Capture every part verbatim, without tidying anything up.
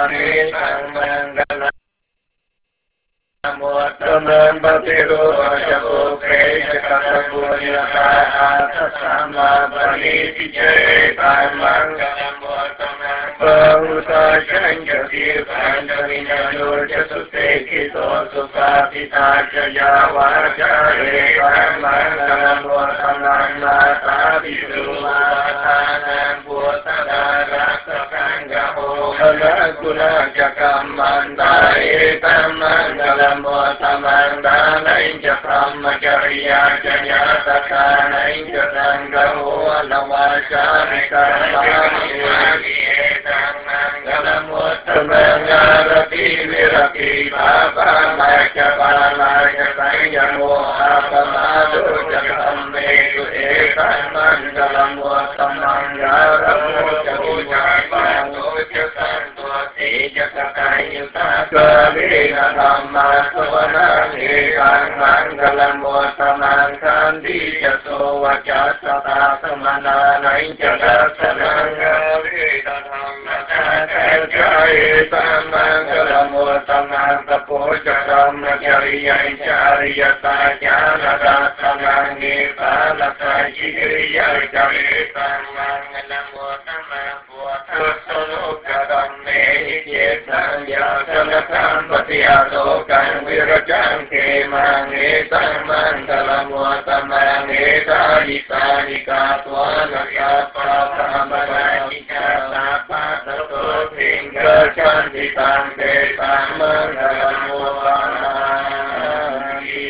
ni tăng mang đa mô tâm ơn bát ti ru cha cô kê cha ca ta bu ya ta a ta sa ma pa ni ti che ta mang đa mô tâm ơn bang sa chánh cha ti phan cha vi na nu cha su te ki to su sa ti ta cha ya wa cha re ta mang đa mô tâm ơn ma ta ti su ma ta na bu ta da ra ta kan ga ho na guna cha kam man ta e ta mang đa mô tâm ơn đa nai cha tham cha riya cha ya ta ta nai cha sang ga ho la wa cha ri ka ma ni e ta mang đa mô tâm ơn ra ti vi ra ki ba ba ma cha ba la cha sai ya mo a pa ma do cha tham me tu e ta mang đa mô tâm ơn ra mô cha tu cha ba do cha sang tu ti cha ta kai yu ta ca vi na tham ma so na ni tăng mang đa mô tâm ơn san di cha so wa cha sa ta sa na nai cha ta sa na ga vi ta tham ma cha cha cha e ta mang đa mô tâm ơn ta po cha tham ma cha ri ya cha ri ya ta cha na ta sa na ni ta la sa chi ri ya cha e ta mang đa mô tâm ơn po ta so no ca đam me che sang ya sa na tham pa ti a do kan vi ra chang ke mang e ta mang đa mô tâm ơn e ta di sa di ca twa na sa pa ta ma na di ca sa pa ta to thiên cơ chan di tăng te ta mang đa mô tâm ơn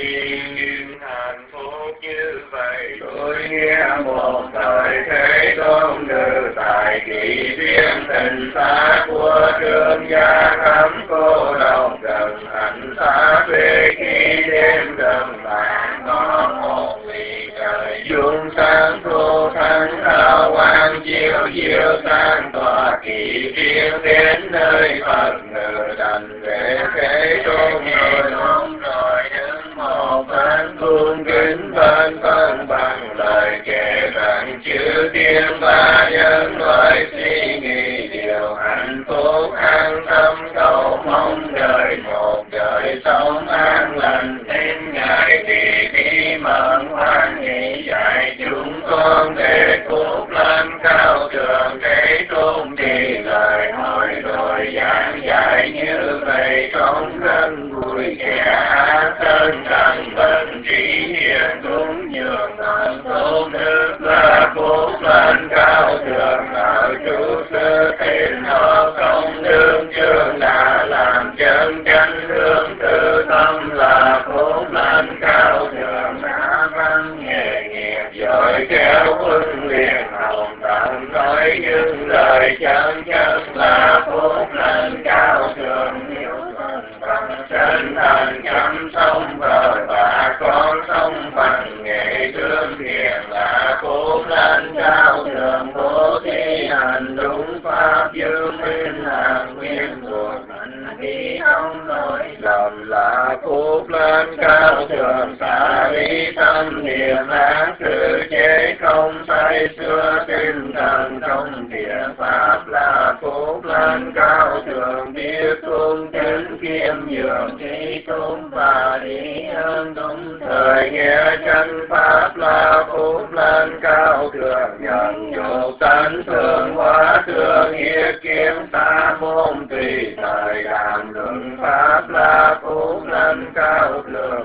hạnh phúc như vậy tôi nghe một thời thế tôn nữ tại kỳ duyên tình xa của trương gia cấm cô độc gần hạnh xa về khi đêm gần bạn có một vị trời dung sáng thu thắng hào quang chiếu diệu sang tòa kỳ duyên đến nơi Phật ngự đành về thế tôn rồi đúng rồi đứng một bên cung kính bên phân bằng lời kể rằng chư thiên ba nhân loại suy nghĩ điều hạnh phúc an tâm cầu mong đời một đời sống an lành đến ngày thì khi mừng hoan hỷ dạy chúng con để phúc lên cao thượng thế tôn thì lời nói rồi giảng dạy như vậy không gần vui kẻ hát tân rằng bên trí hiền cũng nhường hạnh phúc nước là phúc lên cao thượng ở chủ sư thiên họ không đương chương đã làm chân chánh hướng tư tâm là phúc lên cao thượng đã văn nghề nghiệp giỏi kéo quân liền hồng tận nói những lời chân chất là phúc lên cao thượng hiểu thân bằng chân thành chăm sông vợ bà con sông bằng nghệ thương thiện là phúc lên cao thượng bố thí hành đúng pháp dương minh hàng nguyên thuộc hành vi không lỗi lầm là phúc lên cao thượng xả lý tâm niệm ác sự chế không say xưa tinh thần trong thiện pháp là phúc lên cao thượng biết cung kính kiêm nhường trí tôn và lý ơn đúng thời nghe chân pháp là phúc lên cao thượng nhận dục tánh thương hóa thương nghĩa kiếm sa môn tùy thời đàm luận pháp là phúc lên cao thượng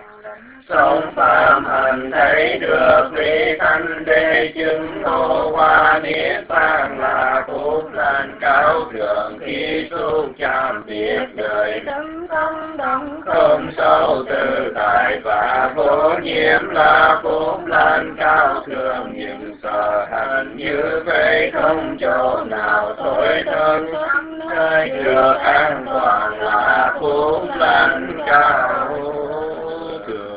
sống phạm hành thấy được lý thanh đế chứng ngộ hoa niết bàn là phúc lên cao thượng khi xúc chạm biết đời đấng không động không sâu tự tại và vô nhiễm là phúc lên cao thượng nhưng sợ hành như vậy không chỗ nào thôi thân nơi được an toàn là phúc lên cao thượng.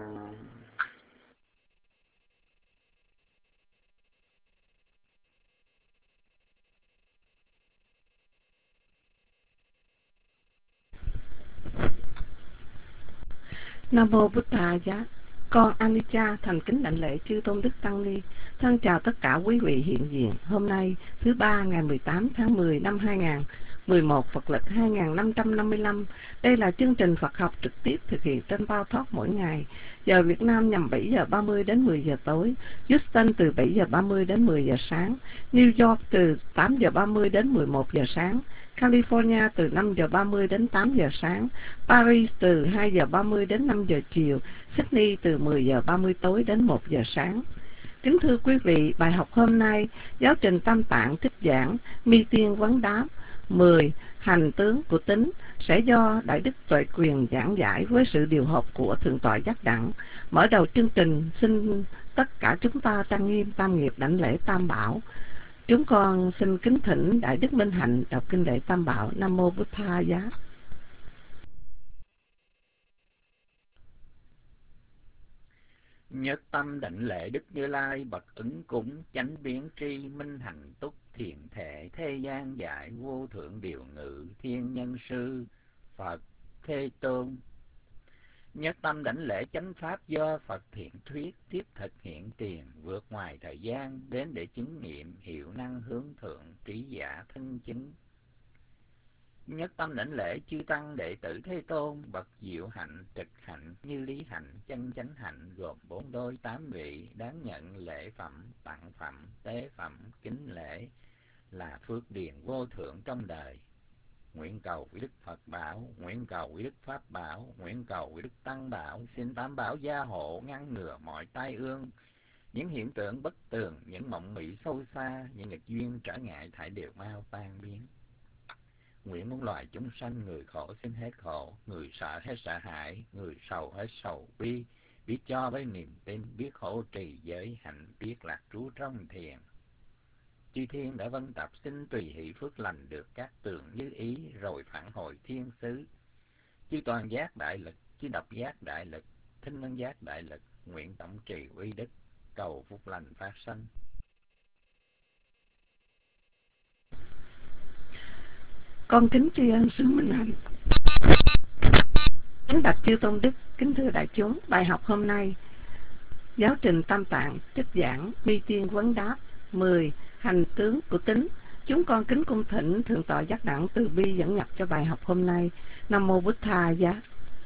Nam mô Bụt Thầy Giá. Con Anicca thành kính đảnh lễ chư tôn đức tăng ni. Thân chào tất cả quý vị hiện diện. Hôm nay thứ ba ngày mười tám tháng mười năm hai nghìn mười một Phật lịch hai nghìn năm trăm năm mươi lăm. Đây là chương trình Phật học trực tiếp thực hiện trên Bao Thoát mỗi ngày. Giờ Việt Nam nhằm bảy giờ ba mươi đến mười giờ tối, Houston từ bảy giờ ba mươi đến mười giờ sáng, New York từ tám giờ ba mươi đến mười một giờ sáng, California từ năm giờ ba mươi đến tám giờ sáng, Paris từ hai giờ ba mươi đến năm giờ chiều, Sydney từ mười giờ ba mươi tối đến một giờ sáng. Kính thưa quý vị, bài học hôm nay, giáo trình Tam Tạng trích giảng, mi tiên vấn đáp mười. Hành tướng của tính sẽ do Đại Đức Tuệ Quyền giảng giải với sự điều hợp của Thượng tọa Giác Đẳng. Mở đầu chương trình, xin tất cả chúng ta trang nghiêm tam nghiệp đảnh lễ Tam Bảo. Chúng con xin kính thỉnh Đại Đức Minh Hạnh đọc kinh lễ Tam Bảo. Nam mô Bụt Tha Giá. Nhất tâm đảnh lễ Đức Như Lai bậc ứng cúng chánh biến tri minh hạnh túc thiện thể thế gian giải vô thượng điều ngự thiên nhân sư Phật Thế Tôn. Nhất tâm đảnh lễ chánh pháp do Phật thiện thuyết tiếp thực hiện tiền vượt ngoài thời gian đến để chứng nghiệm hiệu năng hướng thượng trí giả thân chính. Nhất tâm đảnh lễ chư tăng đệ tử Thế Tôn bậc diệu hạnh trực hạnh như lý hạnh chân chánh hạnh gồm bốn đôi tám vị đáng nhận lễ phẩm tặng phẩm tế phẩm kính lễ là phước điền vô thượng trong đời. Nguyện cầu quý Đức Phật bảo, nguyện cầu quý Đức Pháp bảo, nguyện cầu quý Đức Tăng bảo, xin Tam Bảo gia hộ ngăn ngừa mọi tai ương, những hiện tượng bất tường, những mộng mị sâu xa, những nghịch duyên trở ngại thảy đều mau tan biến. Nguyện muôn loài chúng sanh, người khổ xin hết khổ, người sợ hết sợ hãi, người sầu hết sầu bi, biết cho với niềm tin, biết hộ trì giới hạnh, biết lạc trú trong thiền. Chư thiên đã vân tập xin tùy hỷ phước lành được các tường như ý, rồi phản hồi thiên xứ. Chư toàn giác đại lực, chư độc giác đại lực, thinh năng giác đại lực, nguyện tổng trì uy đức, cầu phúc lành phát sanh. Con kính tri ân sư Minh Hạnh. Kính bạch chư tôn đức, kính thưa đại chúng, bài học hôm nay, giáo trình Tam Tạng trích giảng mi tiên vấn đáp mười. Hành tướng của tính. Chúng con kính cung thỉnh Thượng tọa Giác Đẳng từ bi dẫn nhập cho bài học hôm nay. Nam mô Bụt Tha Giá.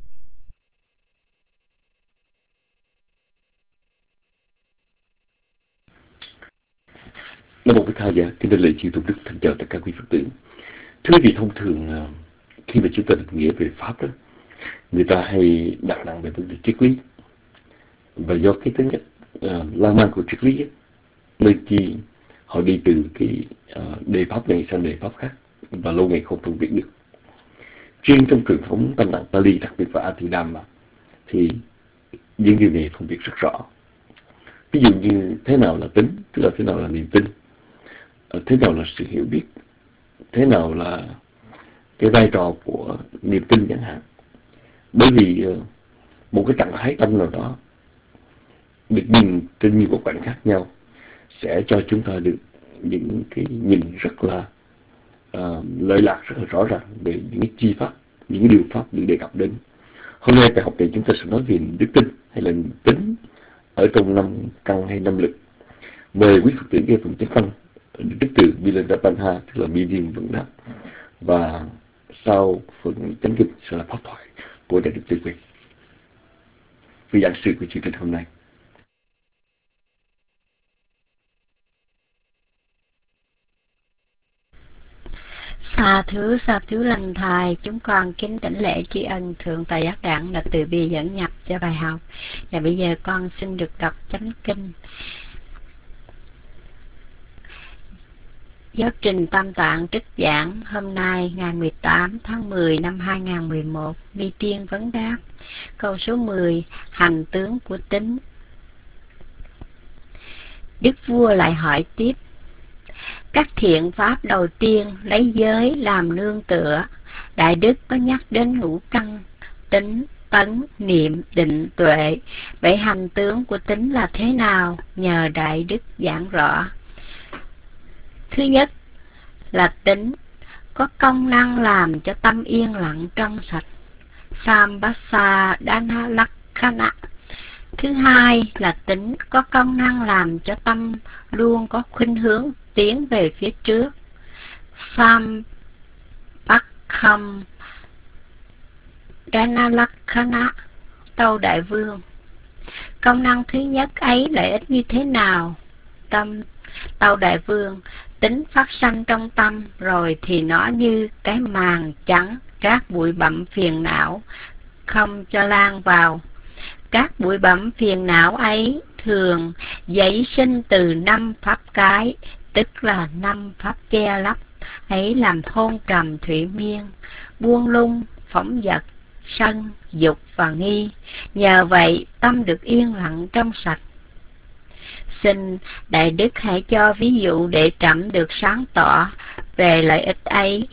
Nam mô Bụt Tha Giá. Kính thưa lễ chư tôn đức, thân chào tất cả quý Phật tử. Thưa quý vị, thông thường khi mà chúng ta định nghĩa về pháp đó, người ta hay đặt nặng về vấn đề triết lý, và do cái tính chất uh, lan man của triết lý ấy, nơi chi họ đi từ cái uh, đề pháp này sang đề pháp khác và lâu ngày không phân biệt được. Riêng trong truyền thống Tam Tạng Pali, đặc biệt là Abhidhamma, thì những điều này phân biệt rất rõ. Ví dụ như thế nào là tính, tức là thế nào là niềm tin, uh, thế nào là sự hiểu biết, thế nào là cái vai trò của niềm tin chẳng hạn. Bởi vì uh, một cái trạng thái tâm nào đó được nhìn trên nhiều góc cạnh khác nhau sẽ cho chúng ta được những cái nhìn rất là uh, lợi lạc, rất là rõ ràng về những cái chi pháp, những cái điều pháp được đề cập đến. Hôm nay bài học này chúng ta sẽ nói về đức tin hay là tính ở trong năm căn hay năm lực. Mời quý Phật tử nghe phần chánh văn đức từ Milanda Panha, tức là mi tiên vấn đáp, và sau phần chánh kinh sẽ là pháp thoại của Đại Đức Tuệ Quyền, vị giảng sư của chương trình hôm nay. Sa thứ sa thứ lành thai, chúng con kính đảnh lễ tri ân Thượng tọa Giác Đẳng đã từ bi dẫn nhập cho bài học. Và bây giờ con xin được đọc chánh kinh. Giáo trình Tam Tạng trích giảng hôm nay ngày mười tám tháng mười năm hai nghìn không trăm mười một, mi tiên vấn đáp. Câu số mười, hành tướng của tính. Đức vua lại hỏi tiếp: các thiện pháp đầu tiên lấy giới làm nương tựa, Đại Đức có nhắc đến ngũ căn, tính, tấn, niệm, định, tuệ. Vậy hành tướng của tính là thế nào? Nhờ Đại Đức giảng rõ. Thứ nhất là tính có công năng làm cho tâm yên lặng trong sạch, Sambhasa Dana Lakhana. Thứ hai là tính có công năng làm cho tâm luôn có khuynh hướng tiến về phía trước, Khâm Danalakhana, Tâu Đại Vương. Công năng thứ nhất ấy lợi ích như thế nào? Tâm Tâu Đại Vương, tính phát sanh trong tâm rồi thì nó như cái màn trắng, các bụi bặm phiền não không cho lan vào. Các bụi bặm phiền não ấy thường dấy sinh từ năm pháp cái, tức là năm pháp che lấp ấy, làm hôn trầm thủy miên, buông lung, phóng dật, sân, dục và nghi. Nhờ vậy tâm được yên lặng trong sạch. Xin Đại Đức hãy cho ví dụ để trẫm được sáng tỏ về lợi ích ấy.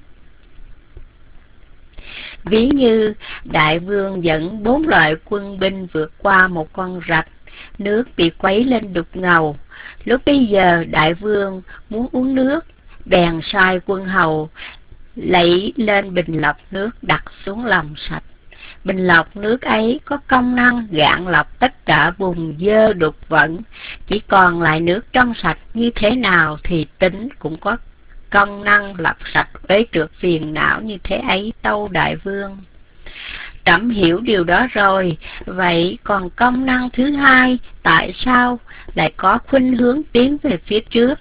Ví như Đại Vương dẫn bốn loại quân binh vượt qua một con rạch, nước bị quấy lên đục ngầu. Lúc bấy giờ Đại Vương muốn uống nước, bèn sai quân hầu lấy lên bình lọc nước đặt xuống lòng sạch. Bình lọc nước ấy có công năng gạn lọc tất cả bùn dơ đục vẩn, chỉ còn lại nước trong sạch. Như thế nào thì tính cũng có công năng lọc sạch với trượt phiền não như thế ấy, Tâu Đại Vương. Trẫm hiểu điều đó rồi. Vậy còn công năng thứ hai, tại sao lại có khuynh hướng tiến về phía trước?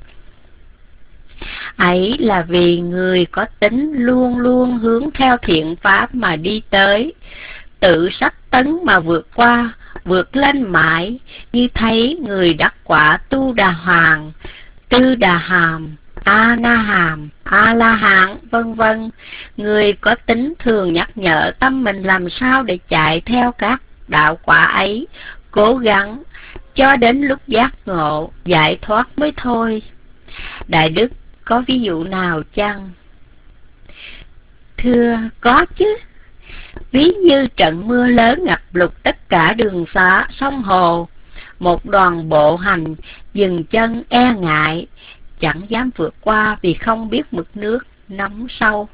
Ấy là vì người có tính luôn luôn hướng theo thiện pháp mà đi tới, tự sách tấn mà vượt qua, vượt lên mãi, như thấy người đắc quả Tu Đà Hoàng, Tư Đà Hàm, A Na Hàm, A La Hán, vân vân. Người có tính thường nhắc nhở tâm mình làm sao để chạy theo các đạo quả ấy, cố gắng cho đến lúc giác ngộ, giải thoát mới thôi. Đại Đức có ví dụ nào chăng? Thưa, có chứ. Ví như trận mưa lớn ngập lụt tất cả đường xá, sông hồ, một đoàn bộ hành dừng chân e ngại, chẳng dám vượt qua vì không biết mực nước nóng sâu.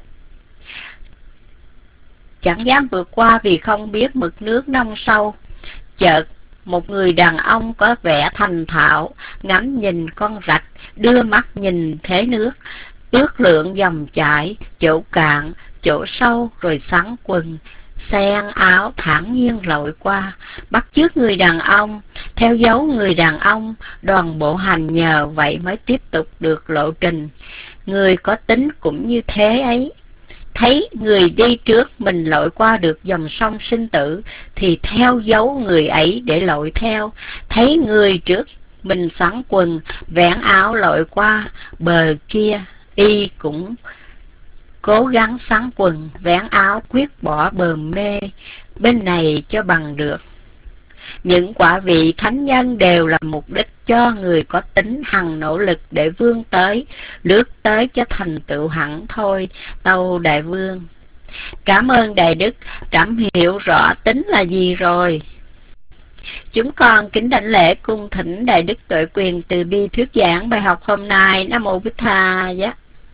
Chẳng dám vượt qua vì không biết mực nước nông sâu. Chợt một người đàn ông có vẻ thành thạo ngắm nhìn con rạch, đưa mắt nhìn thế nước, ước lượng dòng chảy, chỗ cạn, chỗ sâu, rồi xắn quần, xen áo thản nhiên lội qua. Bắt chước người đàn ông, theo dấu người đàn ông, đoàn bộ hành nhờ vậy mới tiếp tục được lộ trình. Người có tính cũng như thế ấy. Thấy người đi trước mình lội qua được dòng sông sinh tử thì theo dấu người ấy để lội theo. Thấy người trước mình sắn quần, vén áo lội qua bờ kia, y cũng cố gắng sắn quần, vén áo, quyết bỏ bờ mê bên này cho bằng được. Những quả vị thánh nhân đều là mục đích cho người có tính hằng nỗ lực để vươn tới, lướt tới cho thành tựu hẳn thôi, Tâu Đại Vương. Cảm ơn Đại Đức, trẫm hiểu rõ tính là gì rồi. Chúng con kính đảnh lễ cung thỉnh Đại Đức Tuệ Quyền từ bi thuyết giảng bài học hôm nay. Nam mô Bích Tha Giá.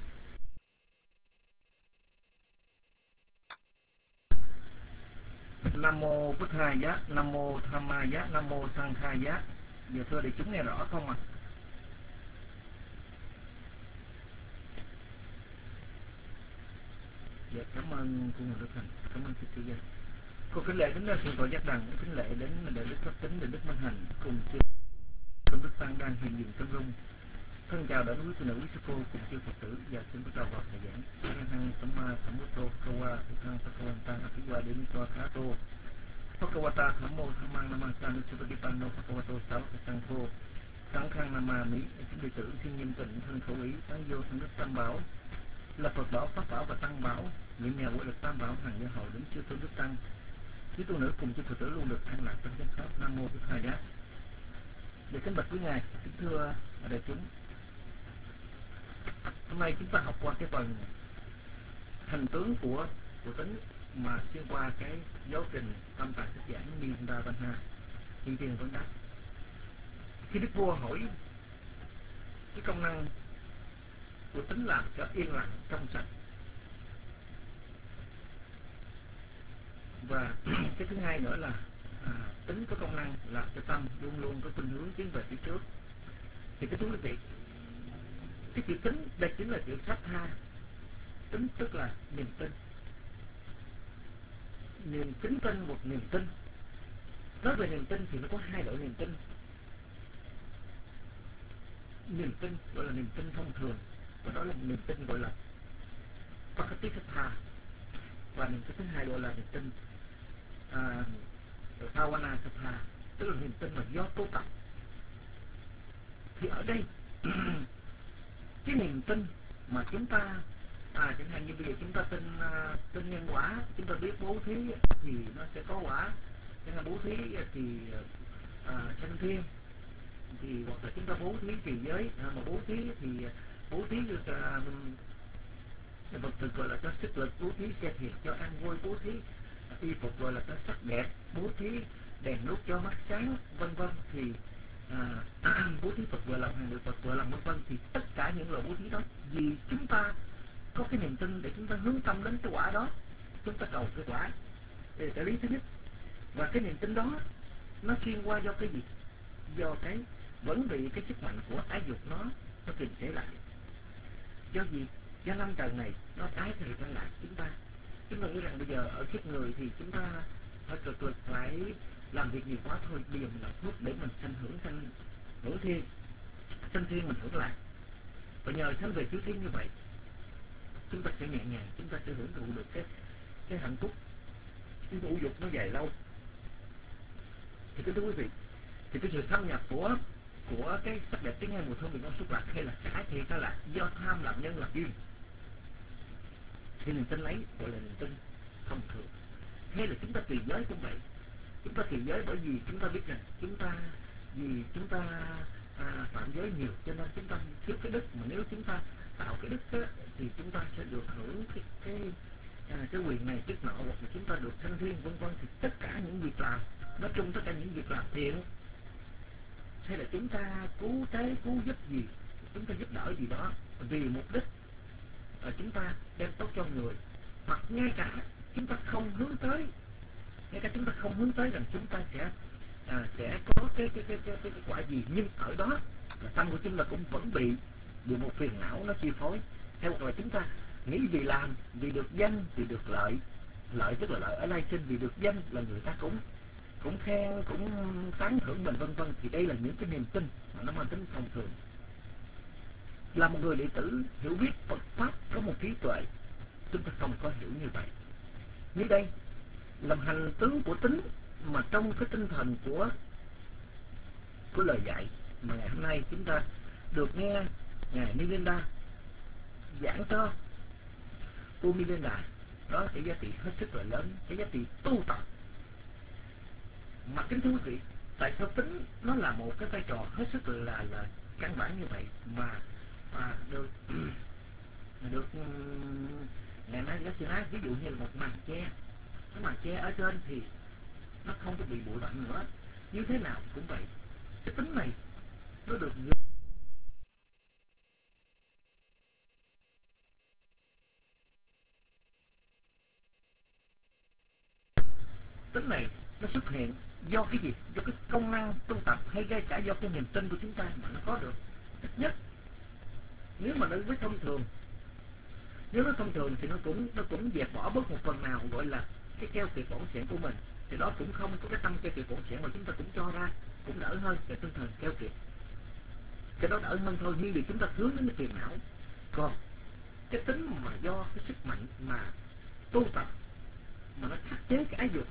Nam mô Bích Tha Giá, Nam mô Tham Ma Giá, Nam mô Sang Kha Giá. Giờ thưa để chúng nghe rõ không ạ? À? Dạ, cảm ơn cô Nguyễn Đức Thành, cảm ơn chị Sư Gia. Cô kính lễ đến thượng tọa Giác Đằng, kính lễ đến Đại Đức Pháp Tính, Đại Đức Minh Hành cùng chư Tôn Đức Tăng đang hiện diện trong room. Thân chào đến quý sư nữ, quý sư cô cùng chư Phật tử và xin bắt đầu vào bài giảng. Nhân hăng tấm ma tấm mô tô câu qua thực thăng tất cả tăng ở phía qua đến cho khá tô. Phật tham mô tham mang nam sa nu sư bát pan nô Phật tô sáu tăng cô tăng khang nam ma mỹ chúng đệ tử xin nghiêm tịnh thân khẩu ý tán vô thân đức tam bảo là Phật bảo pháp bảo và tăng bảo, những nhà quy lực tam bảo hàng gia hậu đến chư tôn đức tăng, chư tu nữ cùng chư Phật tử luôn được an lạc trong chánh pháp. Nam mô Bích Tha Giá. Để kính bạch quý ngài, kính thưa đại chúng, hôm nay chúng ta học qua cái phần thành tướng của của tính mà xuyên qua cái giáo trình tâm tạng sách giảng Nirvana hiện tiền vấn đáp. Khi Đức Vua hỏi cái công năng của tính làm cho yên lặng trong sạch, và cái thứ hai nữa là à, tính có công năng làm cho tâm luôn luôn có khuynh hướng tiến về phía trước, thì cái thú vị, cái chữ tính đây chính là chữ sát tha. tính tức là niềm tin. Niềm kính tin, một niềm tin. Nói về niềm tin thì nó có hai loại niềm tin. Niềm tin gọi là niềm tin thông thường, và đó là niềm tin gọi là Prakatisattha. Và niềm tin thứ hai gọi là niềm tin uh, Bhavanasattha, tức là niềm tin mà do tu tập. Thì ở đây cái niềm tin mà chúng ta à, chẳng hạn như bây giờ chúng ta tin uh, tin nhân quả, chúng ta biết bố thí thì nó sẽ có quả, chẳng hạn bố thí thì uh, sanh thiên, thì hoặc là chúng ta bố thí trì giới, à, mà bố thí thì bố thí được uh, vật thực gọi là cho sức lực, bố thí xe thiệt cho ăn vui, bố thí y phục gọi là cho sắc đẹp, bố thí đèn đuốc cho mắt sáng, vân vân. Thì à, bố thí Phật vừa làm hàng được Phật vừa làm vân vân. Thì tất cả những loại bố thí đó vì chúng ta có cái niềm tin để chúng ta hướng tâm đến cái quả đó, chúng ta cầu cái quả. Đây là cái lý thứ nhất. Và cái niềm tin đó nó xuyên qua do cái gì? Do cái vẫn bị cái sức mạnh của ái dục nó nó kiềm chế lại. Do gì? Do năm trần này nó tái thì trở lại chúng ta. Chúng ta nghĩ rằng bây giờ ở kiếp người thì chúng ta phải cực lực phải làm việc nhiều quá thôi, bây giờ mình làm thuốc để mình sanh hưởng sanh hưởng thiên, sanh thiên mình hưởng lại. Và nhờ sanh về tứ thiên như vậy, chúng ta sẽ nhẹ nhàng, chúng ta sẽ hưởng thụ được cái cái hạnh phúc, cái ngũ dục nó dài lâu. Thì kính thưa quý vị, thì cái sự xâm nhập của của cái sắc đẹp tiếng nghe mùi thơm vị ngon xúc lạc hay là cải thiện ta là do tham làm nhân làm duyên, thì niềm tin lấy gọi là niềm tin thông thường. Hay là chúng ta tùy giới cũng vậy. Chúng ta tùy giới bởi vì chúng ta biết rằng chúng ta vì chúng ta à, phạm giới nhiều cho nên chúng ta thiếu cái đức, mà nếu chúng ta tạo cái đức á, thì chúng ta sẽ được hưởng cái cái à, cái quyền này chức nọ, hoặc là chúng ta được sanh thiên vân vân. Thì tất cả những việc làm, nói chung tất cả những việc làm thiện, hay là chúng ta cứu tế cứu giúp gì, chúng ta giúp đỡ gì đó vì mục đích à, chúng ta đem tốt cho người, hoặc ngay cả chúng ta không hướng tới, ngay cả chúng ta không hướng tới rằng chúng ta sẽ à, sẽ có cái cái, cái cái cái cái quả gì, nhưng ở đó là tâm của chúng ta cũng vẫn bị bị một phiền não nó chi phối. Hay hoặc là chúng ta nghĩ vì làm, vì được danh, vì được lợi, lợi tức là lợi ở lai sinh, vì được danh là người ta cũng cũng khen, cũng tán thưởng mình vân vân. Thì đây là những cái niềm tin mà nó mang tính thông thường. Là một người đệ tử hiểu biết Phật pháp có một trí tuệ, chúng ta không có hiểu như vậy. Như đây làm hành tướng của tính, mà trong cái tinh thần của của lời dạy mà ngày hôm nay chúng ta được nghe ngài Milinda giảng cho cô Milinda, đó cái giá trị hết sức là lớn, cái giá trị tu tập. Mà kính thưa quý vị, tại sao tính nó là một cái vai trò hết sức là là căn bản như vậy mà mà được được ngày nay giáo sư nói ví dụ như là một màn che, cái màn che ở trên thì nó không có bị bụi bặm nữa, như thế nào cũng vậy. Cái tính này nó được tính này nó xuất hiện do cái gì? Do cái công năng tu tập, hay ngay cả do cái niềm tin của chúng ta mà nó có được. Ít nhất nếu mà đối với thông thường, nếu nó thông thường thì nó cũng nó cũng dẹp bỏ bớt một phần nào gọi là cái keo kiệt bổn sẻn của mình, thì đó cũng không có cái tâm keo kiệt bổn sẻn mà chúng ta cũng cho ra, cũng đỡ hơn cái tinh thần keo kiệt, cái đó đỡ hơn thôi. Nhưng vì chúng ta hướng đến cái phiền não, còn cái tính mà do cái sức mạnh mà tu tập mà nó khắc chế cái ái dục,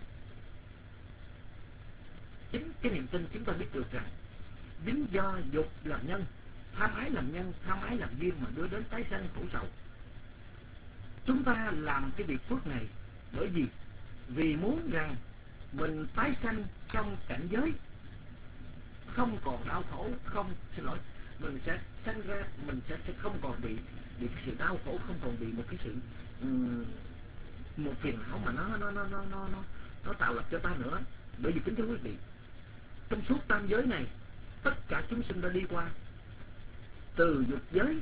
chính cái niềm tin chúng ta biết được rằng chính do dục làm nhân, tham ái làm nhân, tham ái làm duyên mà đưa đến tái sanh khổ sầu. Chúng ta làm cái việc phước này bởi vì vì muốn rằng mình tái sanh trong cảnh giới không còn đau khổ, không xin lỗi mình sẽ sanh ra, mình sẽ, sẽ không còn bị bị cái sự đau khổ, không còn bị một cái sự um, một phiền não mà nó nó nó nó nó nó nó tạo lập cho ta nữa. Bởi vì kính thưa quý vị, trong suốt tam giới này tất cả chúng sinh đã đi qua, từ dục giới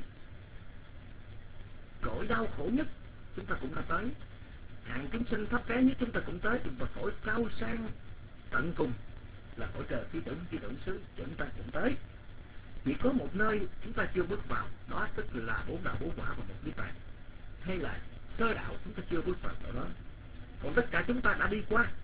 cõi đau khổ nhất chúng ta cũng đã tới, hạng chúng sinh thấp kém nhất chúng ta cũng tới, và cõi cao sang tận cùng là cõi trời phi tưởng phi tưởng xứ chúng ta cũng tới. Chỉ có một nơi chúng ta chưa bước vào, đó tức là bốn đạo bốn quả và một niết bàn. hay là sơ đạo, chúng ta chưa bước vào chỗ đó. Còn tất cả chúng ta đã đi qua.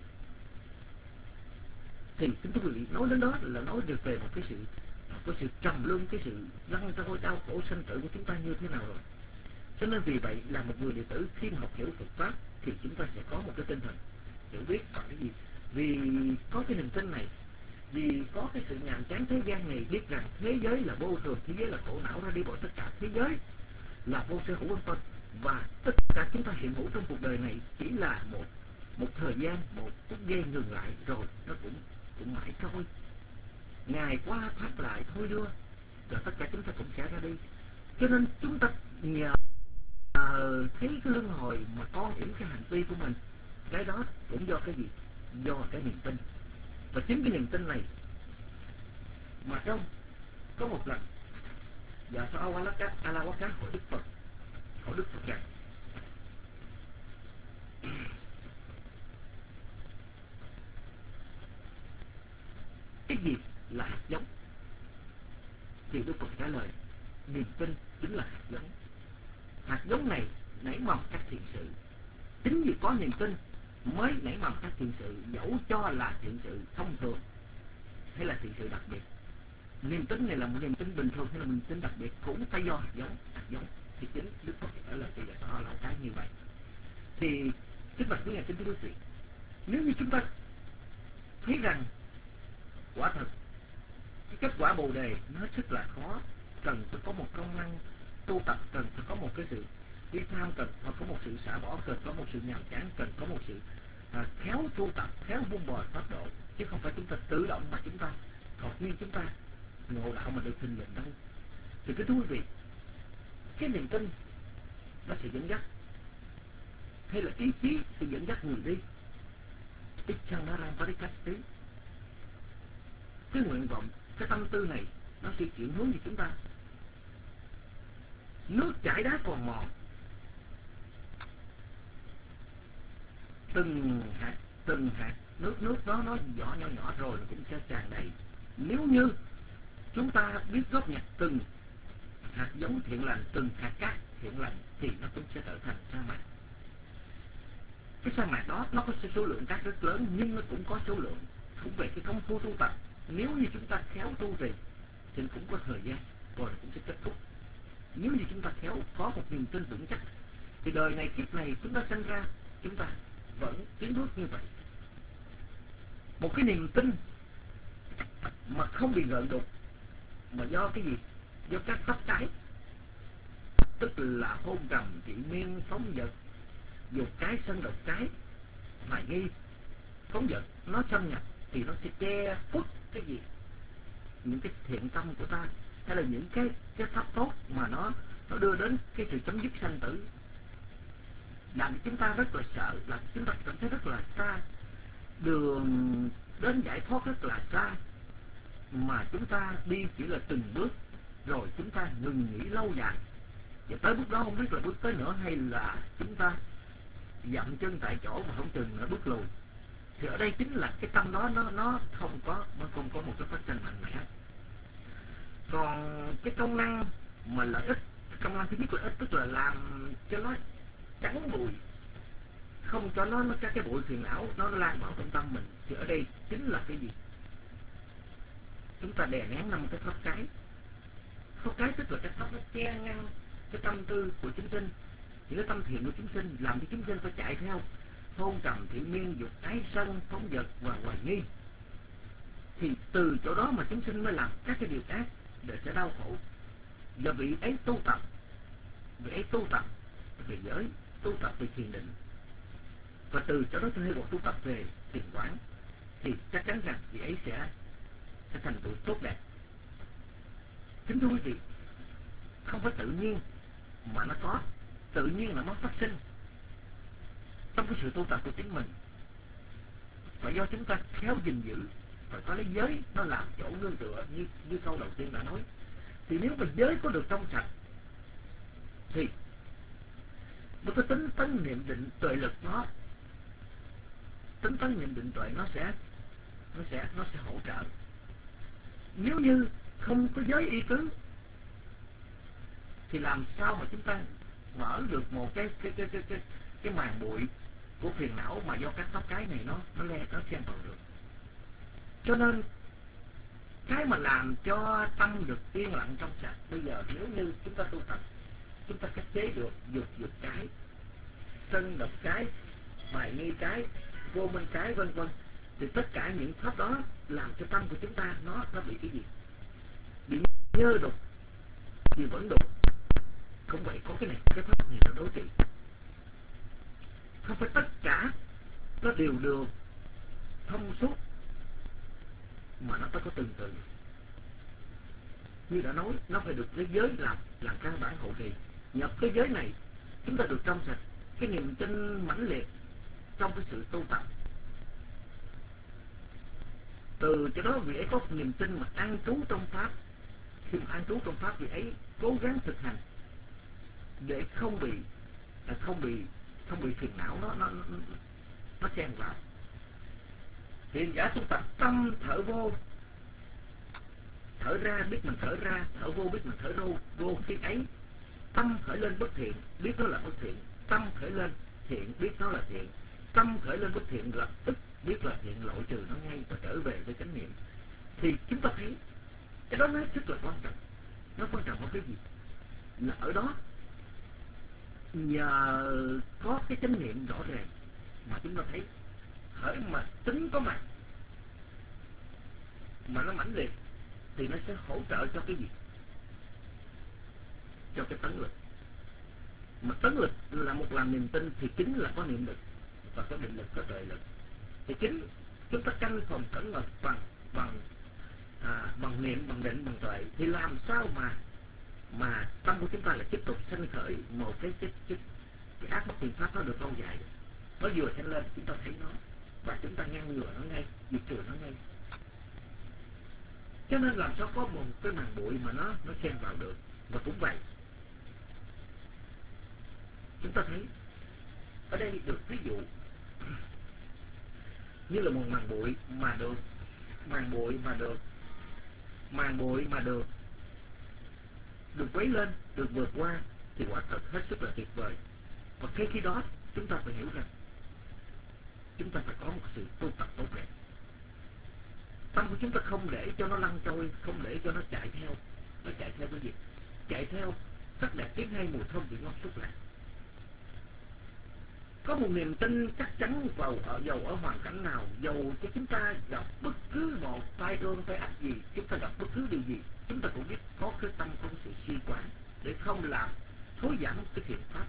Thì kính thưa quý vị, nói đến đó là nói được về một cái sự một cái sự trầm luân, cái sự lăn trôi đau khổ sanh tử của chúng ta như thế nào rồi. Cho nên vì vậy là một người đệ tử khi học hiểu Phật pháp thì chúng ta sẽ có một cái tinh thần hiểu biết vào cái gì. Vì có cái niềm tin này, vì có cái sự nhàm chán thế gian này, biết rằng thế giới là vô thường, thế giới là khổ não, ra đi bỏ tất cả thế giới là vô sở hữu vân vân, và tất cả chúng ta hiện hữu trong cuộc đời này chỉ là một một thời gian, một phút giây ngừng lại rồi nó cũng cũng mãi trôi, ngày qua thoát lại thôi đưa, rồi tất cả chúng ta cũng sẽ ra đi. Cho nên chúng ta nhờ uh, thấy cái luân hồi mà con hiểu cái hành vi của mình, cái đó cũng do cái gì? Do cái niềm tin. Và chính cái niềm tin này mà trong có một lần Dạ sao Alawaka hỏi Đức Phật, hỏi Đức Phật rằng cái gì là hạt giống? Thì Đức Phật trả lời niềm tin chính là hạt giống. Hạt giống này nảy mầm các thiện sự. Chính vì có niềm tin mới nảy mầm các thiện sự, dẫu cho là thiện sự thông thường hay là thiện sự đặc biệt. Niềm tin này là một niềm tin bình thường hay là niềm tin đặc biệt cũng phải do hạt giống. Hạt giống thì chính Đức Phật trả lời thì họ là cái như vậy. Thì kính bạch quý ngài, kính thưa quý vị, nếu như chúng ta thấy rằng quả thật cái kết quả bồ đề nó rất là khó, cần phải có một công năng tu tập, cần phải có một cái sự đi tham, cần phải có một sự xả bỏ, cần có một sự nhàm chán, cần có một sự à, khéo tu tập, khéo buông bồi pháp độ, chứ không phải chúng ta tự động mà chúng ta đột nhiên chúng ta ngộ đạo mà được thình lình đâu. Thì cái thưa quý vị, cái niềm tin nó sẽ dẫn dắt, hay là ý chí sẽ dẫn dắt người đi. Ichanaram Parikasti, cái nguyện vọng, cái tâm tư này nó sẽ chuyển hướng cho chúng ta. Nước chảy đá còn mòn, từng hạt từng hạt nước nước đó nó nhỏ nhỏ nhỏ rồi nó cũng sẽ tràn đầy. Nếu như chúng ta biết góp nhặt từng hạt giống thiện lành, từng hạt cát thiện lành thì nó cũng sẽ trở thành sa mạc. Cái sa mạc đó nó có số lượng cát rất lớn, nhưng nó cũng có số lượng cũng về cái công phu tu tập. Nếu như chúng ta khéo tu trì thì cũng có thời gian rồi cũng sẽ kết thúc. Nếu như chúng ta khéo có một niềm tin vững chắc thì đời này kiếp này chúng ta sinh ra chúng ta vẫn tiến bước như vậy. Một cái niềm tin mà không bị gợn đục, mà do cái gì? Do các pháp cái, tức là hôn trầm, thị miên, phóng dật, dục cái, sân độc cái, hoài nghi, phóng dật nó xâm nhập thì nó sẽ che khuất cái gì? Những cái thiện tâm của ta, hay là những cái cái pháp tốt mà nó nó đưa đến cái sự chấm dứt sanh tử, làm cho chúng ta rất là sợ, làm cho chúng ta cảm thấy rất là xa, đường đến giải thoát rất là xa, mà chúng ta đi chỉ là từng bước, rồi chúng ta ngừng nghỉ lâu dài, và tới bước đó không biết là bước tới nữa hay là chúng ta dậm chân tại chỗ mà không chừng nữa bước lùi. Thì ở đây chính là cái tâm đó nó nó không có nó không có một cái phát sinh mạnh mẽ. Còn cái công năng mà lợi ích, công năng thứ nhất lợi ích tức là làm cho nó trắng bụi, không cho nó nó các cái bụi phiền não nó lan vào trong tâm mình, thì ở đây chính là cái gì? Chúng ta đè nén năm cái pháp cái. Pháp cái tức là cái pháp nó che ngăn cái tâm tư của chúng sinh, những cái tâm thiện của chúng sinh, làm cho chúng sinh phải chạy theo hôn trầm, thị miên, dục ái, sân, phóng dật và hoài nghi. Thì từ chỗ đó mà chúng sinh mới làm các cái điều ác để sẽ đau khổ. Và vị ấy tu tập, vị ấy tu tập về giới, tu tập về thiền định, và từ chỗ đó cho hay một tu tập về thiền quán, thì chắc chắn rằng vị ấy sẽ sẽ thành tựu tốt đẹp. Kính thưa quý vị, không phải tự nhiên mà nó có, tự nhiên là nó phát sinh trong cái sự tu tập của chính mình, và do chúng ta khéo gìn giữ, phải có lấy giới nó làm chỗ nương tựa, như như câu đầu tiên đã nói. Thì nếu mà giới có được trong sạch thì một cái tính tấn niệm định tuệ lực nó tính tấn niệm định tuệ nó sẽ nó sẽ nó sẽ hỗ trợ. Nếu như không có giới y tứ thì làm sao mà chúng ta mở được một cái cái cái cái cái, cái màn bụi của phiền não mà do các tóc cái này nó nó le nó xen vào được. Cho nên cái mà làm cho tâm được yên lặng trong sạch, bây giờ nếu như chúng ta tu tập, chúng ta khắc chế được dục dục cái, sân độc cái, bài nghi cái, vô minh cái, vân vân, thì tất cả những pháp đó làm cho tâm của chúng ta nó nó bị cái gì? Bị nhơ đục, thì vẫn đục. Không vậy có cái này, cái pháp này nó đối trị. Không phải tất cả nó đều được thông suốt, mà nó phải có từng từ. Như đã nói, nó phải được cái giới làm làm căn bản hậu trì. Nhập cái giới này, chúng ta được trong sạch cái niềm tin mãnh liệt trong cái sự tu tập. Từ chỗ đó vị ấy có niềm tin mà an trú trong pháp. Khi mà an trú trong pháp, vị ấy cố gắng thực hành để không bị không bị không bị phiền não nó nó nó xen vào. Hiện giả tu tập tâm thở vô, thở ra biết mình thở ra, thở vô biết mình thở vô, vô khi ấy tâm khởi lên bất thiện biết nó là bất thiện, tâm khởi lên thiện biết nó là thiện, tâm khởi lên bất thiện lập tức biết là thiện, loại trừ nó ngay và trở về với chánh niệm. Thì chúng ta thấy cái đó nó rất là quan trọng. Nó quan trọng ở cái gì? Là ở đó nhờ có cái chánh niệm rõ ràng mà chúng ta thấy hỡi mà tính có mặt mà nó mãnh liệt thì nó sẽ hỗ trợ cho cái gì? Cho cái tấn lực. Mà tấn lực là một làm niềm tin thì chính là có niệm lực và có định lực, có tuệ lực. Thì chính chúng ta canh phòng cẩn mật bằng bằng à, bằng niệm, bằng định, bằng tuệ thì làm sao mà mà tâm của chúng ta là tiếp tục sanh khởi một cái cái cái, cái ác bất thiện pháp nó được lâu dài. Nó vừa sanh lên chúng ta thấy nó và chúng ta ngăn ngừa nó ngay, diệt trừ nó ngay. Cho nên làm sao có một cái màn bụi mà nó nó xen vào được. Và cũng vậy, chúng ta thấy ở đây được ví dụ như là một màn bụi mà được màn bụi mà được màn bụi mà được được quấy lên, được vượt qua thì quả thật hết sức là tuyệt vời. Và cái khi đó chúng ta phải hiểu rằng chúng ta phải có một sự tu tập tốt đẹp. Tâm của chúng ta không để cho nó lăn trôi, không để cho nó chạy theo. Nó chạy theo cái gì? Chạy theo sắc đẹp tiếng hay, mùi thơm vị ngon xúc lạc. Có một niềm tin chắc chắn vào ở dầu ở hoàn cảnh nào, dầu cho chúng ta gặp bất cứ một tai ương tai ách gì, chúng ta gặp bất cứ điều gì, chúng ta cũng biết có cái tâm có sự suy quán để không làm thối giảm cái thiện pháp.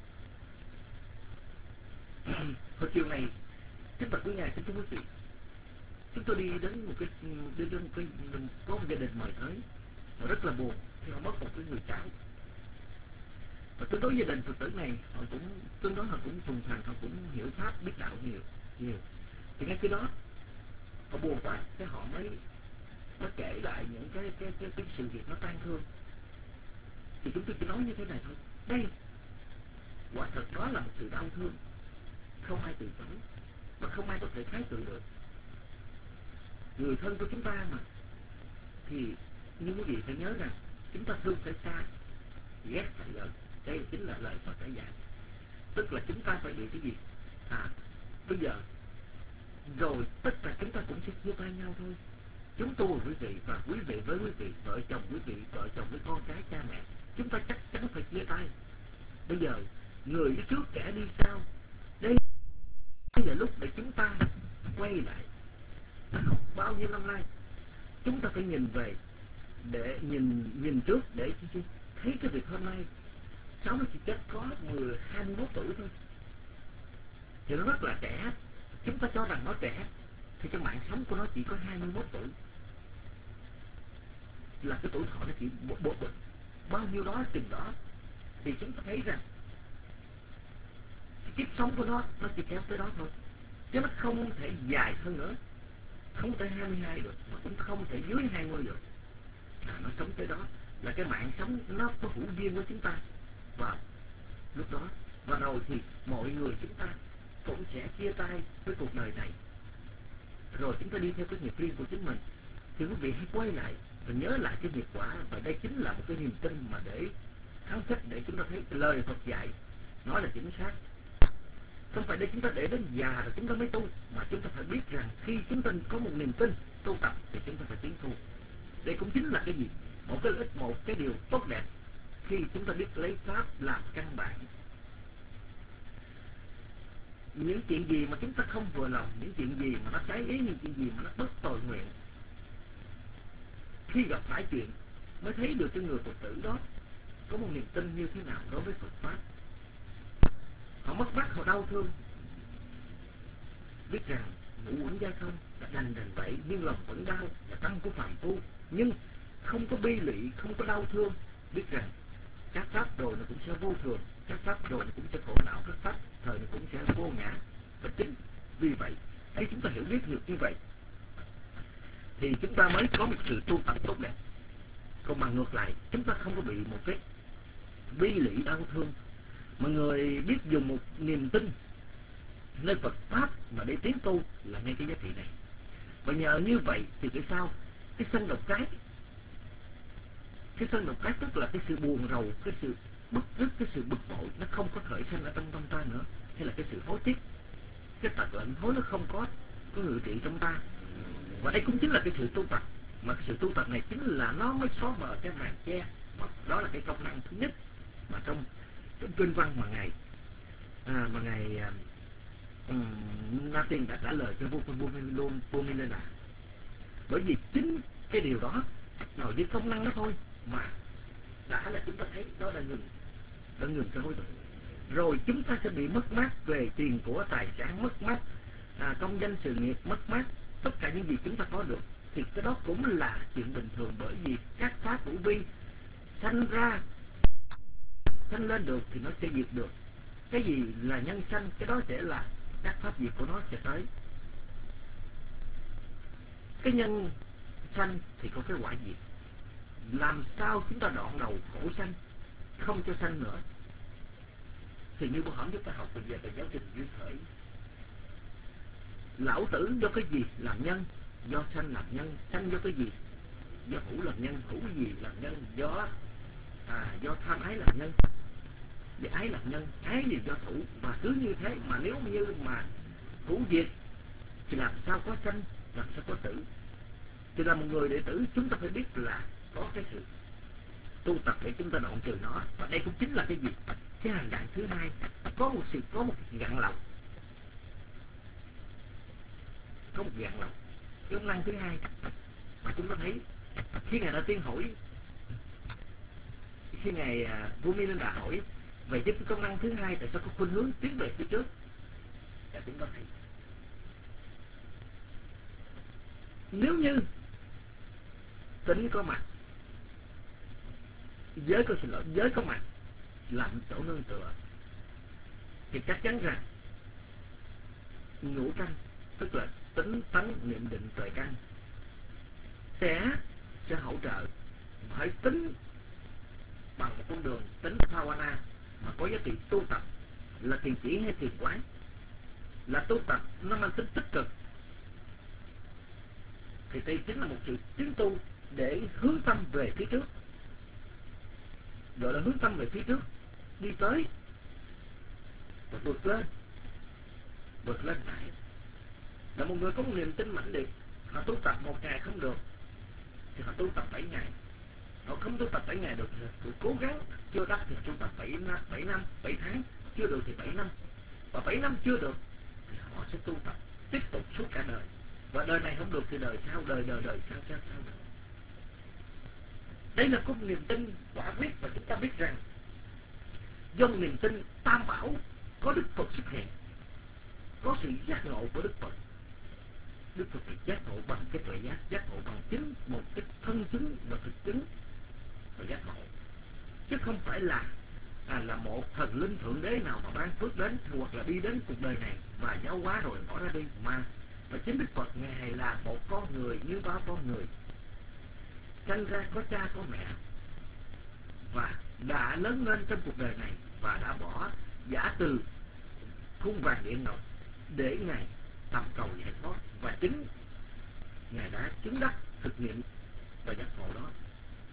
Hồi chiều này chúng ta cuối ngày xin thưa quý vị, chúng tôi đi đến một cái đi đến một cái có một gia đình mời tới, họ rất là buồn khi họ mất một cái người cháu. Và tương đối gia đình Phật tử này họ cũng tương đối họ cũng thuần thành, họ cũng hiểu pháp biết đạo nhiều nhiều. Thì ngay khi đó họ buồn quá, cái họ mới mới kể lại những cái cái cái, cái sự việc nó tan thương. Thì chúng tôi chỉ nói như thế này thôi. Đây quả thật đó là một sự đau thương, không ai từ chối và không ai có thể kháng cự được. Người thân của chúng ta mà, thì như quý vị phải nhớ rằng chúng ta thương phải xa, ghét phải gần. Đây chính là lời Phật đã dạy. Tức là chúng ta phải bị cái gì? À, bây giờ rồi tất cả chúng ta cũng sẽ chia tay nhau thôi. Chúng tôi quý vị và quý vị với quý vị, vợ chồng quý vị, vợ chồng với con cái, cha mẹ, chúng ta chắc chắn phải chia tay. Bây giờ người đi trước kẻ đi sau. Đây bây giờ lúc để chúng ta quay lại học bao nhiêu năm nay, chúng ta phải nhìn về để nhìn nhìn trước để thấy cái việc hôm nay cháu nó chỉ chết có mười hai mươi mốt tuổi thôi thì nó rất là trẻ. Chúng ta cho rằng nó trẻ thì cái mạng sống của nó chỉ có hai mươi mốt tuổi, là cái tuổi thọ nó chỉ bộ, bộ, bộ, bao nhiêu đó chừng đó. Thì chúng ta thấy rằng cái kiếp sống của nó nó chỉ kéo tới đó thôi, chứ nó không thể dài hơn nữa, không thể hai mươi hai được, mà cũng không thể dưới hai mươi được. À, nó sống tới đó là cái mạng sống nó có hữu duyên với chúng ta. Và lúc đó và rồi thì mọi người chúng ta cũng sẽ chia tay với cuộc đời này, rồi chúng ta đi theo cái nghiệp riêng của chính mình. Thì quý vị hãy quay lại và nhớ lại cái nghiệp quả, và đây chính là một cái niềm tin mà để kháng khích để chúng ta thấy cái lời Phật dạy nói là chính xác. Không phải để chúng ta để đến già rồi chúng ta mới tu, mà chúng ta phải biết rằng khi chúng ta có một niềm tin tu tập thì chúng ta phải tiến tu. Đây cũng chính là cái gì? Một cái lợi ích, một cái điều tốt đẹp khi chúng ta biết lấy pháp làm căn bản. Những chuyện gì mà chúng ta không vừa lòng, những chuyện gì mà nó trái ý, những chuyện gì mà nó bất tội nguyện, khi gặp phải chuyện mới thấy được cái người Phật tử đó có một niềm tin như thế nào đối với Phật pháp. Họ mất mát, họ đau thương, biết rằng ngũ uẩn giai không đã đành đành vậy nhưng lòng vẫn đau là tâm của phàm phu, nhưng không có bi lụy, không có đau thương, biết rằng các pháp rồi nó cũng sẽ vô thường, các pháp rồi nó cũng sẽ khổ não, các pháp thời nó cũng sẽ vô ngã. Và chính vì vậy khi chúng ta hiểu biết được như vậy thì chúng ta mới có một sự tu tập tốt đẹp. Còn bằng ngược lại, chúng ta không có bị một cái bi lụy đau thương, mà người biết dùng một niềm tin nơi Phật pháp mà để tiến tu là ngay cái giá trị này. Và nhờ như vậy thì cái sao cái sân độc cái cái sân độc cái tức là cái sự buồn rầu, cái sự bức rứt, cái sự bực bội nó không có khởi sanh ở trong tâm ta nữa, hay là cái sự hối tiếc, cái tật lệnh hối nó không có có ngự trị trong ta. Và đây cũng chính là cái sự tu tập, mà cái sự tu tập này chính là nó mới xóa mờ cái màn che, mà đó là cái công năng thứ nhất mà trong trong kinh văn mà ngài à, mà ngài um, Na Tiên đã trả lời cho vua vua Milena. Bởi vì chính cái điều đó nào với công năng đó thôi mà đã là chúng ta thấy đó đã ngừng đã ngừng cái hối tội. Rồi chúng ta sẽ bị mất mát về tiền của tài sản, mất mát à, công danh sự nghiệp, mất mát tất cả những gì chúng ta có được, thì cái đó cũng là chuyện bình thường. Bởi vì các pháp hữu vi sanh ra sanh lên được thì nó sẽ diệt được. Cái gì là nhân sanh, cái đó sẽ là các pháp diệt của nó sẽ tới. Cái nhân sanh thì có cái quả diệt. Làm sao chúng ta đoạn đầu khổ sanh, không cho sanh nữa? Thì như bữa hổm chúng ta học bây giờ về giáo trình duyên khởi. Lão tử do cái gì làm nhân? Do sanh làm nhân. Sanh do cái gì? Do hữu làm nhân. Hữu gì làm nhân? Do à, do tham ái làm nhân. Và ái làm nhân. Ái gì do thủ. Và cứ như thế mà nếu như mà thủ diệt thì làm sao có sanh, làm sao có tử? Thì là một người đệ tử chúng ta phải biết là có cái sự tu tập để chúng ta đoạn trừ nó. Và đây cũng chính là cái gì? Cái hành trạng thứ hai, có một sự có một gạn lòng, có một gạn lòng. Cái công năng thứ hai mà chúng ta thấy khi ngài đã tiên hỏi, khi ngài vua Milena hỏi về cái công năng thứ hai tại sao có khuynh hướng tiến về phía trước, và chúng ta thấy nếu như tính có mặt, giới có xin lỗi giới có mặt làm chỗ nương tựa, thì chắc chắn rằng ngũ căn tức là tính tấn niệm định tuệ căn sẽ sẽ hỗ trợ. Phải tính bằng một con đường tính Bhavana mà có giá trị tu tập là thiền chỉ hay thiền quán, là tu tập nó mang tính tích cực, thì đây chính là một sự tiến tu để hướng tâm về phía trước, gọi là hướng tâm về phía trước, đi tới và vượt lên, vượt lên lại. Là một người có một niềm tin mãnh liệt, họ tu tập một ngày không được thì họ tu tập bảy ngày, họ không tu tập bảy ngày được thì cố gắng chưa đắc thì tu tập bảy năm, bảy năm, bảy tháng, chưa được thì bảy năm, và bảy năm chưa được thì họ sẽ tu tập tiếp tục suốt cả đời. Và đời này không được thì đời sau, đời đời đời sau sau sau đời. Đây là có một niềm tin quả quyết, và chúng ta biết rằng do một niềm tin tam bảo có Đức Phật xuất hiện, có sự giác ngộ của Đức Phật. Đức Phật thì giác ngộ bằng cái tuệ giác, giác ngộ bằng chính một cái thân chứng và thực chứng và giác ngộ, chứ không phải là à, là một thần linh thượng đế nào mà ban phước đến hoặc là đi đến cuộc đời này và giáo hóa rồi bỏ ra đi, mà và chính Đức Phật ngài là một con người như bao con người, sanh ra có cha có mẹ và đã lớn lên trong cuộc đời này và đã bỏ giả từ khuôn vàng điện ngọc để ngài tầm cầu giải thoát, và chính ngài đã chứng đắc thực nghiệm và giác ngộ đó.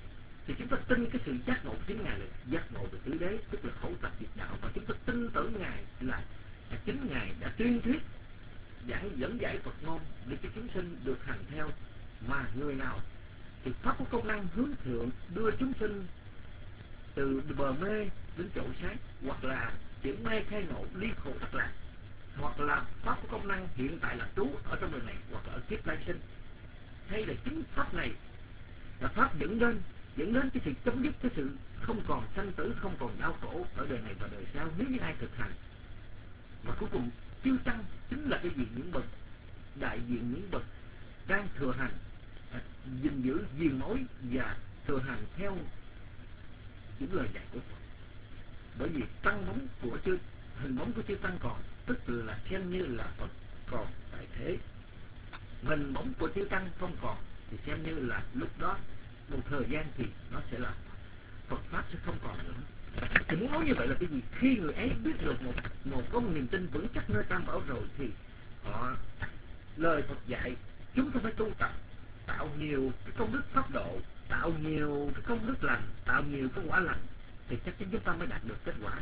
thì chúng ta tin cái sự giác ngộ của chính Ngài là giác ngộ về tứ đế, tức là khẩu tập diệt đạo, và chúng ta tin tưởng Ngài là, là chính Ngài đã tuyên thuyết giảng dẫn giải Phật ngôn để cho chúng sinh được hành theo. Mà người nào thì pháp có công năng hướng thượng, đưa chúng sinh từ bờ mê đến chỗ sáng, hoặc là chuyển mê khai ngộ, ly khổ đắc lạc, hoặc là pháp có công năng hiện tại là trú ở trong đời này hoặc là ở kiếp lai sinh, hay là chính pháp này là pháp dẫn đến dẫn đến cái sự chấm dứt cái sự không còn sanh tử, không còn đau khổ ở đời này và đời sau nếu như ai thực hành. Và cuối cùng chư tăng chính là cái gì? Những bậc đại diện, những bậc đang thừa hành, gìn giữ diền mối và thừa hành theo những lời dạy của Phật. Bởi vì tăng bóng của chư hình bóng của chư tăng còn, tức là xem như là Phật còn tại thế. Hình bóng của chư tăng không còn thì xem như là lúc đó một thời gian thì nó sẽ là Phật pháp sẽ không còn nữa. Thì muốn nói như vậy là cái gì? Khi người ấy biết được một một có một niềm tin vững chắc nơi Tam Bảo rồi thì họ lời Phật dạy chúng ta phải tu tập, tạo nhiều cái công đức pháp độ, tạo nhiều cái công đức lành, tạo nhiều cái quả lành, thì chắc chắn chúng ta mới đạt được kết quả.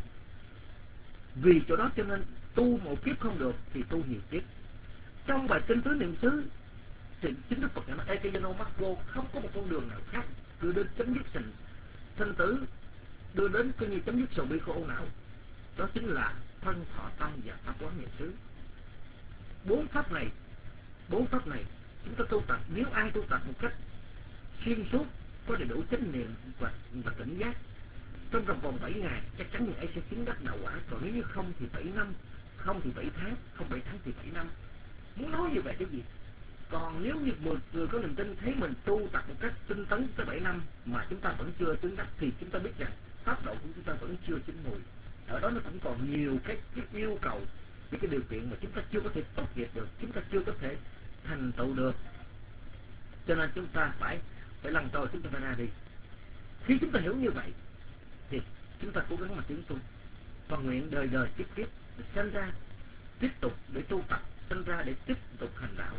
Vì chỗ đó cho nên tu một kiếp không được thì tu nhiều kiếp. Trong bài kinh tứ niệm xứ thì chính Đức Phật nói Ekayano Makko, không có một con đường nào khác đưa đến chấm dứt sinh sinh tử, đưa đến coi như chấm dứt sầu bi khổ não. Đó chính là thân thọ tâm và pháp quán niệm xứ. Bốn pháp này, bốn pháp này chúng ta tu tập, nếu ai tu tập một cách xuyên suốt, có đầy đủ chánh niệm và, và tỉnh giác, trong vòng vòng bảy ngày chắc chắn người ấy sẽ chứng đắc đạo quả. Còn nếu như không thì bảy năm, không thì bảy tháng, không bảy tháng thì bảy năm. Muốn nói như vậy cái gì? Còn nếu như một người có niềm tin thấy mình tu tập một cách tinh tấn tới bảy năm mà chúng ta vẫn chưa chứng đắc, thì chúng ta biết rằng pháp độ của chúng ta vẫn chưa chín mùi. Ở đó nó cũng còn nhiều cái, cái yêu cầu, những cái điều kiện mà chúng ta chưa có thể tốt nghiệp được, chúng ta chưa có thể thành tựu được. Cho nên chúng ta phải phải lần trôi, chúng ta phải ra đi. Khi chúng ta hiểu như vậy thì chúng ta cố gắng mà tiến tu, và nguyện đời đời kiếp kiếp để sinh ra tiếp tục để tu tập, sinh ra để tiếp tục hành đạo.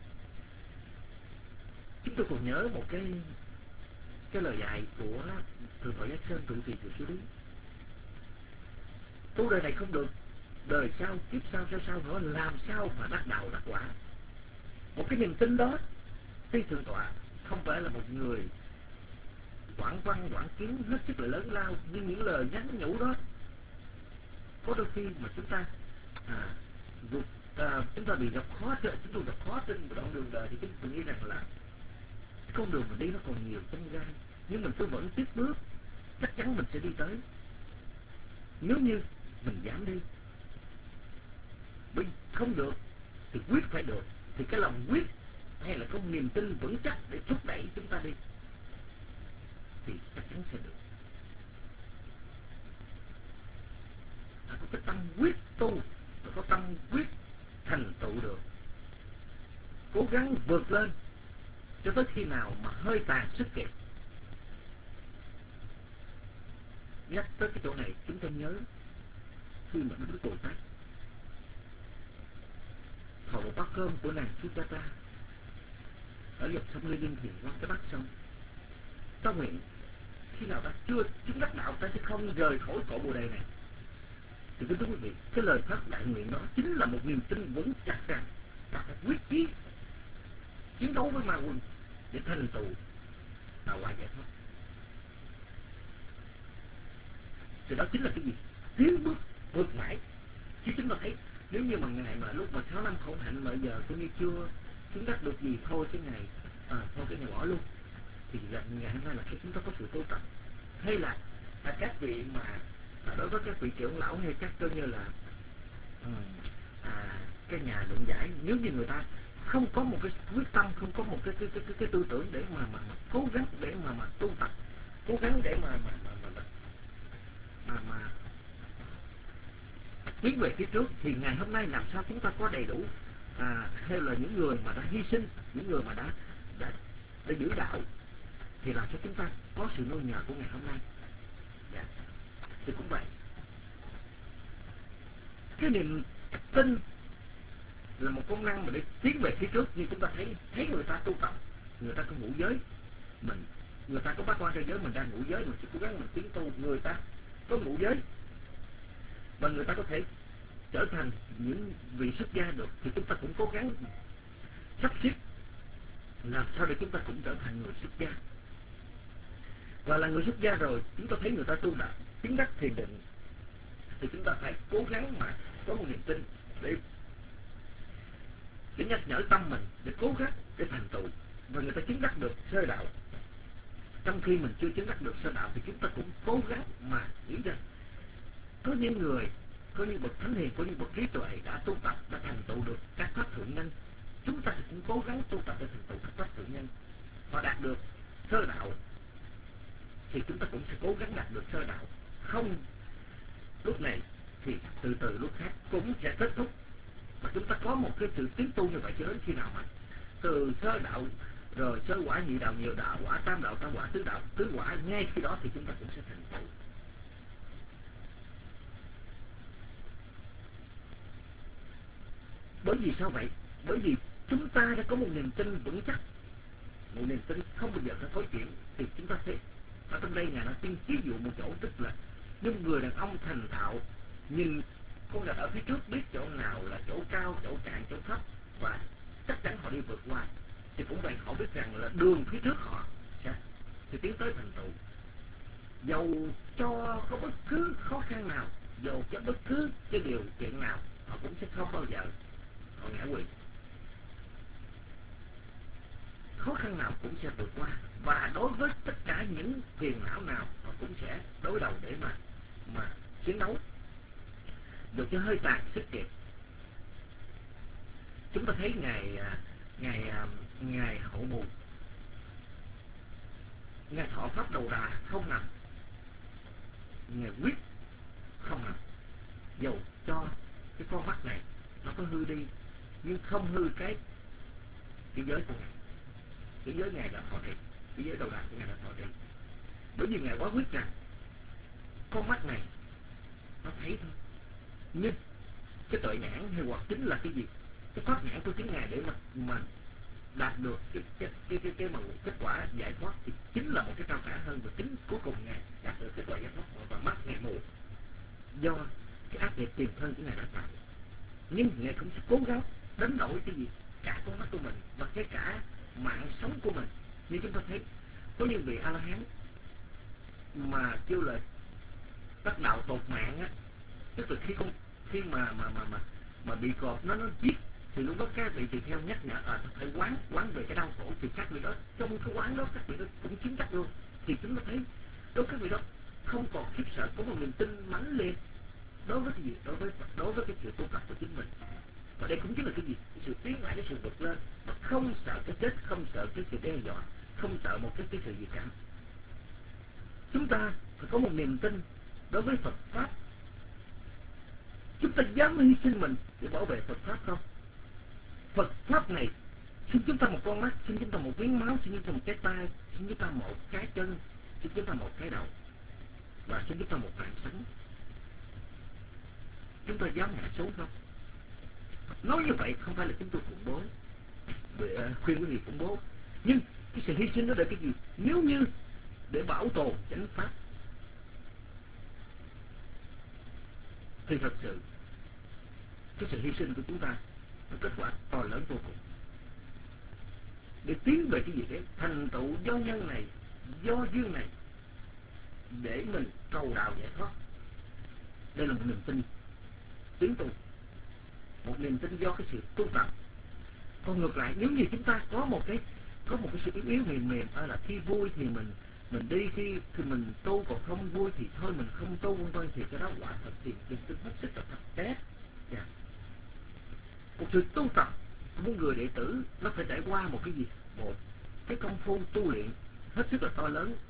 Chúng tôi còn nhớ một cái cái lời dạy của Thượng tọa Giác Sơn trụ trì chùa Suối Lý: tu đời này không được, đời sau, kiếp sau, sau sau nữa làm sao mà đắc đạo đắc quả. Một cái niềm tin đó, tuy Thượng tọa không phải là một người quảng văn quảng kiến hết sức là lớn lao, nhưng những lời nhắn nhủ đó có đôi khi mà chúng ta à, vượt, à, chúng ta bị gặp khó, chúng tôi gặp khó trên một đoạn đường đời, thì chúng tôi nghĩ rằng là con đường mình đi nó còn nhiều chông gai, nhưng mình cứ vẫn tiếp bước, chắc chắn mình sẽ đi tới. Nếu như mình dám đi, bởi không được thì quyết phải được, thì cái lòng quyết hay là có niềm tin vững chắc để thúc đẩy chúng ta đi thì chắc chắn sẽ được. Phải có cái tâm quyết tu, phải có tâm quyết thành tựu được, cố gắng vượt lên cho tới khi nào mà hơi tàn sức kiệt. Nhắc tới cái chỗ này chúng ta nhớ khi mà Đức Bồ Tát thọ một bát cơm của nàng Sujata ở dọc sông Lê Ninh Thiền qua cái bát sông, ta nguyện khi nào ta chưa chứng đắc đạo ta sẽ không rời khỏi cội bồ đề này. Thì kính thưa quý vị, cái lời phát đại nguyện đó chính là một niềm tin vững chắc rằng ta phải quyết chí chiến đấu với ma quân để thành tựu đạo quả giải thoát. Thì đó chính là cái gì? Tiến bước vượt mãi. Chứ chúng ta thấy nếu như mà ngày mà lúc mà sáu năm khổ hạnh mà giờ tôi như chưa chứng đắc được gì, thôi cái ngày à, thôi cái ngày bỏ luôn, thì ngày hôm nay là khi chúng ta có sự tu tập, hay là à, các vị mà à, đối với các vị trưởng lão hay các coi như là um, à, cái nhà luận giải, nếu như người ta không có một cái quyết tâm, không có một cái cái cái, cái, cái tư tưởng để mà, mà, mà cố gắng để mà mà tu tập, cố gắng để mà mà mà mà, mà, mà, mà tiến về phía trước, thì ngày hôm nay làm sao chúng ta có đầy đủ à, hay là những người mà đã hy sinh, những người mà đã đã, đã giữ đạo, thì làm cho chúng ta có sự nương nhờ của ngày hôm nay. Dạ. Thì cũng vậy, cái niềm tin là một công năng mà để tiến về phía trước. Như chúng ta thấy thấy người ta tu tập, người ta có ngũ giới, mình người ta có bát quan trai giới, mình đang ngũ giới, mình sẽ cố gắng mình tiến tu. Người ta có ngũ giới và người ta có thể trở thành những vị xuất gia được, thì chúng ta cũng cố gắng sắp xếp làm sao để chúng ta cũng trở thành người xuất gia. Và là người xuất gia rồi, chúng ta thấy người ta tu đạo chứng đắc thiền định, thì chúng ta phải cố gắng mà có một niềm tin để để nhắc nhở tâm mình, để cố gắng để thành tựu. Và người ta chứng đắc được sơ đạo, trong khi mình chưa chứng đắc được sơ đạo, thì chúng ta cũng cố gắng mà nghĩ rằng có những người, có những bậc thánh hiền, có những bậc trí tuệ đã tu tập, đã thành tựu được các pháp thượng nhân. Chúng ta cũng cố gắng tu tập để thành tựu các pháp thượng nhân. Họ đạt được sơ đạo thì chúng ta cũng sẽ cố gắng đạt được sơ đạo. Không lúc này thì từ từ lúc khác cũng sẽ kết thúc. Và chúng ta có một cái sự tiến tu như vậy cho đến khi nào mà từ sơ đạo rồi sơ quả, nhị đạo, nhiều đạo, quả, tam đạo, tam quả, tứ đạo, tứ quả, ngay khi đó thì chúng ta cũng sẽ thành tựu. Bởi vì sao vậy? Bởi vì chúng ta đã có một niềm tin vững chắc, một niềm tin không bao giờ có thối chuyển. Thì chúng ta thấy ở trong đây Ngài đã tiên ví dụ một chỗ, tức là những người đàn ông thành thạo nhìn con gà ở phía trước, biết chỗ nào là chỗ cao, chỗ cạn, chỗ thấp, và chắc chắn họ đi vượt qua. Thì cũng vậy, họ biết rằng là đường phía trước họ sẽ thì tiến tới thành tựu. Dầu cho có bất cứ khó khăn nào, dầu cho bất cứ cái điều kiện nào, họ cũng sẽ không bao giờ họ ngã quỵ. Khó khăn nào cũng sẽ vượt qua, và đối với tất cả những phiền não nào họ cũng sẽ đối đầu để mà mà chiến đấu. Được cho hơi tàn sức kiệt. Chúng ta thấy ngày ngày ngày Hậu Mùi, ngày thọ pháp đầu đà không nằm, ngày quyết không nằm. Dầu cho cái con mắt này nó có hư đi, nhưng không hư cái cái giới của ngài. Cái giới ngài đã thọ trì, cái giới đầu đà của ngài đã thọ trì. Bởi vì ngài quá quyết rằng con mắt này nó thấy thôi, nhưng cái tuệ nhãn hay hoặc chính là cái gì, cái pháp nhãn của chính ngài để mà mà đạt được cái cái cái cái, cái, cái kết quả giải thoát, thì chính là một cái cao cả hơn, và chính cuối cùng ngài đạt được kết quả giải thoát, và mắt ngài mù do cái ác nghiệp tiền thân của ngài đã tạo. Nhưng ngài cũng sẽ cố gắng đánh đổi cái gì, cả con mắt của mình và cái cả mạng sống của mình. Như chúng ta thấy có những vị A La Hán mà kêu là đắc đạo tột mạng á, tức là khi con khi mà mà mà mà mà bị cọp nó nó giết, thì lúc đó các vị tỳ kheo nhắc nhở à phải quán quán về cái đau khổ, thì các vị đó trong cái quán đó các vị đó cũng chứng đắc luôn. Thì chúng ta thấy đối với các vị đó không còn khiếp sợ, có một niềm tin mãnh liệt đối với cái gì, đối với đối với cái sự tu tập của chính mình. Và đây cũng chính là cái gì, cái sự tiến lại, cái sự vượt lên, mà không sợ cái chết, không sợ cái sự đe dọa, không sợ một cái cái sự gì cả. Chúng ta phải có một niềm tin đối với Phật pháp. Chúng ta dám hy sinh mình để bảo vệ Phật pháp không? Phật pháp này xin chúng ta một con mắt, xin chúng ta một miếng máu, xin chúng ta một cái tay, xin chúng ta một cái chân, xin chúng ta một cái đầu, và xin chúng ta một mạng sống. Chúng ta dám ngã xuống không? Nói như vậy không phải là chúng tôi khủng bố, khuyên quý vị khủng bố, nhưng cái sự hy sinh đó để cái gì? Nếu như để bảo tồn chánh pháp thì thật sự cái sự hy sinh của chúng ta nó kết quả to lớn vô cùng. Để tiến về cái gì? Để thành tựu do nhân này, do duyên này, để mình cầu đạo giải thoát. Đây là một niềm tin tiến tu, một niềm tin do cái sự tu tập. Còn ngược lại, nếu như chúng ta có một cái có một cái sự yếu yếu mềm mềm, à là khi vui thì mình mình đi, khi thì mình tu, còn không vui thì thôi mình không tu, vân vân, thì cái đó quả thật thì niềm tin hết sức là thật kém. Yeah. Một sự tu tập của một người đệ tử nó phải trải qua một cái gì, một cái công phu tu luyện hết sức là to lớn.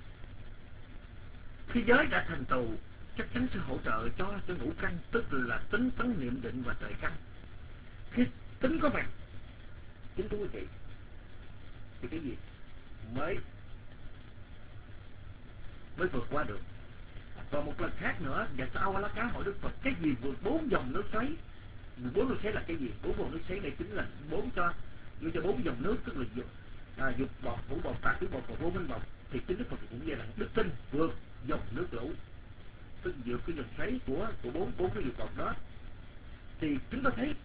Khi giới đã thành tựu chắc chắn sẽ hỗ trợ cho cho ngũ căn, tức là tính, tấn, niệm, định và tuệ căn. Khi tính có mặt, chính thưa quý vị, thì cái gì mới mới vượt qua được. Và một lần khác nữa, và sau lá cá hỏi Đức Phật cái gì vượt bốn dòng nước xoáy. Bốn nước xoáy là cái gì? Bốn dòng nước xoáy này chính là bốn cho như cho bốn dòng nước, tức là dục à, dục bọt, vũ bọt, tà khí bọt và vô minh bọt. thì chính Đức Phật cũng giai đoạn đức tin vượt dòng nước lũ, tức vượt cái dòng xoáy của của bốn bốn cái dục vọng đó. Thì chúng ta thấy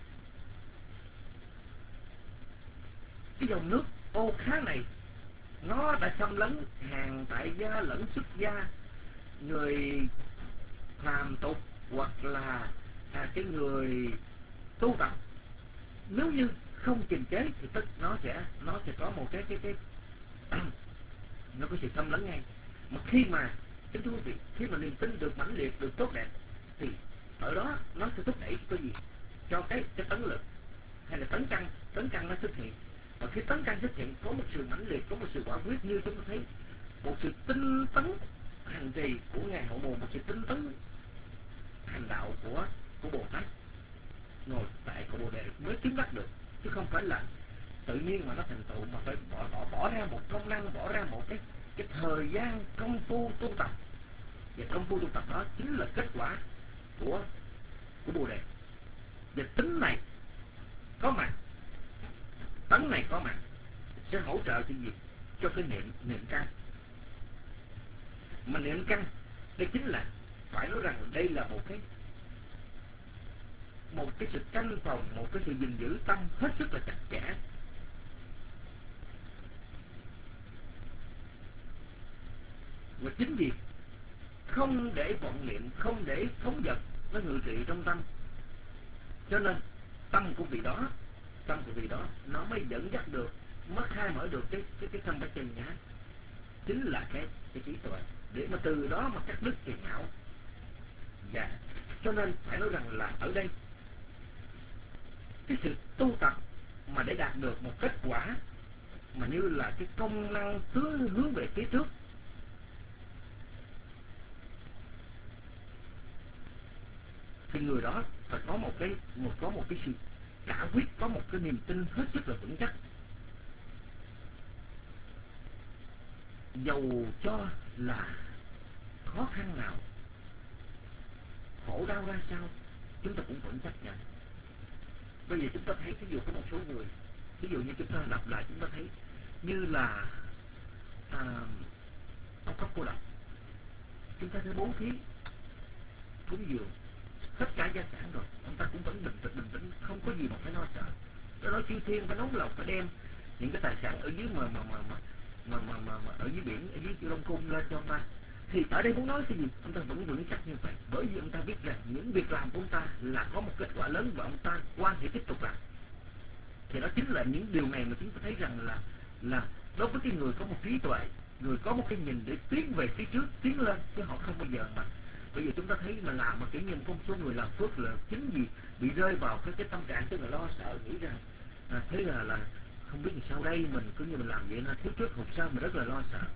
cái dòng nước ô khá này nó đã xâm lấn hàng tại gia lẫn xuất gia, người phàm tục hoặc là à, cái người tu tập. Nếu như không kiềm chế thì tức nó sẽ nó sẽ có một cái cái cái nó có sự xâm lấn ngay. Mà khi mà kính thưa quý vị, khi mà niềm tin được mãnh liệt, được tốt đẹp, thì ở đó nó sẽ thúc đẩy cái gì, cho cái cái tấn lực hay là tấn căn tấn căn nó xuất hiện. Và khi tấn căn xuất hiện, có một sự mãnh liệt, có một sự quả quyết, như chúng ta thấy một sự tinh tấn hành trì của ngài Hậu Mùn, một sự tinh tấn hành đạo của của Bồ Tát ngồi tại cội Bồ Đề mới chứng đắc được, chứ không phải là tự nhiên mà nó thành tựu, mà phải bỏ bỏ bỏ ra một công năng, bỏ ra một cái cái thời gian công phu tu tập. Và công phu tu tập đó chính là kết quả của của Bồ Đề. Và tính này có mặt, tấn này có mặt sẽ hỗ trợ cái gì? Cho cái niệm niệm căn. Mà niệm căn đây chính là phải nói rằng đây là một cái một cái sự canh phòng, một cái sự gìn giữ tâm hết sức là chặt chẽ. Và chính vì không để vọng niệm, không để phóng dật nó ngự trị trong tâm, cho nên tâm của vị đó, tâm của vị đó nó mới dẫn dắt được, mới khai mở được cái cái cái tâm bát chân nhã, chính là cái cái trí tuệ, để mà từ đó mà cắt đứt phiền não. Và cho nên phải nói rằng là ở đây cái sự tu tập mà để đạt được một kết quả mà như là cái công năng hướng hướng về phía trước, thì người đó phải có một cái một có một cái sự cả quyết, có một cái niềm tin hết sức là vững chắc. Dầu cho là khó khăn nào, khổ đau ra sao, chúng ta cũng vẫn chấp nhận. Bây giờ chúng ta thấy ví dụ có một số người, ví dụ như chúng ta đọc lại, chúng ta thấy như là à, ông Pháp Cô Độc, chúng ta thấy bố thí cúng dường hết cả gia sản rồi, ông ta cũng vẫn bình tĩnh bình tĩnh không có gì mà phải lo sợ. Đó nói chư thiên phải nóng lòng phải đem những cái tài sản ở dưới mà mà mà mà mà, mà, mà, mà ở dưới biển, ở dưới Long Cung lên cho ông ta. Thì ở đây muốn nói cái gì? Ông ta vẫn vững chắc như vậy, bởi vì ông ta biết rằng những việc làm của ông ta là có một kết quả lớn và ông ta quan hệ tiếp tục làm. Thì đó chính là những điều này mà chúng ta thấy rằng là là đối với cái người có một trí tuệ, người có một cái nhìn để tiến về phía trước, tiến lên, chứ họ không bao giờ mà bây giờ chúng ta thấy mà làm mà kiểu như một số người làm phước là chính vì bị rơi vào cái cái tâm trạng tức là lo sợ, nghĩ rằng à, thế là là không biết sao đây, mình cứ như mình làm vậy nó thiếu trước hụt sau, mình rất là lo sợ.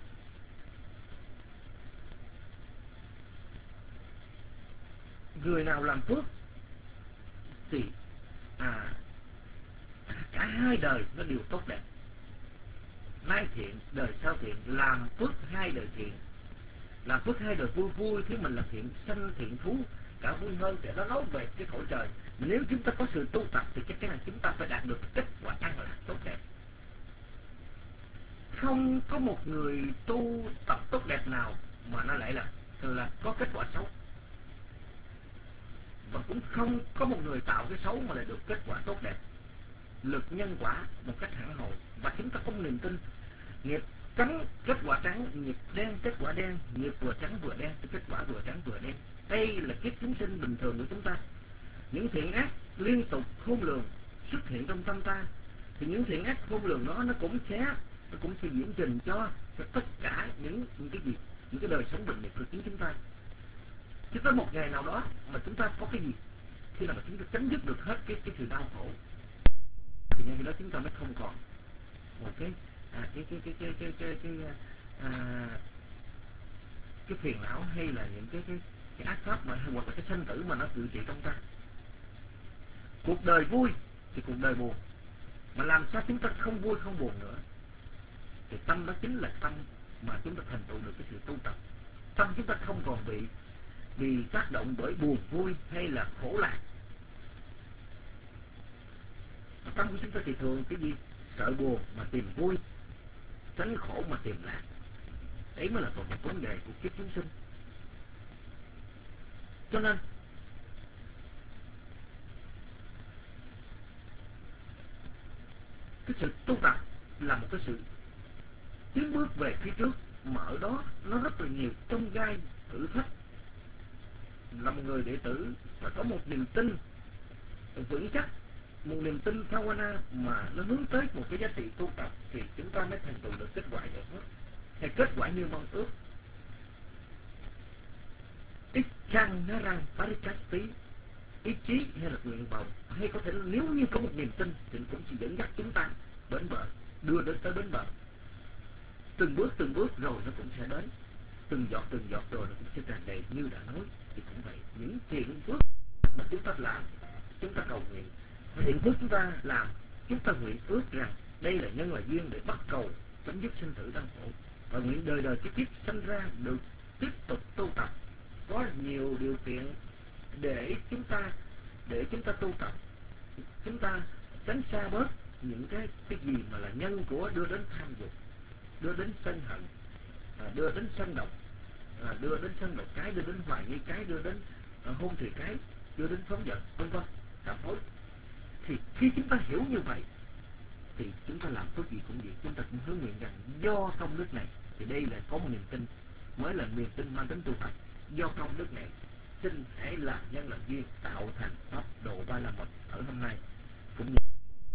Người nào làm phước thì à cả hai đời nó đều tốt đẹp, nay thiện đời sau thiện, làm phước hai đời thiện, làm phước hai đời vui vui, thế mình làm thiện sanh thiện thú cả vui hơn. Để nó nói về cái cõi trời, mà nếu chúng ta có sự tu tập thì chắc chắn là chúng ta phải đạt được kết quả an lạc tốt đẹp. Không có một người tu tập tốt đẹp nào mà nó lại là là có kết quả xấu, và cũng không có một người tạo cái xấu mà lại được kết quả tốt đẹp. Lực nhân quả một cách hẳn hoi, và chúng ta có niềm tin nghiệp trắng kết quả trắng, nghiệp đen kết quả đen, nghiệp vừa trắng vừa đen, kết quả vừa trắng vừa đen. Đây là kiếp chúng sinh bình thường của chúng ta. Những thiện ác liên tục khôn lường xuất hiện trong tâm ta, thì những thiện ác khôn lường đó nó cũng sẽ nó cũng sẽ diễn trình cho, cho tất cả những những cái gì, những cái đời sống bình nghiệp của chính chúng ta. Chứ tới một ngày nào đó mà chúng ta có cái gì, khi nào mà chúng ta chấm dứt được hết cái cái sự đau khổ, thì ngay khi đó chúng ta mới không còn một cái à, cái cái cái cái cái cái cái, à, cái phiền não hay là những cái cái cái ác pháp mà hoặc là cái sanh tử mà nó tự trị trong ta. Cuộc đời vui thì cuộc đời buồn, mà làm sao chúng ta không vui không buồn nữa? Thì tâm đó chính là tâm mà chúng ta thành tựu được cái sự tu tập. Tâm chúng ta không còn bị bị tác động bởi buồn vui hay là khổ lạc. Tâm của chúng ta thì thường cái gì? Sợ buồn mà tìm vui, tránh khổ mà tìm lạc. Ấy mới là còn một vấn đề của kiếp chúng sinh. Cho nên cái sự tu tập là một cái sự tiến bước về phía trước, mà ở đó nó rất là nhiều chông gai thử thách. Là một người đệ tử phải có một niềm tin vững chắc, một niềm tin Bhavana mà nó hướng tới một cái giá trị tu tập, thì chúng ta mới thành tựu được kết quả giải thoát, hay kết quả như mong ước. Ít chăng nó rằng parikasti, ý chí hay là nguyện vọng, hay có thể nếu như có một niềm tin thì cũng sẽ dẫn dắt chúng ta bến bờ, đưa đến tới bến bờ. Từng bước từng bước rồi nó cũng sẽ đến, từng giọt từng giọt rồi nó cũng sẽ tràn đầy. Như đã nói thì cũng vậy, những thiện phước mà chúng ta làm, chúng ta cầu nguyện, thiện phước chúng ta làm, chúng ta nguyện ước rằng đây là nhân là duyên để bắt cầu chấm dứt sinh tử đau khổ, và nguyện đời đời kiếp kiếp sanh ra được tiếp tục tu tập, có nhiều điều kiện để chúng ta để chúng ta tu tập, chúng ta tránh xa bớt những cái cái gì mà là nhân của đưa đến tham dục, đưa đến sân hận, à, đưa đến sân độc, à, đưa đến sân độc cái, đưa đến hoài nghi cái, đưa đến à, hôn thủy cái, đưa đến phóng dật, vân vân, cảm hối. Thì khi chúng ta hiểu như vậy thì chúng ta làm phước gì cũng vậy, chúng ta cũng hứa nguyện rằng do công đức này, thì đây là có một niềm tin mới là niềm tin mang tính tu tập. Do công đức này xin hãy làm nhân làm duyên tạo thành pháp độ ba la mật ở hôm nay cũng như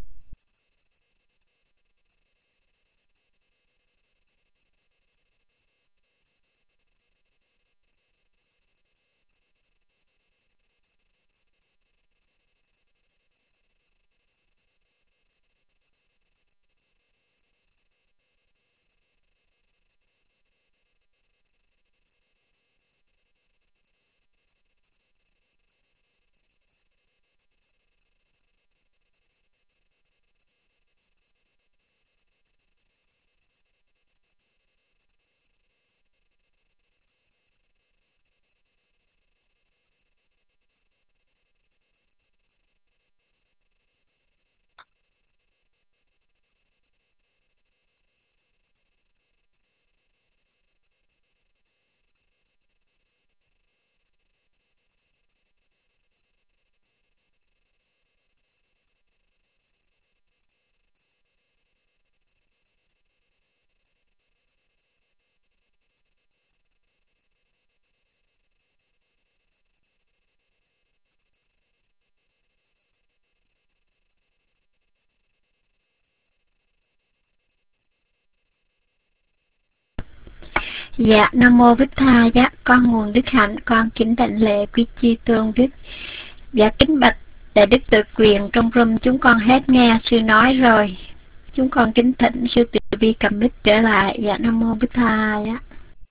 Dạ, Nam Mô Bích Tha. Dạ, con nguồn Đức Hạnh, con kính đảnh lễ quý chi tôn đức. Dạ, kính bạch Đại Đức Tự Quyền, trong room chúng con hết nghe sư nói rồi. Chúng con kính thỉnh sư Từ Bi cầm mic trở lại. Dạ, Nam Mô Bích Tha. Dạ.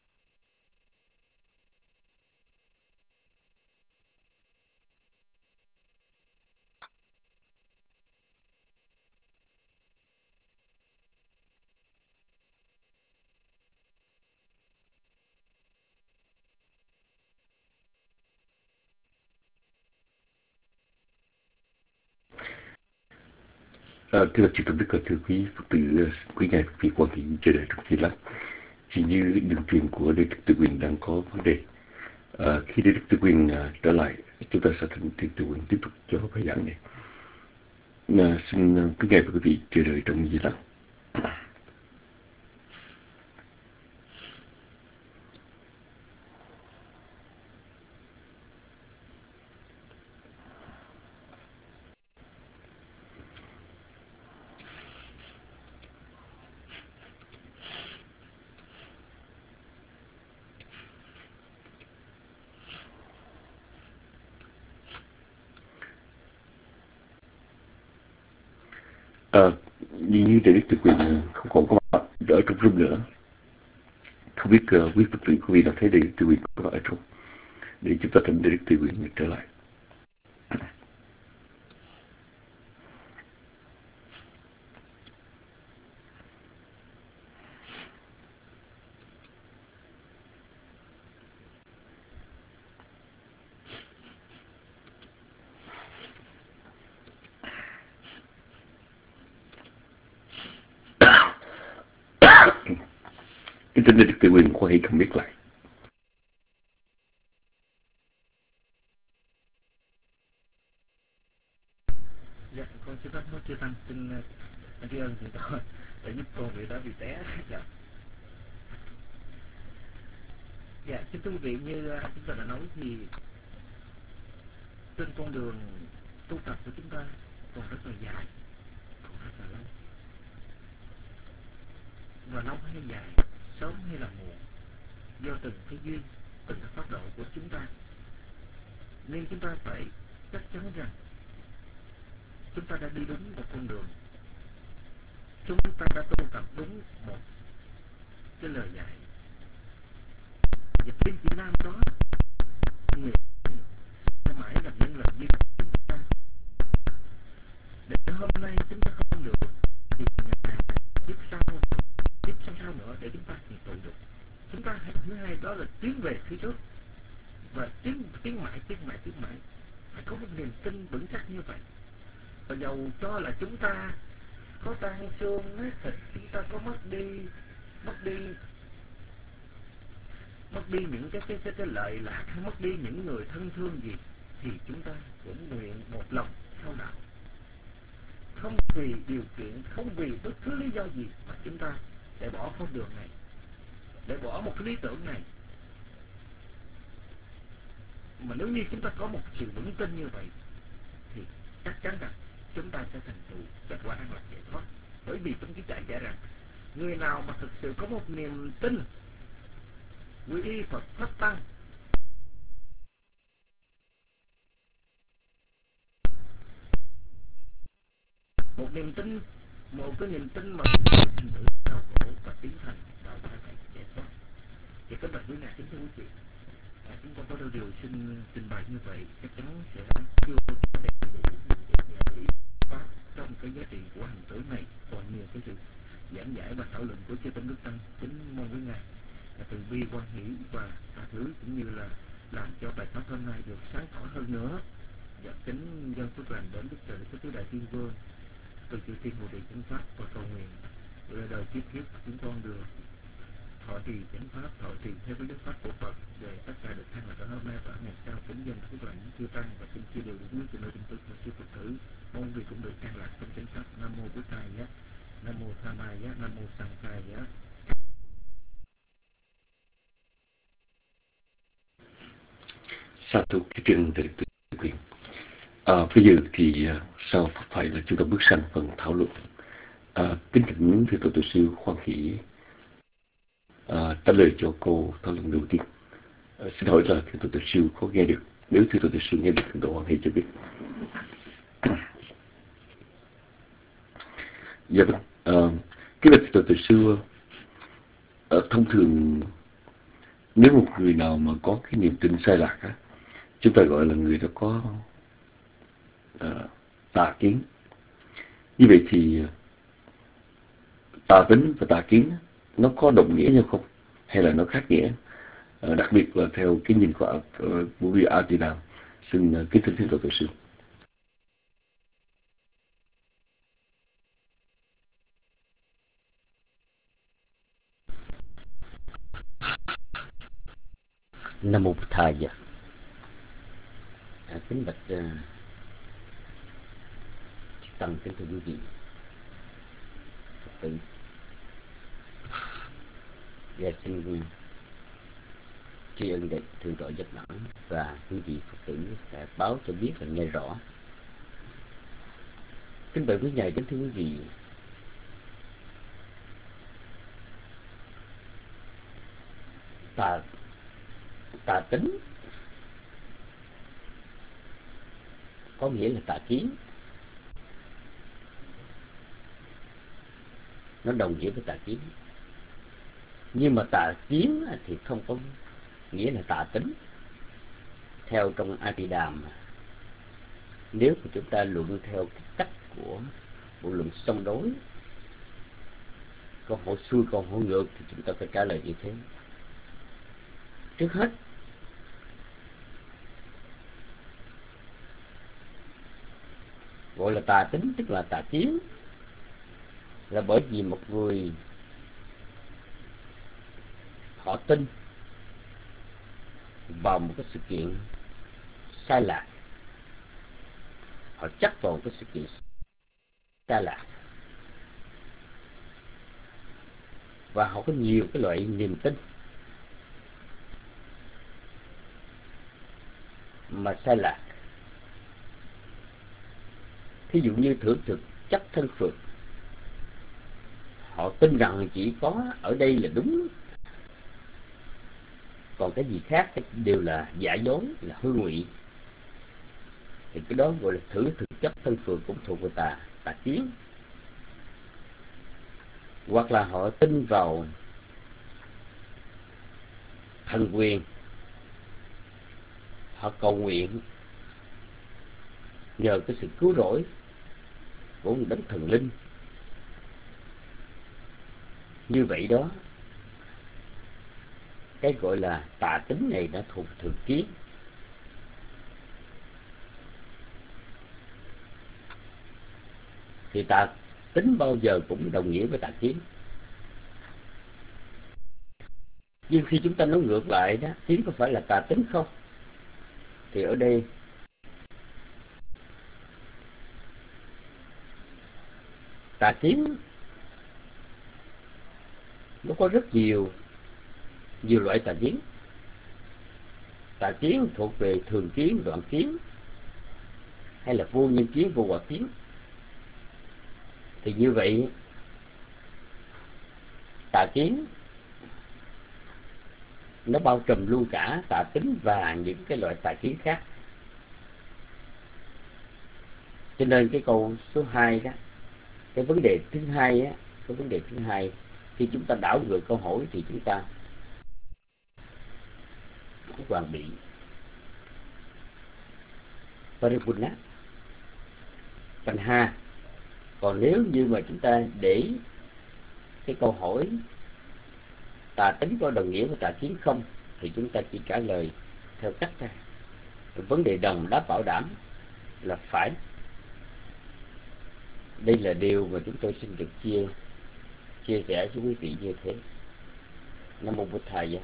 À, thưa chị Tôn Đức và thưa quý Phật tử, quý ngài quý quan thị chờ đợi trong khi lắm. Hình như đường truyền của Đại Đức Tự Quyền đang có vấn đề. À, khi Đại Đức Tự Quyền à, trở lại, chúng ta sẽ thỉnh Đại Đức Tự Quyền tiếp tục cho bài giảng này. À, xin uh, quý ngài và quý vị chờ đợi trong giây lát. À, như như Đại Đức Tự Quyền không còn có mặt ở trong room nữa. Không biết uh, quý Phật tử quý vị đã thấy Đại Đức Tự Quyền có mặt ở trong, để chúng ta thỉnh Đại Đức Tự Quyền trở lại. Kính thỉnh Đức Tự Quyền khoan hỷ cầm biết lại. Dạ, con xin phép nói chưa tăng, xin anh tri ân thượng tọa đã giúp con vì đã bị té. Dạ. Dạ, kính thưa quý vị, như chúng ta đã nói thì trên con đường tu tập của chúng ta còn rất là dài, còn rất là lâu. Và lâu hay dài, sớm hay là muộn, do từng cái duyên, từng cái pháp độ của chúng ta, nên chúng ta phải chắc chắn rằng chúng ta đã đi đúng một con đường, chúng ta đã tu tập đúng một cái lời dạy. Và trên Việt Nam đó, nguyện sẽ mãi là những lần duyên chúng ta, để hôm nay chúng ta không được thì ngày kiếp sau, kiếp sau sau nữa để chúng ta thành tựu được. Chúng ta hãy thứ hai đó là tiến về phía trước và tiến tiến mãi tiến mãi tiến mãi, phải có một niềm tin vững chắc như vậy. Và dầu cho là chúng ta có tan xương nát thịt, chúng ta có mất đi mất đi mất đi những cái cái cái, cái lợi lạc, hay mất đi những người thân thương gì, thì chúng ta cũng nguyện một lòng theo đạo, không vì điều kiện, không vì bất cứ lý do gì mà chúng ta để bỏ con đường này, để bỏ một cái lý tưởng này. Mà nếu như chúng ta có một sự vững tin như vậy thì chắc chắn rằng chúng ta sẽ thành tựu kết quả an lạc giải thoát. Bởi vì trong cái trại dạy rằng người nào mà thực sự có một niềm tin quy y Phật Pháp Tăng, một niềm tin, một cái niềm tin mà thành tựu đau khổ và tiến thành đạo an lạc giải thoát. Thì các bạn quý ngài kính thưa quý vị, à, chúng con có đôi điều xin trình bày như vậy chắc chắn sẽ chưa đầy đủ giải pháp trong cái giá trị của hành tử này. Còn nhiều cái sự giảng giải và thảo luận của chư Tôn Đức Tăng, kính mong với ngài là từ bi quan hỷ và tha thứ, cũng như là làm cho bài pháp hôm nay được sáng tỏ hơn nữa. Và kính dân phước lành đến Đức Trời Đức Tứ Đại Thiên Vương, từ chư thiên hộ trì chánh pháp và cầu nguyện đời đời kiếp kiếp chúng con được thọ trì chánh pháp, thọ trì theo cái đức pháp của Phật, để tất cả được thăng là hôm nay và ngày sau. Kính dân phước lành chư tăng và kính chia đều được quý từ nơi tinh tức và sư Phật tử, mong vì cũng được an lạc trong chánh pháp. Nam mô Bổn Thầy Giá, Nam mô Tham Ma Giá, Nam mô Sang Khai Giá. Sa thú cái trên Đại Tự Quyền. À, bây giờ thì sau pháp thoại là chúng ta bước sang phần thảo luận. À, kính thỉnh thưa tổ tổ sư khoan hỷ à, trả lời cho câu thảo luận đầu tiên. À, xin hỏi là thưa tổ tổ sư có nghe được? Nếu thưa tổ tổ sư nghe được, thưa tổ khoan hỷ cho biết. Dạ vâng. À, cái việc tổ tổ sư à, thông thường nếu một người nào mà có cái niềm tin sai lạc á, chúng ta gọi là người đó có uh, tà kiến. Như vậy thì tà tính và tà kiến nó có đồng nghĩa nhau không, hay là nó khác nghĩa? Uh, đặc biệt là theo cái nhìn của Bồ Đề A Di Đà. Xin uh, kính thỉnh thưa tổ sư. Nam mô Bổn Thầy Giá. À, kính bạch uh, tăng kính thưa quý vị Phật tử. Và xin tri ân đại thượng tọa Giác Đẳng và quý vị Phật tử đã báo cho biết là nghe rõ. Kính bạch quý ngài, kính thưa quý vị, tà tà tính có nghĩa là tà kiến, nó đồng nghĩa với tà kiến. Nhưng mà tà kiến thì không có nghĩa là tà tính. Theo trong A Di Đàm, nếu mà chúng ta luận theo cái cách của bộ luận song đối, câu hỏi xuôi câu hỏi ngược, thì chúng ta phải trả lời như thế. Trước hết, gọi là tà tính tức là tà kiến, là bởi vì một người họ tin vào một cái sự kiện sai lạc, họ chấp vào cái sự kiện sai lạc, và họ có nhiều cái loại niềm tin mà sai lạc. Thí dụ như thưởng thực chấp thân phượt, họ tin rằng chỉ có ở đây là đúng, còn cái gì khác đều là giả dối, là hư ngụy. Thì cái đó gọi là thử thực chấp thân phượng, cũng thuộc về tà tà kiến. Hoặc là họ tin vào thần quyền, họ cầu nguyện nhờ cái sự cứu rỗi của một đấng thần linh. Như vậy đó, cái gọi là tà tính này đã thuộc thường kiến. Thì tà tính bao giờ cũng đồng nghĩa với tà kiến. Nhưng khi chúng ta nói ngược lại đó, kiến có phải là tà tính không? Thì ở đây tà kiến nó có rất nhiều nhiều loại tà kiến. Tà kiến thuộc về thường kiến, đoạn kiến, hay là vô nhân kiến, vô hoặc kiến. Thì như vậy, tà kiến nó bao trùm luôn cả tà tính và những cái loại tà kiến khác. Cho nên cái câu số hai đó, cái vấn đề thứ hai á, cái vấn đề thứ hai khi chúng ta đảo ngược câu hỏi thì chúng ta hoàn bị Paripurna Panha. Còn nếu như mà chúng ta để cái câu hỏi tà tính có đồng nghĩa với tà kiến không, thì chúng ta chỉ trả lời theo cách ra. Vấn đề đồng đáp bảo đảm là phải. Đây là điều mà chúng tôi xin được chia chia sẻ với quý vị như thế. Nam mô Bụt Thầy.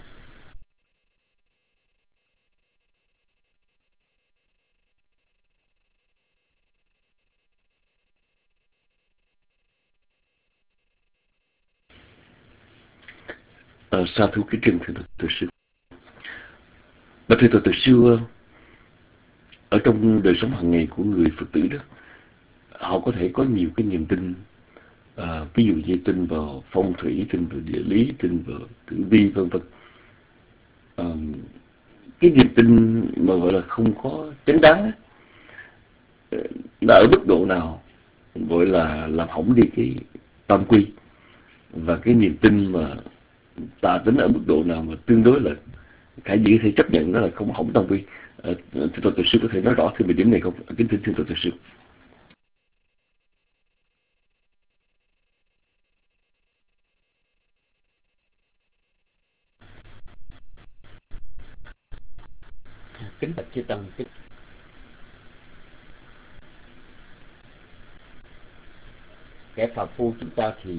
À, sa thú kính trân thưa Tổ sư. Và thưa Tổ sư, ở trong đời sống hàng ngày của người Phật tử đó, họ có thể có nhiều cái niềm tin, à, ví dụ như tin vào phong thủy, tin vào địa lý, tin vào tử vi, vân vân. À, cái niềm tin mà gọi là không có chính đáng đã ở mức độ nào gọi là làm hỏng đi cái tam quy, và cái niềm tin mà tà tính ở mức độ nào mà tương đối là khả dĩ thể chấp nhận nó là không hỏng tam quy. À, thưa Tổ sư có thể nói rõ thêm về điểm này không? Kính thưa thưa Tổ sư. Kính bạch chư tăng, kính kẻ phàm phu chúng ta thì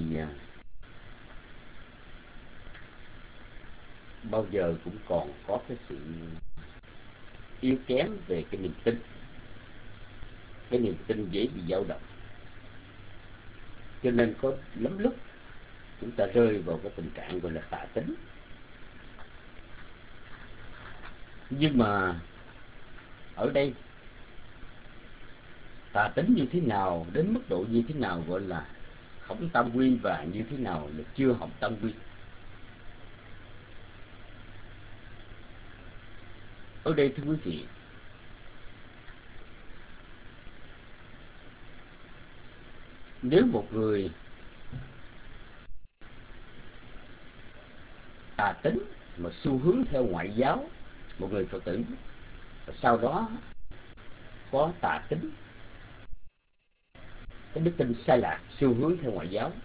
bao giờ cũng còn có cái sự yếu kém về cái niềm tin. Cái niềm tin dễ bị dao động, cho nên có lắm lúc chúng ta rơi vào cái tình trạng gọi là tà tính. Nhưng mà ở đây tà tính như thế nào, đến mức độ như thế nào gọi là hỏng tam quy, và như thế nào là chưa hỏng tam quy? Ở đây thưa quý vị, nếu một người tà tính mà xu hướng theo ngoại giáo, một người Phật tử sau đó có tà tính, cái đức tin sai lạc, xu hướng theo ngoại giáo,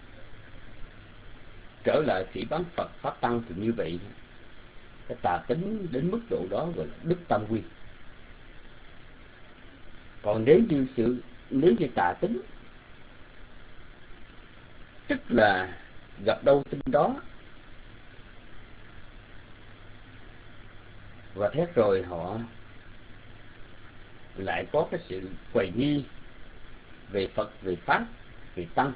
trở lại phỉ báng Phật pháp tăng, thì như vậy cái tà tính đến mức độ đó gọi là đức tam quy. Còn nếu như sự nếu như tà tính tức là gặp đâu tin đó, Và thế rồi họ lại có cái sự hoài nghi về Phật, về Pháp, về Tăng.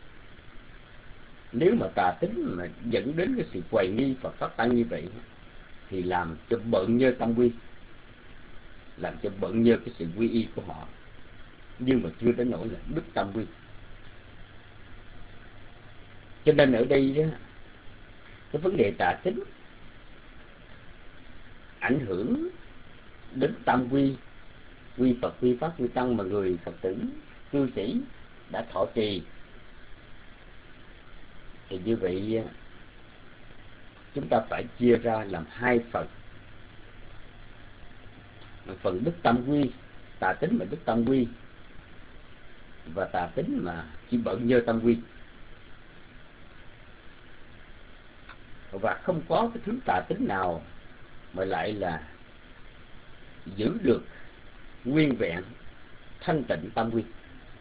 Nếu mà tà tính mà dẫn đến cái sự hoài nghi Phật Pháp Tăng như vậy thì làm cho bận nhơ tâm quy, làm cho bận nhơ cái sự quy y của họ, nhưng mà chưa đến nỗi là đức tâm quy. Cho nên ở đây đó, cái vấn đề tà tính ảnh hưởng đến tam quy, quy Phật, quy Pháp, quy Tăng mà người Phật tử cư sĩ đã thọ trì, thì như vậy chúng ta phải chia ra làm hai phần. Phần đức tâm quy, tà tính mà đức tâm quy, và tà tính mà chỉ bận nhơ tâm quy. Và không có cái thứ tà tính nào mà lại là giữ được nguyên vẹn thanh tịnh tâm quy.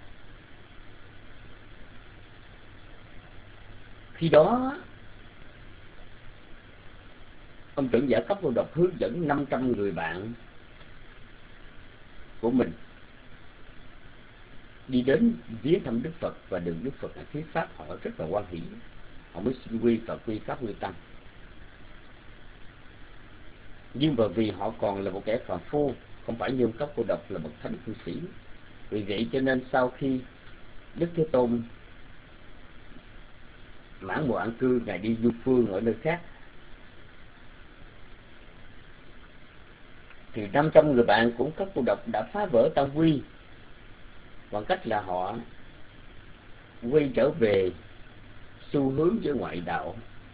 Khi đó ông trưởng giả Cấp Cô Độc hướng dẫn năm trăm người bạn của mình đi đến viếng thăm Đức Phật, và được Đức Phật thuyết pháp, họ rất là hoan hỷ, họ mới xin quy Phật, quy Pháp, quy Tăng. Nhưng mà vì họ còn là một kẻ phàm phu, không phải như ông Cấp Cô Độc là bậc thánh cư sĩ, vì vậy cho nên sau khi Đức Thế Tôn mãn mùa an cư, ngài đi du phương ở nơi khác, thì năm trăm người bạn của Cấp Cô Độc đã phá vỡ tam quy bằng cách là họ quay trở về xu hướng với ngoại đạo.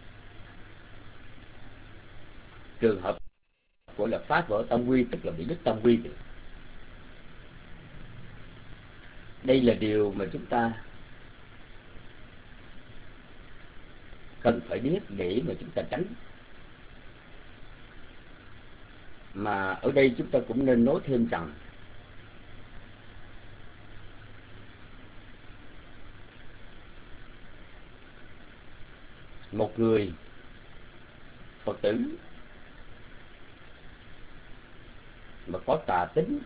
Trường hợp gọi là phá vỡ tam quy tức là bị đứt tam quy. Đây là điều mà chúng ta cần phải biết để mà chúng ta tránh. Mà ở đây chúng ta cũng nên nói thêm rằng một người Phật tử mà có tà tính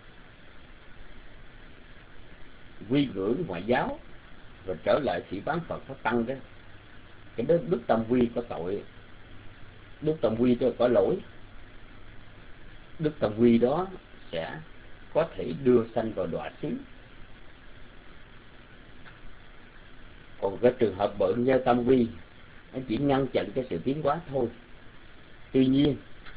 quy ngưỡng ngoại giáo và trở lại phỉ báng Phật Pháp Tăng đó, cái đó đức tâm quy có tội, đức tâm quy đó có lỗi. Đức tâm quy đó sẽ có thể đưa sanh vào đọa xứ. Còn cái trường hợp bận nhơ tâm quy, nó chỉ ngăn chặn cái sự tiến hóa thôi. Tuy nhiên,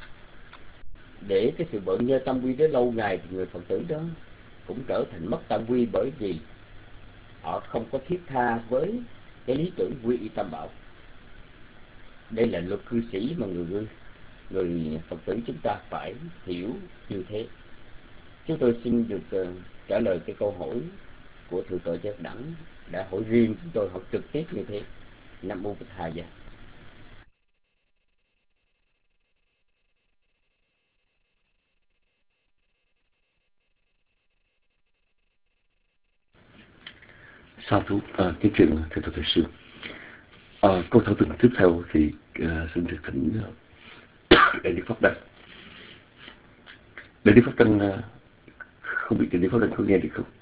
để cái sự bận nhơ tâm quy đó lâu ngày thì người Phật tử đó cũng trở thành mất tâm quy, bởi vì họ không có thiết tha với cái lý tưởng quy y tam bảo. Đây là luật cư sĩ mà người người Phật tử chúng ta phải hiểu như thế. Chúng tôi xin được uh, trả lời cái câu hỏi của Thượng tọa Giác Đẳng đã hỏi riêng chúng tôi, hỏi trực tiếp như thế. Nam mô Bích Hà Dạ. Sa thú à, kính chuyện thưa thưa thầy sư. À, câu thảo luận tiếp theo thì uh, xin được thỉnh uh, Đại Đức Pháp Đăng. Đại Đức Pháp Đăng uh, không biết Đại Đức Pháp Đăng có nghe được không?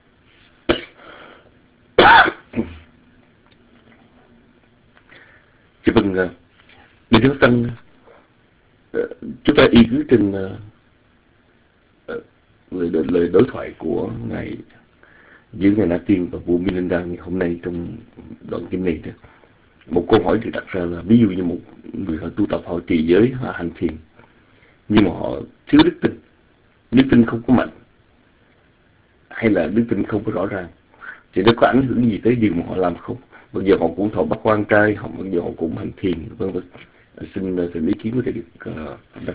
Dạ vâng, uh, Đại Đức Pháp Đăng, uh, chúng ta y cứ trên uh, uh, lời, lời đối thoại của ngài giữa ngài Na Tiên và vua Milinda ngày hôm nay trong đoạn kinh này đó. Một câu hỏi được đặt ra là ví dụ như một người họ tu tập, họ trì giới, họ hành thiền, nhưng mà họ thiếu đức tin, đức tin không có mạnh, hay là đức tin không có rõ ràng, thì nó có ảnh hưởng gì tới điều mà họ làm không? Bây giờ họ cũng thọ bát quan trai, họ bây giờ họ cũng hành thiền, vân vân. Xin xin ý kiến của thầy được uh, Đăng.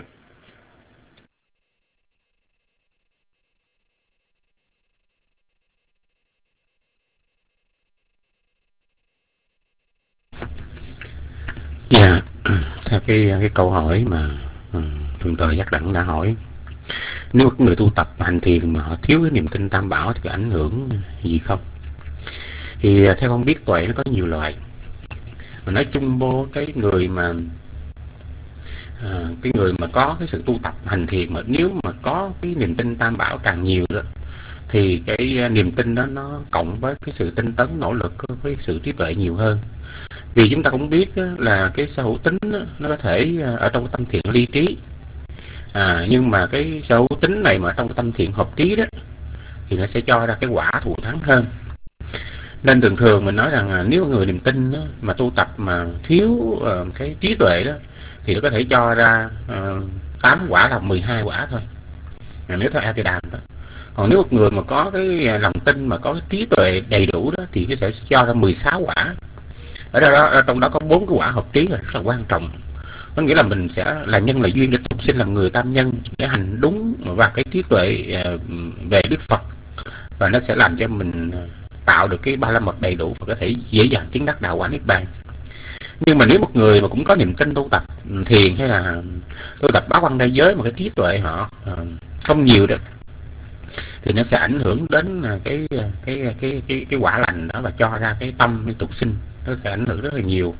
Dạ, theo cái cái câu hỏi mà uh, Thượng tọa Giác Đẳng đã hỏi, nếu người tu tập hành thiền mà họ thiếu cái niềm tin tam bảo thì có ảnh hưởng gì không? Thì uh, theo con biết tuệ nó có nhiều loại, mà nói chung vô cái người mà à, cái người mà có cái sự tu tập hành thiền, mà nếu mà có cái niềm tin Tam Bảo càng nhiều đó, thì cái niềm tin đó nó cộng với cái sự tinh tấn nỗ lực với sự trí tuệ nhiều hơn. Vì chúng ta cũng biết là cái sở hữu tính nó có thể ở trong cái tâm thiện ly trí, à, nhưng mà cái sở hữu tính này mà trong cái tâm thiện hợp trí đó thì nó sẽ cho ra cái quả thù thắng hơn. Nên thường thường mình nói rằng nếu người niềm tin đó, mà tu tập mà thiếu uh, cái trí tuệ đó, thì nó có thể cho ra uh, tám quả là mười hai quả thôi, à, nếu theo A Di Đà đó. Còn nếu một người mà có cái lòng tin mà có cái trí tuệ đầy đủ đó thì nó sẽ cho ra mười sáu quả. Ở đó, đó trong đó có bốn cái quả hợp trí là rất là quan trọng. Có nghĩa là mình sẽ là nhân là duyên để tục sinh làm người tam nhân, để hành đúng và cái trí tuệ uh, về Đức Phật, và nó sẽ làm cho mình tạo được cái ba la mật đầy đủ và có thể dễ dàng chứng đắc đạo quả niết bàn. Nhưng mà nếu một người mà cũng có niềm tin tu tập thiền hay là tu tập bát quan đại giới mà cái trí tuệ họ uh, không nhiều được, thì nó sẽ ảnh hưởng đến cái cái cái cái cái, cái quả lành đó, và cho ra cái tâm cái tục sinh nó sẽ ảnh hưởng rất là nhiều.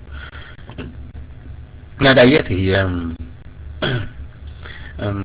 Ở đây thì um, um,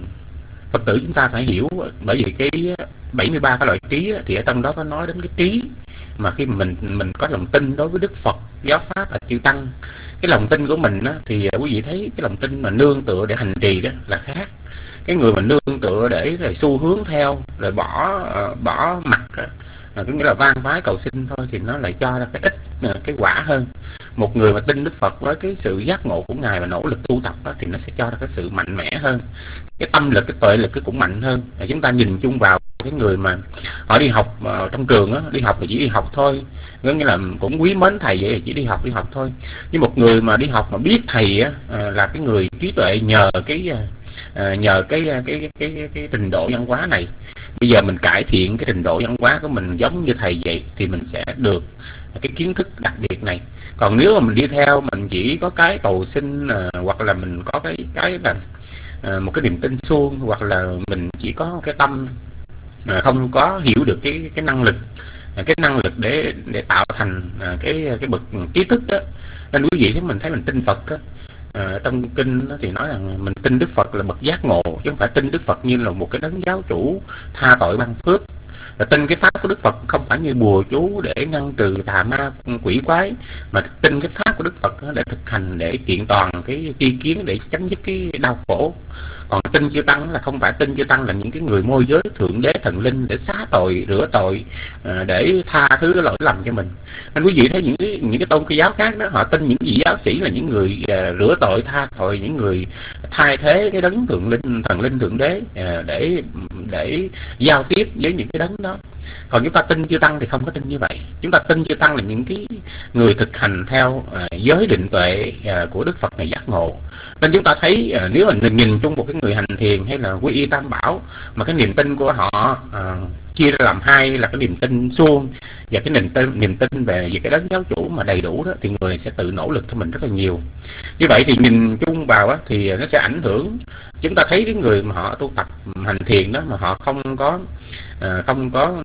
Phật tử chúng ta phải hiểu, bởi vì cái bảy mươi ba cái loại trí thì ở trong đó có nói đến cái trí mà khi mình mình có lòng tin đối với Đức Phật, giáo pháp và chư tăng. Cái lòng tin của mình đó, thì quý vị thấy cái lòng tin mà nương tựa để hành trì đó là khác. Cái người mà nương tựa để rồi xu hướng theo rồi bỏ bỏ mặt, có nghĩa là van vái cầu xin thôi, thì nó lại cho ra cái ít cái quả hơn. Một người mà tin Đức Phật với cái sự giác ngộ của Ngài và nỗ lực tu tập đó, thì nó sẽ cho ra cái sự mạnh mẽ hơn, cái tâm lực, cái tuệ lực cái cũng mạnh hơn. Và chúng ta nhìn chung vào cái người mà họ đi học uh, trong trường á, đi học thì chỉ đi học thôi, nghĩa là cũng quý mến thầy vậy, chỉ đi học đi học thôi. Nhưng một người mà đi học mà biết thầy á, uh, là cái người trí tuệ nhờ cái uh, nhờ cái cái, cái cái cái cái trình độ văn hóa này. Bây giờ mình cải thiện cái trình độ văn hóa của mình giống như thầy vậy thì mình sẽ được cái kiến thức đặc biệt này. Còn nếu mà mình đi theo mình chỉ có cái cầu xin, uh, hoặc là mình có cái cái là uh, một cái niềm tin suông, hoặc là mình chỉ có cái tâm uh, không có hiểu được cái cái năng lực uh, cái năng lực để để tạo thành uh, cái cái bậc trí thức đó. Nên quý vị thấy mình thấy mình tin Phật đó, uh, trong kinh đó thì nói rằng mình tin Đức Phật là bậc giác ngộ, chứ không phải tin Đức Phật như là một cái đấng giáo chủ tha tội ban phước. Và tin cái pháp của Đức Phật không phải như bùa chú để ngăn trừ tà ma quỷ quái, mà tin cái pháp của Đức Phật để thực hành, để kiện toàn cái tri kiến, để chấm dứt cái đau khổ. Còn tin chư tăng là không phải tin chư tăng là những cái người môi giới thượng đế thần linh để xá tội rửa tội, để tha thứ cái lỗi lầm cho mình. Nên quý vị thấy những cái những cái tôn cái giáo khác đó, họ tin những vị giáo sĩ là những người uh, rửa tội tha tội, những người thay thế cái đấng thượng linh thần linh thượng đế uh, để để giao tiếp với những cái đấng đó. Còn chúng ta tin chư tăng thì không có tin như vậy. Chúng ta tin chư tăng là những cái người thực hành theo uh, giới định tuệ uh, của Đức Phật này giác ngộ. Nên chúng ta thấy uh, nếu mình nhìn chung một cái người hành thiền hay là quy y tam bảo mà cái niềm tin của họ uh, chia ra làm hai, là cái niềm tin suông và cái niềm tin niềm tin về về cái đấng giáo chủ mà đầy đủ đó, thì người sẽ tự nỗ lực cho mình rất là nhiều. Như vậy thì nhìn chung vào á, thì nó sẽ ảnh hưởng. Chúng ta thấy cái người mà họ tu tập hành thiền đó mà họ không có uh, không có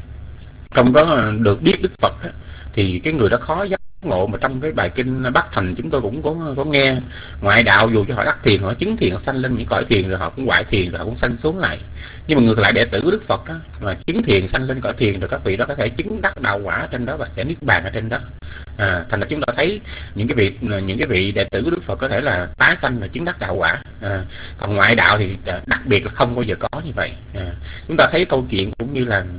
không có được biết Đức Phật á, thì cái người đó khó giác ngộ. Mà trong cái bài kinh Bát Thành chúng tôi cũng có có nghe, ngoại đạo dù cho họ đắc thiền, họ chứng thiền, họ sanh lên những cõi thiền, rồi họ cũng ngoại thiền, rồi họ cũng sanh xuống lại. Nhưng mà ngược lại đệ tử của Đức Phật á, mà chứng thiền sanh lên cõi thiền, rồi các vị đó có thể chứng đắc đạo quả ở trên đó và sẽ niết bàn ở trên đó. À, thành ra chúng ta thấy những cái vị những cái vị đệ tử của Đức Phật có thể là tái sanh và chứng đắc đạo quả. À, còn ngoại đạo thì đặc biệt là không bao giờ có như vậy. À, chúng ta thấy câu chuyện cũng như là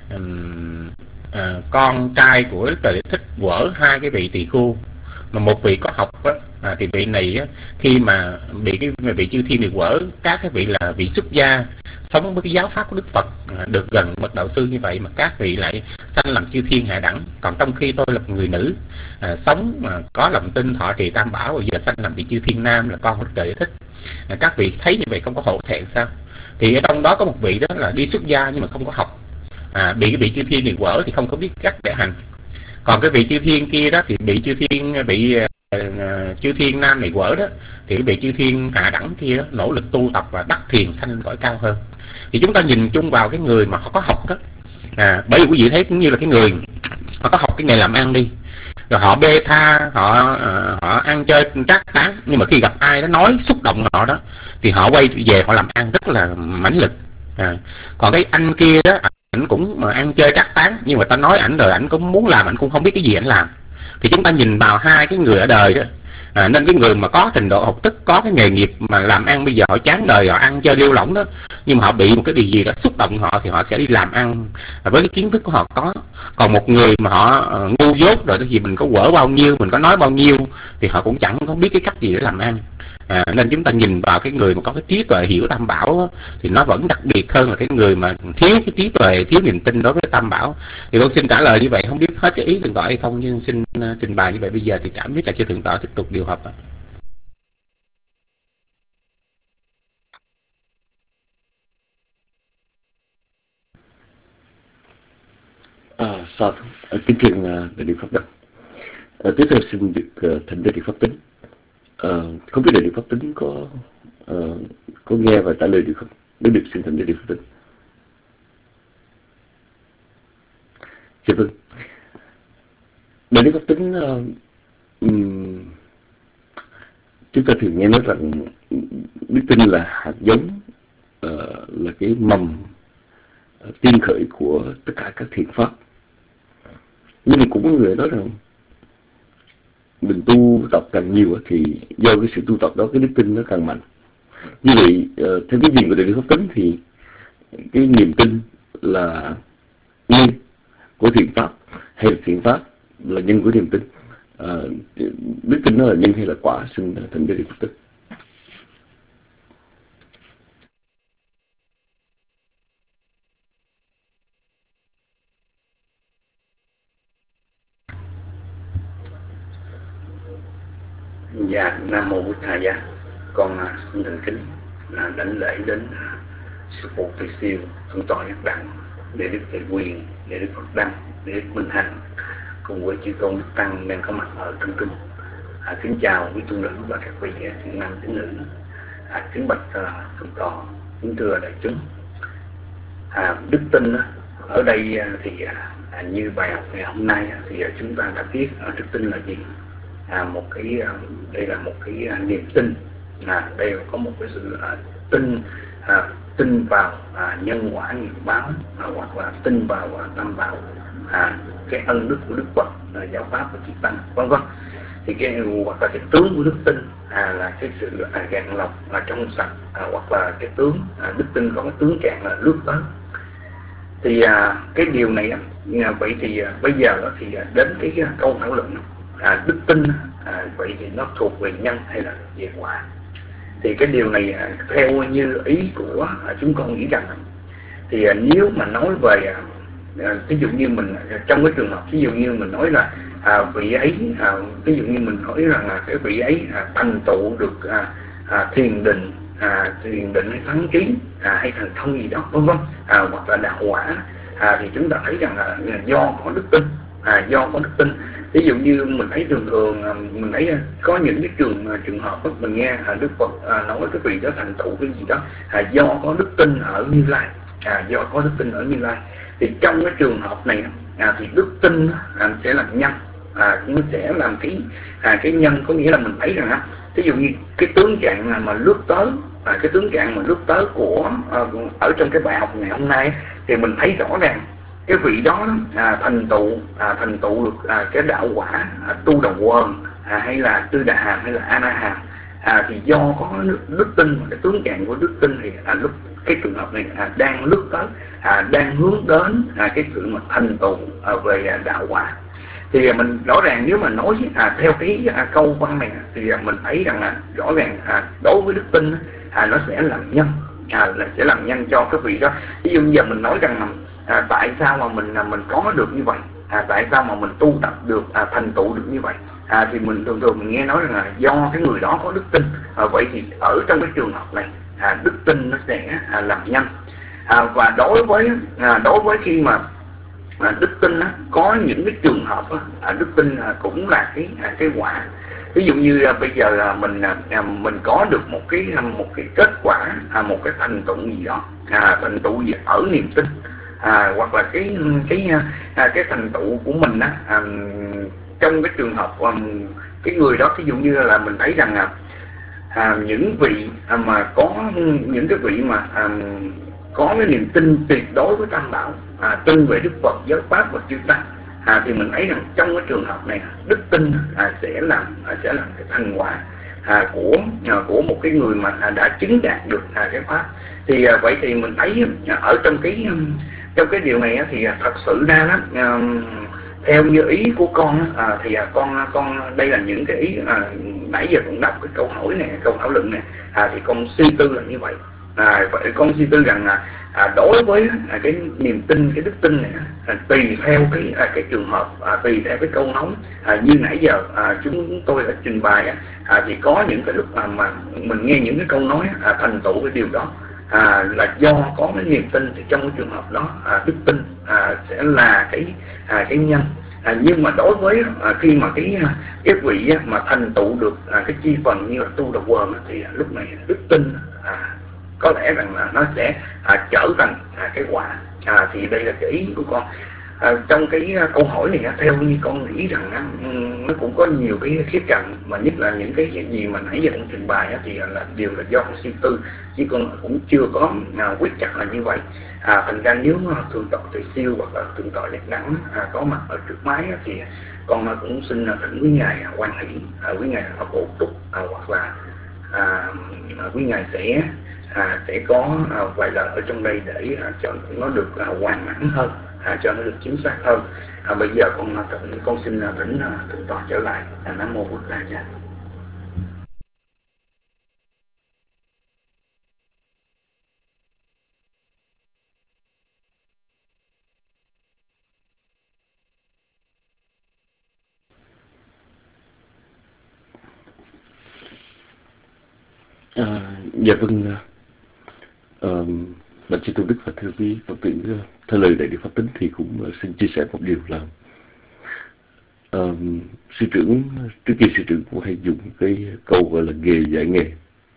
um, À, con trai của Đức Trời Thích quở hai cái vị tỳ khu, mà một vị có học á, à, thì vị này á, khi mà bị cái vị chư thiên này quở, các cái vị là vị xuất gia sống với cái giáo pháp của Đức Phật, à, được gần bậc đạo sư như vậy, mà các vị lại sanh làm chư thiên hạ đẳng. Còn trong khi tôi là một người nữ, à, sống mà có lòng tin thọ trì tam bảo, rồi giờ sanh làm vị chư thiên nam là con của Đức Trời Thích, à, các vị thấy như vậy không có hổ thẹn sao? Thì ở trong đó có một vị đó là đi xuất gia nhưng mà không có học, À, bị cái vị chư thiên này quở thì không có biết cách để hành. Còn cái vị chư thiên kia đó thì bị chư thiên bị uh, chư thiên nam này quở đó, thì cái vị chư thiên hạ đẳng kia đó, nỗ lực tu tập và đắc thiền sanh lên cõi cao hơn. Thì chúng ta nhìn chung vào cái người mà họ có học đó, à, bởi vì quý vị thấy cũng như là cái người họ có học cái nghề làm ăn đi, rồi họ bê tha, họ uh, họ ăn chơi trác tán, nhưng mà khi gặp ai đó nói xúc động họ đó thì họ quay về họ làm ăn rất là mãnh lực. À, còn cái anh kia đó, ảnh cũng mà ăn chơi trác tán, nhưng mà ta nói ảnh rồi ảnh cũng muốn làm, ảnh cũng không biết cái gì ảnh làm. Thì chúng ta nhìn vào hai cái người ở đời đó, à, nên cái người mà có trình độ học thức, có cái nghề nghiệp mà làm ăn, bây giờ họ chán đời, họ ăn chơi lêu lỏng đó, nhưng mà họ bị một cái điều gì đó xúc động họ thì họ sẽ đi làm ăn với cái kiến thức của họ có. Còn một người mà họ uh, ngu dốt rồi thì mình có quở bao nhiêu, mình có nói bao nhiêu thì họ cũng chẳng có biết cái cách gì để làm ăn. À, nên chúng ta nhìn vào cái người mà có cái trí tuệ hiểu Tam Bảo đó, thì nó vẫn đặc biệt hơn là cái người mà thiếu cái trí tuệ, thiếu niềm tin đối với Tam Bảo. Thì con xin trả lời như vậy, không biết hết cái ý thượng tọa hay không, nhưng xin uh, trình bày như vậy bây giờ thì cảm biết là cho thượng tọa tiếp tục điều hợp. À, sao à, kính thưa đại đức Pháp Đăng. À, tiếp theo xin được uh, thỉnh đại đức Pháp Tính. À, không biết đại đức Pháp Tính có uh, có nghe và trả lời được không? Nếu được xin thỉnh đại đức Pháp Tính. Dạ vâng. Đại đức Pháp Tính, uh, um, chúng ta thường nghe nói rằng đức tin là hạt giống, uh, là cái mầm uh, tiên khởi của tất cả các thiện pháp. Nhưng mà cũng có người nói rằng mình tu tập càng nhiều thì do cái sự tu tập đó cái đức tin nó càng mạnh. Như vậy uh, theo cái nhìn của đại đức Pháp Tính thì cái niềm tin là nhân của thiện pháp hay là thiện pháp là nhân của niềm tin? Uh, đức tin nó là nhân hay là quả? Xin thỉnh đại đức Pháp Tính. Dạ, Nam Mô Bụt Thầy Giá. Con uh, xin thành kính uh, đảnh lễ đến uh, sư phụ Tỳ Siêu, thượng tọa Giác Đặng, để đức Thầy Quyền, để đức Phật Đăng, để đức Minh Hạnh, cùng với chư tôn đức tăng đang có mặt ở trong kinh. À, kính chào quý tu nữ và các vị thiện nam tín nữ. À, kính bạch uh, thượng tọa, kính thưa đại chúng. À, đức tin uh, ở đây uh, thì uh, như bài học ngày hôm nay uh, thì uh, chúng ta đã biết uh, đức tin là gì. À, một cái đây là một cái niềm tin, à, đây có một cái sự à, tin à, tin vào à, nhân quả nghiệp báo, à, hoặc là tin vào à, Tam Bảo, à, cái ân đức của Đức Phật, à, giáo pháp của chư tăng, vân vân. Thì cái hoặc là cái tướng của đức tin à, là cái sự à, gạn lọc, à, trong sạch, à, hoặc là cái tướng à, đức tin có cái tướng trạng là lướt tới. Thì à, cái điều này à, vậy thì à, bây giờ thì à, đến cái, cái câu thảo luận. À, đức tin à, vậy thì nó thuộc về nhân hay là về quả? Thì cái điều này à, theo như ý của à, chúng con nghĩ rằng thì à, nếu mà nói về à, ví dụ như mình trong cái trường hợp ví dụ như mình nói là à, vị ấy à, ví dụ như mình nói rằng là cái vị ấy à, thành tựu được à, à, thiền định à, thiền định hay thắng trí à, hay thành thông gì đó vân vân, à, hoặc là đạo quả, à, thì chúng ta thấy rằng là do có đức tin, à, do có đức tin. Ví dụ như mình thấy thường thường mình thấy có những cái trường trường hợp đó, mình nghe à, Đức Phật à, nói cái vị đó thành tựu cái gì đó à, do có đức tin ở Như Lai, à, do có đức tin ở Như Lai. Thì trong cái trường hợp này à, thì đức tin à, sẽ làm nhân, à, nó sẽ làm cái à, cái nhân, có nghĩa là mình thấy rằng á, ví dụ như cái tướng trạng mà lướt tới, à, cái tướng trạng mà lướt tới của à, ở trong cái bài học ngày hôm nay thì mình thấy rõ ràng cái vị đó à, thành tựu à, thành tựu được à, cái đạo quả à, tu đầu quần à, hay là tư đà hàm hay là a na hàm, à, thì do có đức, đức tin, cái tướng trạng của đức tin thì à, lúc cái trường hợp này à, đang lướt tới, à, đang hướng đến à, cái sự mà thành tựu à, về à, đạo quả. Thì à, mình rõ ràng nếu mà nói à, theo cái à, câu văn này thì à, mình thấy rằng là rõ ràng à, đối với đức tin à, nó sẽ làm nhân, à, là sẽ làm nhân cho cái vị đó. Ví dụ như giờ mình nói rằng à, tại sao mà mình à, mình có được như vậy, à, tại sao mà mình tu tập được à, thành tựu được như vậy, à, thì mình thường thường mình nghe nói rằng là do cái người đó có đức tin. À, vậy thì ở trong cái trường hợp này à, đức tin nó sẽ à, làm nhân, à, và đối với à, đối với khi mà à, đức tin á, có những cái trường hợp á, à, đức tin à, cũng là cái à, cái quả. Ví dụ như à, bây giờ à, mình à, mình có được một cái một cái kết quả, à, một cái thành tựu gì đó, à, thành tựu gì ở niềm tin, à, hoặc là cái cái à, cái thành tựu của mình á, à, trong cái trường hợp um, cái người đó, ví dụ như là mình thấy rằng là à, những vị à, mà có những cái vị mà à, có cái niềm tin tuyệt đối với Tam Bảo, à, tin về Đức Phật, giáo pháp và chư Tăng, à, thì mình thấy rằng trong cái trường hợp này đức tin à, sẽ làm à, sẽ là cái thành quả à, của à, của một cái người mà à, đã chứng đạt được à, cái pháp. Thì à, vậy thì mình thấy à, ở trong cái trong cái điều này á, thì à, thật sự ra đó, à, theo như ý của con à, thì à, con con đây là những cái ý à, nãy giờ con đọc cái câu hỏi này, câu thảo luận này, à, thì con suy tư là như vậy. À, vậy con suy tư rằng là à, đối với à, cái niềm tin, cái đức tin này à, tùy theo cái à, cái trường hợp, à, tùy theo cái câu nói à, như nãy giờ à, chúng tôi đã trình bày à, thì có những cái lúc à, mà mình nghe những cái câu nói à, thành tựu cái điều đó à, là do có cái niềm tin, thì trong cái trường hợp đó à, đức tin à, sẽ là cái à, cái nhân. À, nhưng mà đối với à, khi mà cái cái vị á, mà thành tựu được à, cái chi phần như là tu đà quần, thì à, lúc này đức tin à, có lẽ rằng là nó sẽ à, trở thành à, cái quả. À, thì đây là cái ý của con. À, trong cái uh, câu hỏi này, theo như con nghĩ rằng uh, nó cũng có nhiều cái khía cạnh, mà nhất là những cái gì mà nãy giờ con trình bày uh, thì uh, là điều là do con suy tư, chứ con cũng chưa có uh, quyết chắc là như vậy. À, thành ra nếu uh, thượng tọa Tuệ Siêu hoặc là thượng tọa Giác Đẳng uh, có mặt ở trước máy uh, thì con uh, cũng xin uh, thỉnh quý ngài uh, quan hỷ, uh, quý ngài uh, bổ túc, uh, hoặc là uh, quý ngài sẽ À, sẽ có à, vài lời ở trong đây để à, cho nó được à, hoàn mãn hơn, à, cho nó được chính xác hơn. À, bây giờ con thỉnh, con xin thỉnh thượng tọa trở lại. À, Nam mô Bụt Đà Cha. À, dạ vâng. Uh, Bạch Sư Tôn Đức và thưa quý Phật tử, theo lời Đại Đức Pháp Tính thì cũng uh, xin chia sẻ một điều là uh, sư trưởng, trước kia sư trưởng cũng hay dùng cái câu gọi là nghề dạy nghề.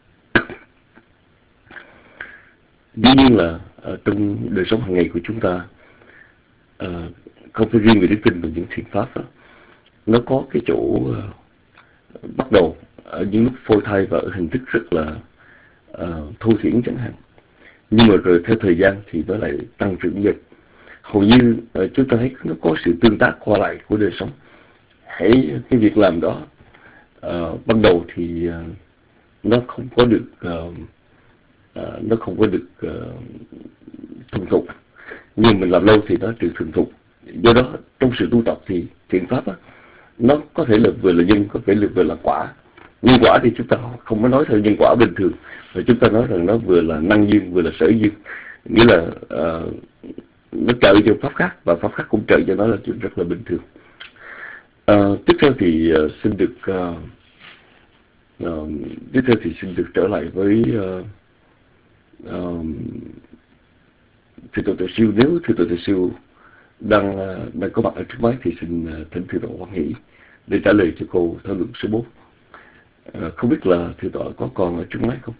Dĩ nhiên là uh, trong đời sống hàng ngày của chúng ta, uh, không phải riêng về đức tin và những thiện pháp đó, nó có cái chỗ uh, bắt đầu ở những lúc phôi thai và ở hình thức rất là uh, thô thiển chẳng hạn, nhưng mà rồi theo thời gian thì nó lại tăng trưởng dần. Hầu như uh, chúng ta thấy nó có sự tương tác qua lại của đời sống. Hãy cái việc làm đó uh, ban đầu thì uh, nó không có được uh, uh, nó không có được uh, thuần thục, nhưng mình làm lâu thì nó được thuần thục. Do đó trong sự tu tập thì thiện pháp á, nó có thể là vừa là nhân, có thể là vừa là quả. Nhân quả thì chúng ta không có nói theo nhân quả bình thường, mà chúng ta nói rằng nó vừa là năng duyên, vừa là sở duyên, nghĩa là uh, nó trợ cho pháp khác và pháp khác cũng trợ cho nó, là chuyện rất là bình thường. Uh, tiếp theo thì uh, xin được uh, uh, tiếp theo thì xin được trở lại với uh, uh, Thượng tọa Tuệ Siêu. Nếu Thượng tọa Tuệ Siêu đang uh, đang có mặt ở trước máy thì xin uh, thỉnh Thượng tọa Quan Hỷ để trả lời cho câu thảo luận số bốn. Uh, không biết là Thượng tọa có còn ở trước máy không?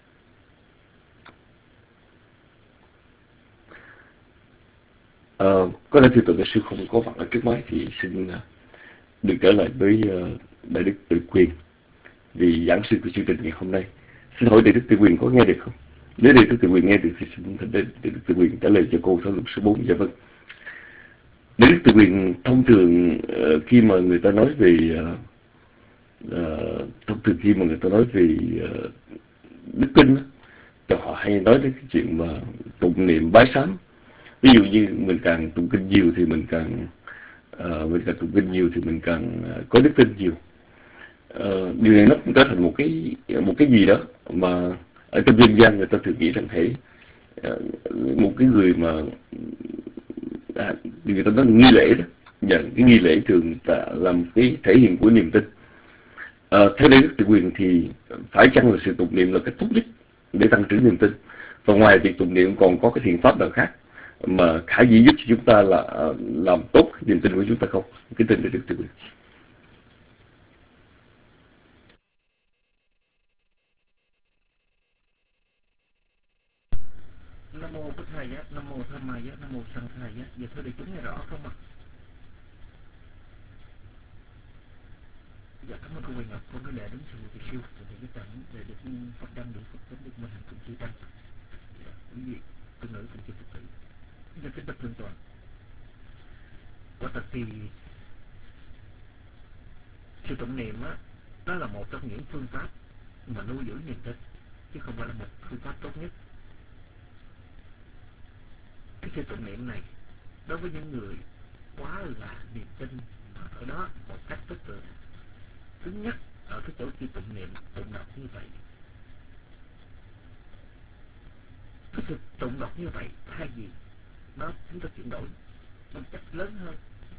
Uh, có lẽ Thượng tọa Tuệ Siêu không có mặt ở trước máy thì xin uh, được trở lại với uh, Đại Đức Tự Quyền, vì giảng sư của chương trình ngày hôm nay. Xin hỏi Đại Đức Tự Quyền có nghe được không? Nếu Đại Đức Tự Quyền nghe được thì xin thỉnh Đại Đức Tự Quyền trả lời cho câu thảo luận số bốn. Dạ vâng. Đại Đức Tự Quyền, thông thường uh, khi mà người ta nói về uh, uh, thông thường khi mà người ta nói về uh, đức tin thì họ hay nói đến cái chuyện mà tụng niệm bái sám. Ví dụ như mình càng tụng kinh nhiều thì mình càng uh, mình càng tụng kinh nhiều thì mình càng uh, có đức tin nhiều. Uh, điều này nó cũng trở thành một cái một cái gì đó mà ở trong dân gian người ta thường nghĩ rằng hãy uh, một cái người mà à, người ta nói nghi lễ đó, và cái nghi lễ thường là làm cái thể hiện của niềm tin. Uh, theo Đại Đức Tự Quyền thì phải chăng là sự tụng niệm là cách tốt nhất để tăng trưởng niềm tin, và ngoài việc tụng niệm còn có cái thiện pháp nào khác mà khả dĩ giúp cho chúng ta là uh, làm tốt niềm tin của chúng ta không? Cái tin Đại Đức Tự Quyền. Nam mô Bụt Thầy, Nam mô Tham Maya, Nam mô Sa Dạ, cảm ơn cô Quỳnh Ngọc. Con có lệ đến sự thì siêu thì cái tặng để được Phật đăng được Phật tính được mình hành cùng chư tăng. Dạ, quý vị tương nữ cùng chư Phật tử. Nhân kính bạch thương toàn. Quả thật thì sự tụng niệm á, đó là một trong những phương pháp mà nuôi dưỡng niềm tin, chứ không phải là một phương pháp tốt nhất. Cái sự tụng niệm này đối với những người quá là niềm tin mà ở đó một cách rất là cứng nhắc ở cái chỗ khi tụng niệm tụng đọc như vậy, cái sự tụng đọc như vậy thay vì nó chúng ta chuyển đổi một cách lớn hơn,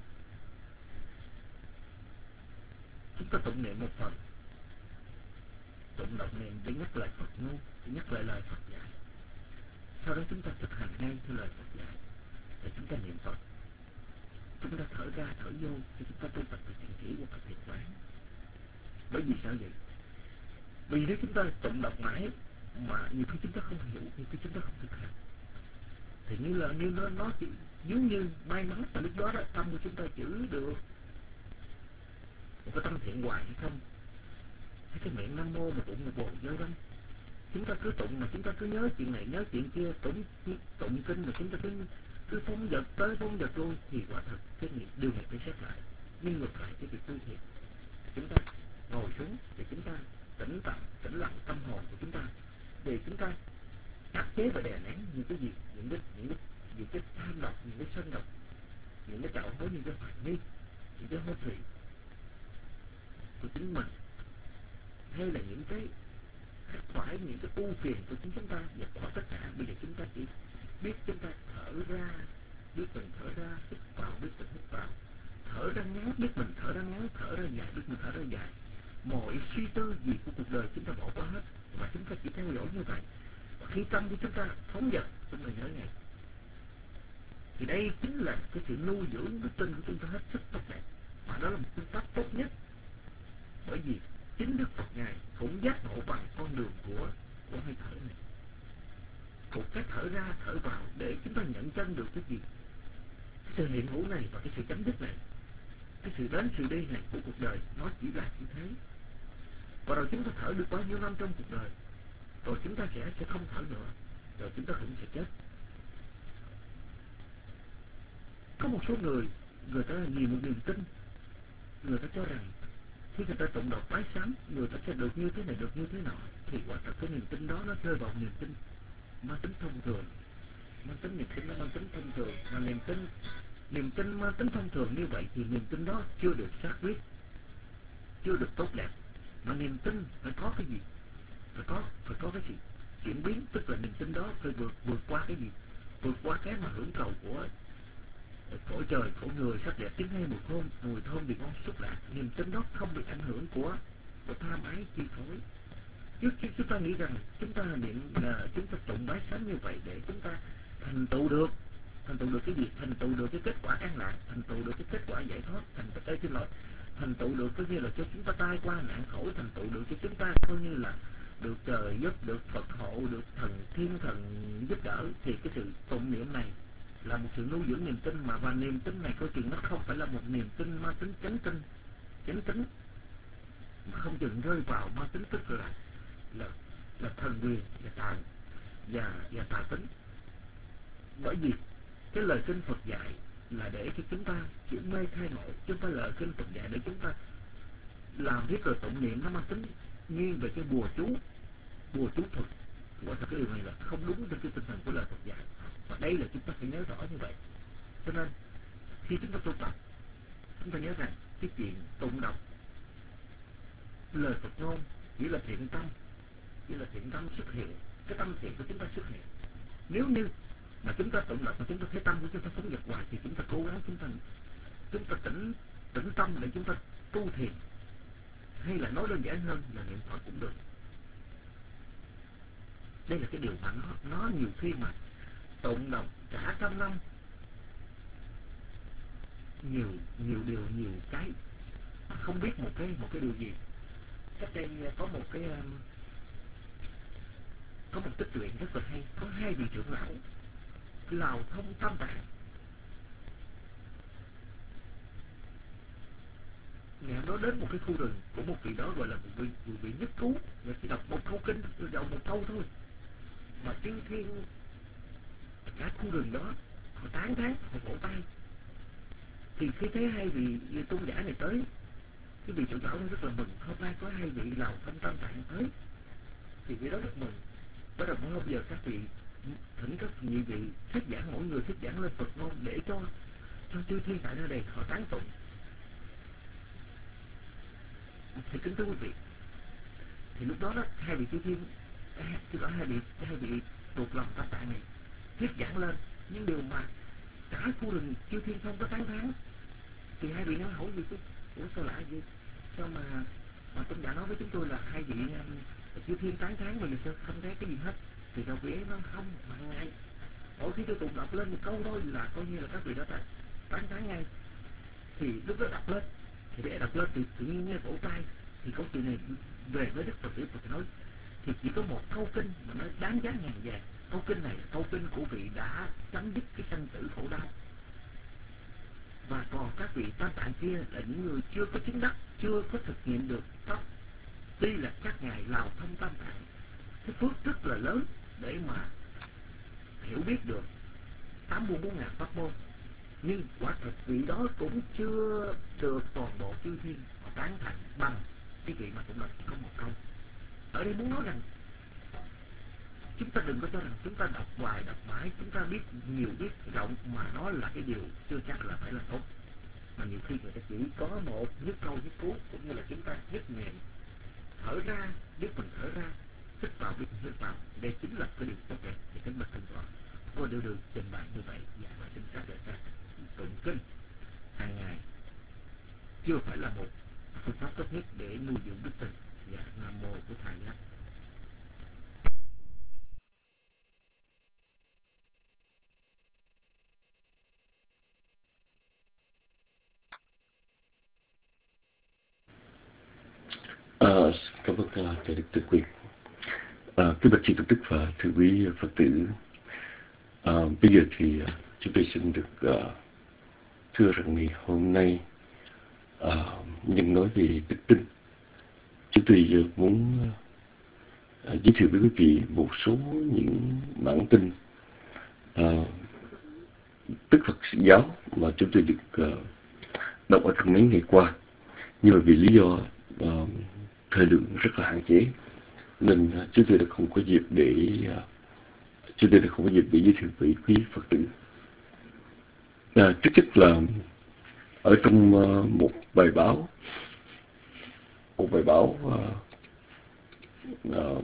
chúng ta tụng niệm một phần, tụng đọc niệm để nhắc lại Phật ngôn, để nhắc lại lời Phật dạy, sau đó chúng ta thực hành ngay theo lời Phật dạy để chúng ta niệm Phật, chúng ta thở ra thở vô thì chúng ta tu tập về thiền chỉ hoặc là thiền quán. Bởi vì sao vậy? Vì nếu chúng ta tụng đọc mãi mà nhiều khi chúng ta không hiểu, nhiều khi chúng ta không thực hành, thì như là như nó nó chỉ giống như may mắn là lúc đó đó tâm của chúng ta giữ được một cái tâm thiện hoài hay không, hay cái miệng nam mô mà tụng một bồ vô đâu. Chúng ta cứ tụng mà chúng ta cứ nhớ chuyện này nhớ chuyện kia, tụng tụng kinh mà chúng ta cứ cứ phóng dật tới phóng dật luôn, thì quả thật cái nghiệp điều này phải xét lại. Nhưng ngược lại cái việc tu thiền, chúng ta ngồi xuống để chúng ta tĩnh lặng tĩnh lặng tâm hồn của chúng ta, để chúng ta áp chế và đè nén những cái gì, những cái những cái những cái tham độc, những cái sân độc, những cái tạo hối, những cái hoài nghi, những cái hô thủy của chính mình, hay là những cái phải những cái ưu phiền của chính chúng ta, và khỏi tất cả bây giờ chúng ta chỉ biết chúng ta thở ra, biết mình thở ra, hít vào biết mình hít vào, thở ra ngắn biết mình thở ra ngắn, thở ra dài biết mình thở ra dài. Mọi suy tư gì của cuộc đời chúng ta bỏ qua hết, và chúng ta chỉ theo dõi như vậy. Và khi tâm của chúng ta phóng dật, chúng ta nhớ ngày, thì đây chính là cái sự nuôi dưỡng đức tin của chúng ta hết sức tốt đẹp, và đó là một phương pháp tốt nhất. Bởi vì chính Đức Phật Ngài cũng giác ngộ bằng con đường của của hơi thở này, một cái thở ra thở vào để chúng ta nhận chân được cái gì, cái sự hiện hữu này và cái sự chấm dứt này, cái sự đến sự đi này của cuộc đời, nó chỉ là như thế. Và rồi chúng ta thở được bao nhiêu năm trong cuộc đời, rồi chúng ta sẽ sẽ không thở nữa, rồi chúng ta cũng sẽ chết. Có một số người, người ta vì một niềm tin, người ta cho rằng khi người ta tụng đọc bái sám, người ta sẽ được như thế này, được như thế nọ, thì quả thật cái niềm tin đó nó rơi vào niềm tin mang tính thông thường, mang tính niềm tin nó mang tính thông thường, mà niềm tin niềm tin mang tính thông thường như vậy thì niềm tin đó chưa được xác quyết, chưa được tốt đẹp. Mà niềm tin phải có cái gì? Phải có phải có cái sự chuyển biến, tức là niềm tin đó phải vượt vượt qua cái gì? Vượt qua cái mà hưởng cầu của cõi trời, của người, sắc đẹp, tiếng hay, mùi thơm, mùi thơm vị ngon xúc lạc. Niềm tin đó không bị ảnh hưởng của của tham ái chi phối. Trước khi chúng ta nghĩ rằng chúng ta niệm là chúng ta tụng bái sám như vậy để chúng ta thành tựu được thành tựu được cái gì? Thành tựu được cái kết quả an lạc, thành tựu được cái kết quả giải thoát, thành tựu cái xin lỗi thành tựu được coi như là cho chúng ta tai qua nạn khổ, thành tựu được cho chúng ta coi như là được trời giúp, được Phật hộ, được thần thiên thần giúp đỡ. Thì cái sự tụng niệm này là một sự nuôi dưỡng niềm tin, mà và niềm tin này coi chừng nó không phải là một niềm tin mang tính chánh tin chánh tính, mà không chừng rơi vào mang tính tức là là là thần quyền và tà và và tà tính. Bởi vì cái lời kinh Phật dạy là để cho chúng ta chuyển mê thay đổi, chứ không phải lời kinh Phật dạy để chúng ta làm biết rồi tụng niệm nó mang tính nghiêng về cái bùa chú bùa chú thuật. Quả thật cái điều này là không đúng với cái tinh thần của lời Phật dạy, và đây là chúng ta phải nhớ rõ như vậy. Cho nên khi chúng ta tu tập, chúng ta nhớ rằng cái chuyện tụng đọc lời Phật ngôn chỉ là thiện tâm, chỉ là thiện tâm xuất hiện, cái tâm thiện của chúng ta xuất hiện. Nếu như mà chúng ta tụng đọc mà chúng ta thấy tâm của chúng ta phóng dật hoài, thì chúng ta cố gắng chúng ta chúng ta tỉnh tỉnh tâm để chúng ta tu thiền, hay là nói đơn giản hơn là niệm Phật cũng được. Đây là cái điều mà nó, nó nhiều khi mà tụng đọc cả trăm năm, nhiều nhiều điều nhiều cái không biết một cái một cái điều gì. Cách đây có một cái có một tích truyện rất là hay. Có hai vị trưởng lão lào thông tam tạng, ngày hôm đó đến một cái khu rừng của một vị đó gọi là một vị, một vị nhất cứu, và chỉ đọc một câu kinh, đọc một câu thôi mà chư thiên cả khu rừng đó họ tán thán, họ vỗ tay. Thì khi thấy hai vị tôn giả này tới, cái vị trưởng lão nó rất là mừng, hôm nay có hai vị Lào Thanh Tam Tạng tới, thì vị đó rất mừng. Bắt đầu mỗi giờ các vị thỉnh các nhị vị thuyết giảng, mỗi người thuyết giảng lên Phật ngôn để cho cho chư thiên tại nơi đây họ tán tụng. Thì kính thưa quý vị, thì lúc đó đó hai vị chư thiên, khi đó hai vị hai vị thuộc lòng Tam Tạng này thuyết giảng lên những điều mà cả khu rừng chư thiên không có tán thán. Thì hai vị nói hỏi gì chứ, ủa sao lạ gì, sao mà mà tôn giả nói với chúng tôi là hai vị um, chư thiên tán thán mà mình sao không thấy cái gì hết. Thì các vị ấy nói không, mà ngay mỗi khi tôi tụng đọc lên một câu thôi là coi như là các vị đó tán thán ngay. Thì lúc đó đọc lên, thì để đọc lên thì tự nhiên nghe vỗ tay. Thì câu chuyện này về với Đức Phật tử Phật nói thì chỉ có một câu kinh mà nó đáng giá ngàn vàng. Câu kinh này là câu kinh của vị đã chấm dứt cái sanh tử khổ đau. Và còn các vị Tam Tạng kia là những người chưa có chứng đắc, chưa có thực nghiệm được pháp. Tuy là các ngài Lào Thông Tam Tạng cái phước rất là lớn để mà hiểu biết được tám mươi bốn ngàn pháp môn, nhưng quả thực vị đó cũng chưa được toàn bộ chư thiên họ tán thành bằng cái vị mà cũng là chỉ có một câu. Ở đây muốn nói rằng chúng ta đừng có cho rằng chúng ta đọc hoài đọc mãi, chúng ta biết nhiều biết rộng mà nó là cái điều chưa chắc là phải là tốt. Mà nhiều khi người ta chỉ có một nhất câu nhất cú, cũng như là chúng ta nhất niệm thở ra, biết mình thở ra, hít vào biết mình hít vào, đây chính là cái điều tốt đẹp để kính bạch thân tọa. Tôi đều được trình bày như vậy và và xin các đại ca tụng kinh hàng ngày chưa phải là một phương pháp tốt nhất để nuôi dưỡng đức tin. Và nam mô của thầy nhé. À, cảm ơn thầy Đức Từ Quyền. À, kính bạch chư tôn đức và thưa quý Phật tử, à, bây giờ thì chúng tôi xin được uh, thưa rằng ngày hôm nay uh, nhân nói về đức tin, chúng tôi uh, muốn uh, giới thiệu với quý vị một số những bản tin uh, Đức Phật giáo mà chúng tôi được uh, đọc ở trong mấy ngày qua, nhưng mà vì lý do uh, thời lượng rất là hạn chế nên uh, chúng tôi đã không có dịp để uh, chúng tôi đã không có dịp để giới thiệu với quý Phật tử. À, trước nhất là ở trong uh, một bài báo, một bài báo uh, uh,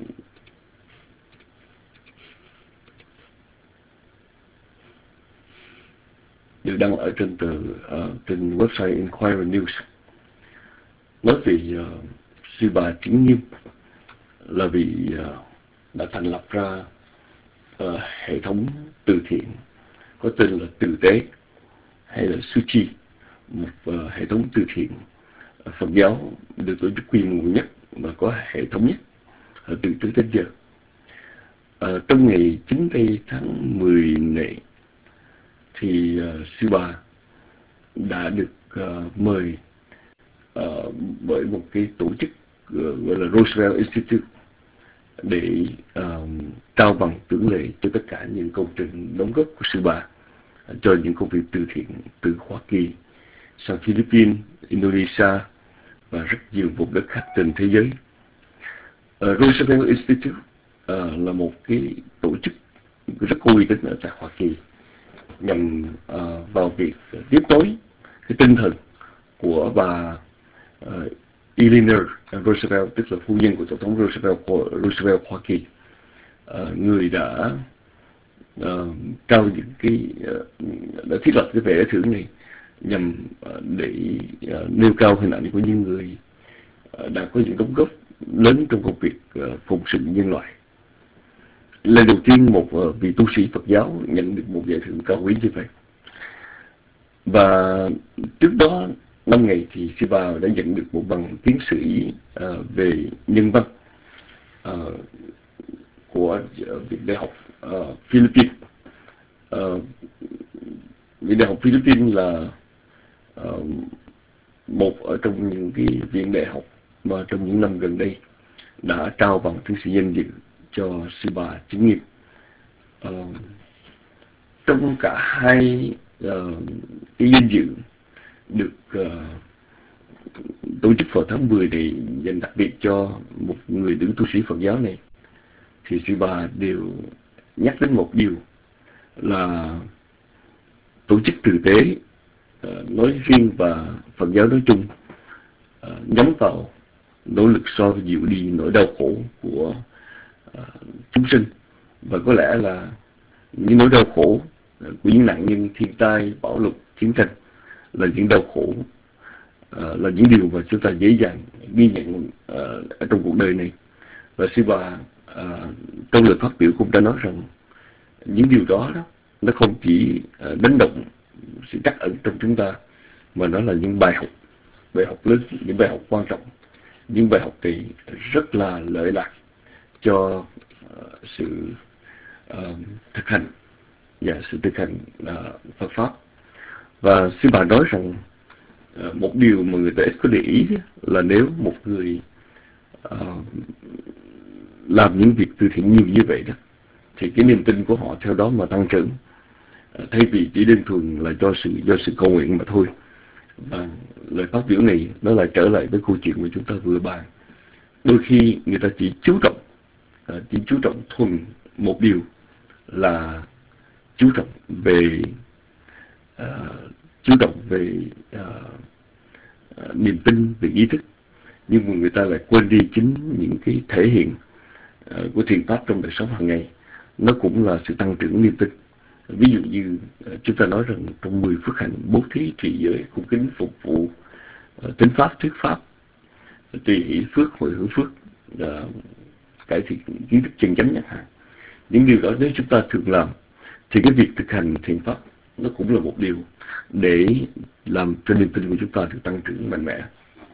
được đăng ở trên tờ uh, trên website Inquirer News, nói về uh, sư bà Chứng Nghiêm là vì uh, đã thành lập ra uh, hệ thống từ thiện có tên là Tử Tế hay là Suchi, một uh, hệ thống từ thiện uh, Phật giáo được tổ chức quy mô nhất và có hệ thống nhất uh, từ trước đến giờ. Uh, trong ngày chín tây tháng mười này thì uh, sư bà đã được uh, mời uh, bởi một cái tổ chức uh, gọi là Roosevelt Institute để uh, trao bằng tưởng lệ cho tất cả những công trình đóng góp của sư bà uh, cho những công việc từ thiện từ Hoa Kỳ sang Philippines, Indonesia và rất nhiều vùng đất khác trên thế giới. Uh, Roosevelt Institute uh, là một cái tổ chức rất có uy tín ở tại Hoa Kỳ, nhằm uh, vào việc uh, tiếp nối cái tinh thần của bà uh, Eleanor Roosevelt, tức là phu nhân của tổng thống Roosevelt của Roosevelt Hoa Kỳ, uh, người đã uh, trao những cái uh, đã thiết lập cái vẻ thưởng này nhằm uh, để uh, nêu cao hình ảnh của những người uh, đã có những đóng góp lớn trong công việc uh, phụng sự nhân loại. Lần đầu tiên một uh, vị tu sĩ Phật giáo nhận được một giải thưởng cao quý như vậy. Và trước đó năm ngày thì sư bà đã nhận được một bằng tiến sĩ uh, về nhân văn uh, của uh, Viện Đại học uh, Philippines. Uh, Viện Đại học Philippines là uh, một ở trong những cái viện đại học mà trong những năm gần đây đã trao bằng tiến sĩ danh dự cho sư bà chứng nghiệp. Uh, trong cả hai uh, cái danh dự được uh, tổ chức vào tháng mười này dành đặc biệt cho một người nữ tu sĩ Phật giáo này, thì sư bà đều nhắc đến một điều là tổ chức tử tế uh, nói riêng và Phật giáo nói chung uh, nhắm vào nỗ lực so dịu đi nỗi đau khổ của uh, chúng sinh, và có lẽ là những nỗi đau khổ của những nạn nhân thiên tai, bão lụt, chiến tranh là những đau khổ, uh, là những điều mà chúng ta dễ dàng ghi nhận uh, ở trong cuộc đời này. Và sư bà uh, trong lời phát biểu cũng đã nói rằng những điều đó, đó nó không chỉ uh, đánh động sự trắc ẩn trong chúng ta, mà nó là những bài học, bài học lớn, những bài học quan trọng, những bài học này rất là lợi lạc cho uh, sự uh, thực hành và sự thực hành uh, Phật pháp. Và sư bà nói rằng uh, một điều mà người ta ít có để ý là nếu một người uh, làm những việc từ thiện nhiều như vậy đó, thì cái niềm tin của họ theo đó mà tăng trưởng, uh, thay vì chỉ đơn thuần là do sự do sự cầu nguyện mà thôi. Và lời phát biểu này nó lại trở lại với câu chuyện mà chúng ta vừa bàn. Đôi khi người ta chỉ chú trọng uh, chỉ chú trọng thuần một điều là chú trọng về uh, chú trọng về uh, uh, niềm tin, về ý thức, nhưng mà người ta lại quên đi chính những cái thể hiện uh, của thiền pháp trong đời sống hàng ngày. Nó cũng là sự tăng trưởng niềm tin. Ví dụ như uh, chúng ta nói rằng trong mười phước hạnh, bố thí, trì giới, cung kính, phục vụ, uh, tín pháp, thuyết pháp, tùy hỷ phước, hồi hướng phước, uh, cải thiện kiến thức chân chánh chẳng hạn. Những điều đó nếu chúng ta thường làm thì cái việc thực hành thiền pháp nó cũng là một điều để làm cho niềm tin của chúng ta được tăng trưởng mạnh mẽ.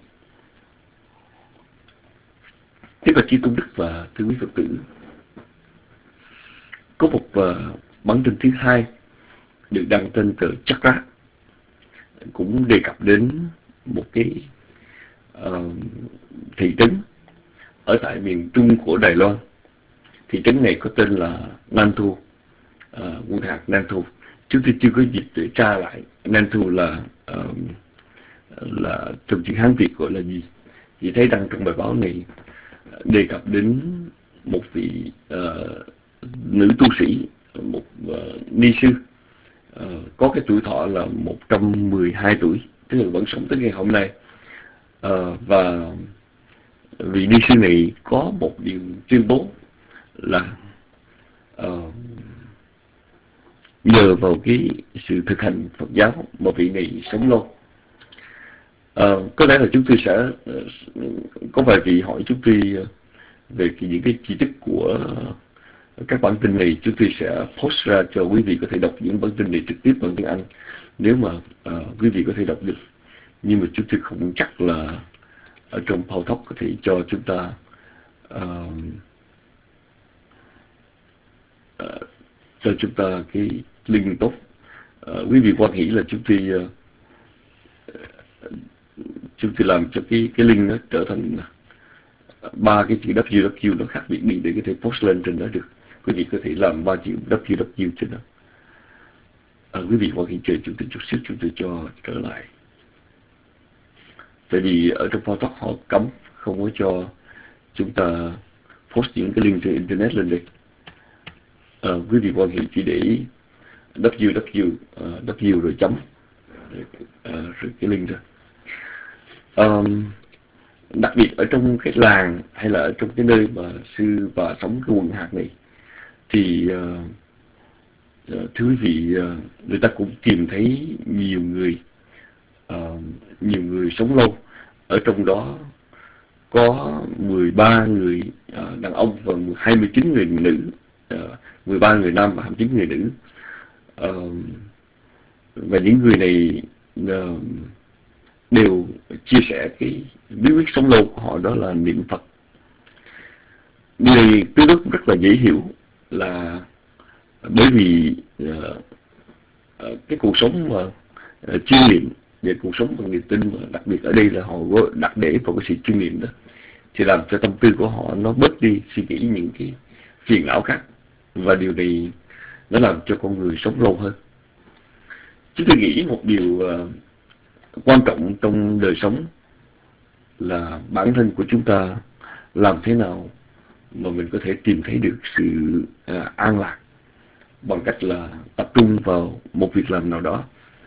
Thế là Chí Tôn Đức và thưa quý Phật tử, có một uh, bản tin thứ hai được đăng trên tờ Chakra cũng đề cập đến một cái uh, thị trấn ở tại miền trung của Đài Loan. Thị trấn này có tên là Nan Thu, uh, quân hạt Nan Thu. Chúng tôi chưa có dịp để tra lại Nan Thu là uh, là trong chữ Hán Việt gọi là gì. Chỉ thấy đăng trong bài báo này đề cập đến một vị uh, nữ tu sĩ, một uh, ni sư, uh, có cái tuổi thọ là một trăm mười hai tuổi, tức là vẫn sống tới ngày hôm nay. Uh, và vị ni sư này có một điều tuyên bố là uh, nhờ vào cái sự thực hành Phật giáo mà vị này sống lâu. Uh, có lẽ là chúng tôi sẽ uh, có vài vị hỏi chúng tôi uh, về cái, những cái chi tiết của uh, các bản tin này. Chúng tôi sẽ post ra cho quý vị có thể đọc những bản tin này trực tiếp bằng tiếng Anh nếu mà uh, quý vị có thể đọc được. Nhưng mà chúng tôi không chắc là ở trong Pau Talk có thể cho chúng ta uh, uh, cho chúng ta cái link tốt. Uh, quý vị quan hỷ là chúng tôi uh, chúng tôi làm cho cái cái link nó trở thành ba cái chữ W W nó khác biệt đi để có thể post lên trên đó được. Quý vị có thể làm ba chữ W W trên đó. À, quý vị quan hỷ chờ chúng tôi chút xíu, chúng tôi cho trở lại. Tại vì ở trong Pau Talk họ cấm không có cho chúng ta post những cái link trên internet lên đây. À, quý vị quan hỷ chỉ để W W uh, W rồi chấm uh, rồi cái link ra. Um, đặc biệt ở trong cái làng hay là ở trong cái nơi mà sư bà sống cái quần hạt này thì uh, uh, thưa quý vị, uh, người ta cũng tìm thấy nhiều người uh, nhiều người sống lâu. Ở trong đó có mười ba người uh, đàn ông và hai mươi chín người nữ, uh, mười ba người nam và hai mươi chín người nữ. Uh, và những người này uh, đều chia sẻ cái bí quyết sống lâu của họ, đó là niệm Phật. Điều này tương đối rất là dễ hiểu, là bởi vì uh, uh, cái cuộc sống mà uh, chuyên niệm về cuộc sống bằng niềm tin, mà đặc biệt ở đây là họ có đặt để vào cái sự chuyên niệm đó, thì làm cho tâm tư của họ nó bớt đi suy nghĩ những cái phiền não khác, và điều này nó làm cho con người sống lâu hơn. Chúng tôi nghĩ một điều uh, quan trọng trong đời sống là bản thân của chúng ta làm thế nào mà mình có thể tìm thấy được sự uh, an lạc bằng cách là tập trung vào một việc làm nào đó.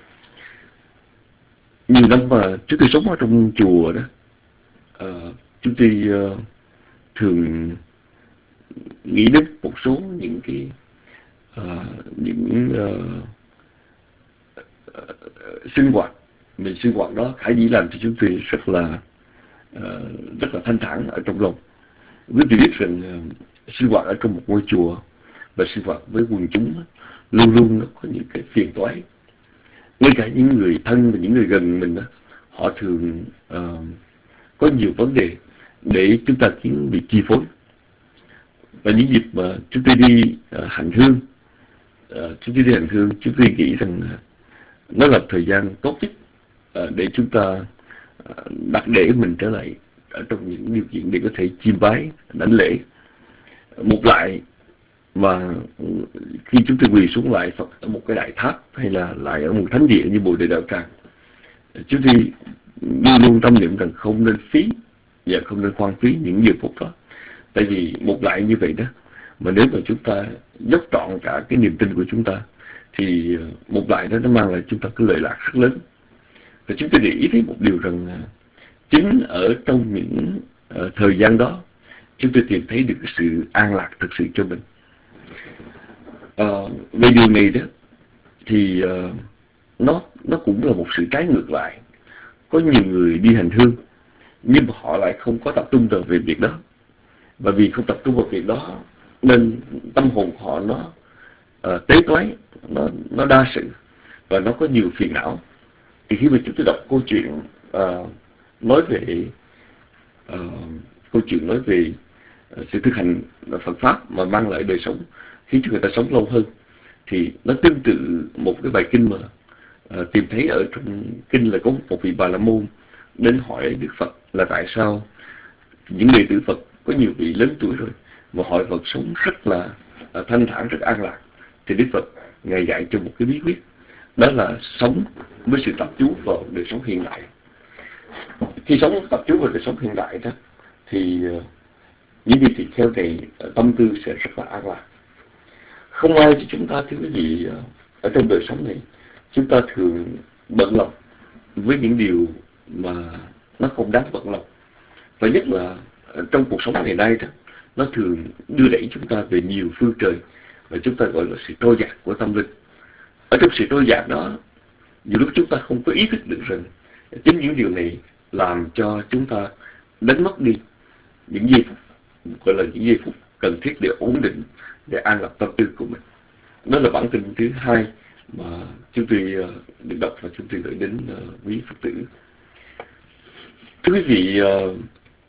Nhiều năm mà chúng tôi sống ở trong chùa đó, uh, chúng tôi uh, thường nghĩ đến một số những cái uh, những uh, uh, sinh hoạt. Mình sinh hoạt đó khả dĩ làm cho chúng tôi rất là uh, rất là thanh thản ở trong lòng. Quý vị biết rằng uh, sinh hoạt ở trong một ngôi chùa và sinh hoạt với quần chúng luôn luôn nó có những cái phiền toái. Ngay cả những người thân và những người gần mình đó, họ thường uh, có nhiều vấn đề để chúng ta khiến bị chi phối. Và những dịp mà chúng tôi đi uh, hành hương, uh, chúng tôi đi hành hương, chúng tôi nghĩ rằng uh, nó là thời gian tốt nhất uh, để chúng ta uh, đặt để mình trở lại ở trong những điều kiện để có thể chiêm bái, đảnh lễ. Một lại mà khi chúng tôi quỳ xuống lại Phật ở một cái đại tháp hay là lại ở một thánh địa như Bồ Đề Đạo Tràng, chúng tôi luôn luôn tâm niệm rằng không nên phí và không nên khoan phí những giờ phút đó. Tại vì một lại như vậy đó, mà nếu mà chúng ta dốc trọn cả cái niềm tin của chúng ta thì một lại đó nó mang lại chúng ta cái lợi lạc rất lớn. Và chúng tôi để ý thấy một điều rằng chính ở trong những uh, thời gian đó chúng tôi tìm thấy được cái sự an lạc thực sự cho mình. Uh, về điều này đó thì uh, nó nó cũng là một sự trái ngược lại. Có nhiều người đi hành hương nhưng mà họ lại không có tập trung vào về việc đó, và vì không tập trung vào việc đó nên tâm hồn họ nó uh, tế toái, nó nó đa sự và nó có nhiều phiền não. Thì khi mà chúng tôi đọc câu chuyện uh, nói về uh, câu chuyện nói về uh, sự thực hành Phật pháp mà mang lại đời sống, khiến cho người ta sống lâu hơn, thì nó tương tự một cái bài kinh mà uh, tìm thấy ở trong kinh là có một vị Bà La Môn đến hỏi Đức Phật là tại sao những đệ tử Phật có nhiều vị lớn tuổi rồi mà hỏi Phật sống rất là uh, thanh thản, rất an lạc. Thì Đức Phật ngài dạy cho một cái bí quyết, đó là sống với sự tập chú vào đời sống hiện đại. Khi sống tập chú vào đời sống hiện đại đó thì uh, những vị tỳ kheo này uh, tâm tư sẽ rất là an lạc. Không ai cho chúng ta, thưa quý vị, uh, ở trong đời sống này chúng ta thường bận lòng với những điều mà nó không đáng bận lòng. Và nhất là uh, trong cuộc sống ngày nay đó, nó thường đưa đẩy chúng ta về nhiều phương trời và chúng ta gọi là sự trôi dạt của tâm linh. Ở trong sự trôi dạt đó, nhiều lúc chúng ta không có ý thức được rằng chính những điều này làm cho chúng ta đánh mất đi những giây phút, gọi là những giây phút cần thiết để ổn định, để an lạc tâm tư của mình. Đó là bản tin thứ hai mà chúng tôi uh, được đọc và chúng tôi gửi đến uh, quý Phật tử. Thưa quý vị, uh,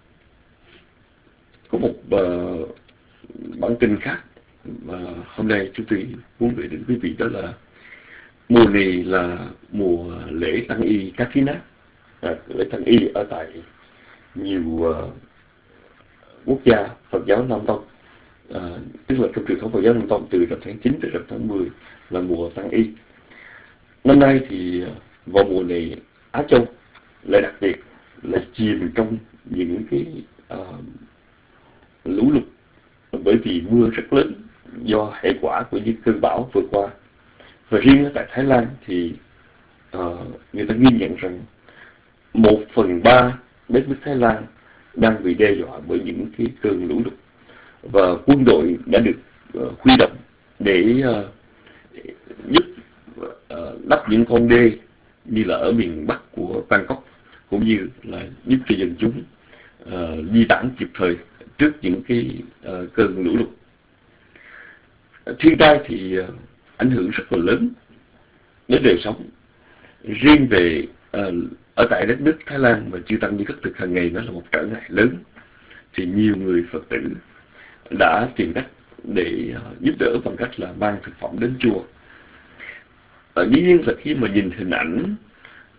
có một uh, bản tin khác mà hôm nay chúng tôi muốn gửi đến quý vị, đó là mùa này là mùa lễ Tăng Y Các Khí Nát. À, lễ Tăng Y ở tại nhiều uh, quốc gia Phật giáo Nam Tông, à, tức là trong truyền thống Phật giáo Nam Tông từ rằm tháng chín tới rằm tháng mười là mùa Tăng Y. Năm nay thì vào mùa này Á Châu lại đặc biệt là chìm trong những cái uh, lũ lụt, bởi vì mưa rất lớn do hệ quả của những cơn bão vừa qua. Và riêng ở tại Thái Lan thì uh, người ta ghi nhận rằng một phần ba đất nước Thái Lan đang bị đe dọa bởi những cái cơn lũ lụt, và quân đội đã được uh, huy động để uh, giúp uh, đắp những con đê như là ở miền Bắc của Bangkok, cũng như là giúp cho dân chúng uh, di tản kịp thời trước những cái uh, cơn lũ lụt. Thiên tai thì uh, ảnh hưởng rất là lớn đến đời sống. Riêng về uh, ở tại đất nước Thái Lan mà chư tăng đi khất thực hàng ngày, nó là một trở ngại lớn, thì nhiều người Phật tử đã tìm cách để uh, giúp đỡ bằng cách là mang thực phẩm đến chùa. Uh, dĩ nhiên là khi mà nhìn hình ảnh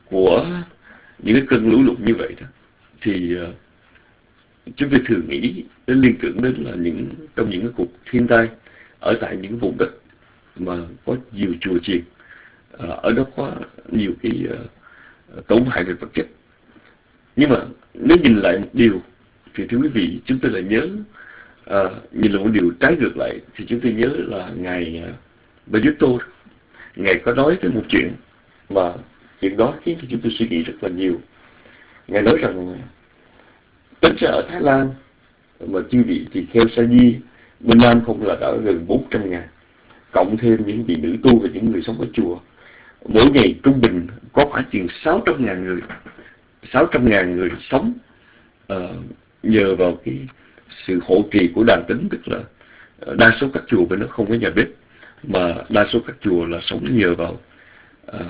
của những cái cơn lũ lụt như vậy đó, thì uh, chúng tôi thường nghĩ đến liên tưởng đến là những trong những cái cuộc thiên tai ở tại những vùng đất mà có nhiều chùa chiền, uh, ở đó có nhiều cái uh, tổn hại về vật chất. Nhưng mà nếu nhìn lại một điều thì thưa quý vị, chúng tôi lại nhớ uh, nhìn là một điều trái ngược lại, thì chúng tôi nhớ là ngài uh, Benedicto, ngài có nói tới một chuyện mà chuyện đó khiến cho chúng tôi suy nghĩ rất là nhiều. Ngài nói rằng tính ra ở Thái Lan mà chư vị tỳ kheo sa di bên Nam không là đã gần bốn trăm ngàn, cộng thêm những vị nữ tu và những người sống ở chùa, mỗi ngày trung bình có khoảng chừng sáu trăm ngàn người, sáu trăm ngàn người sống uh, nhờ vào cái sự hộ trì của đàn tính, tức là uh, đa số các chùa bên nó không có nhà bếp, mà đa số các chùa là sống nhờ vào uh,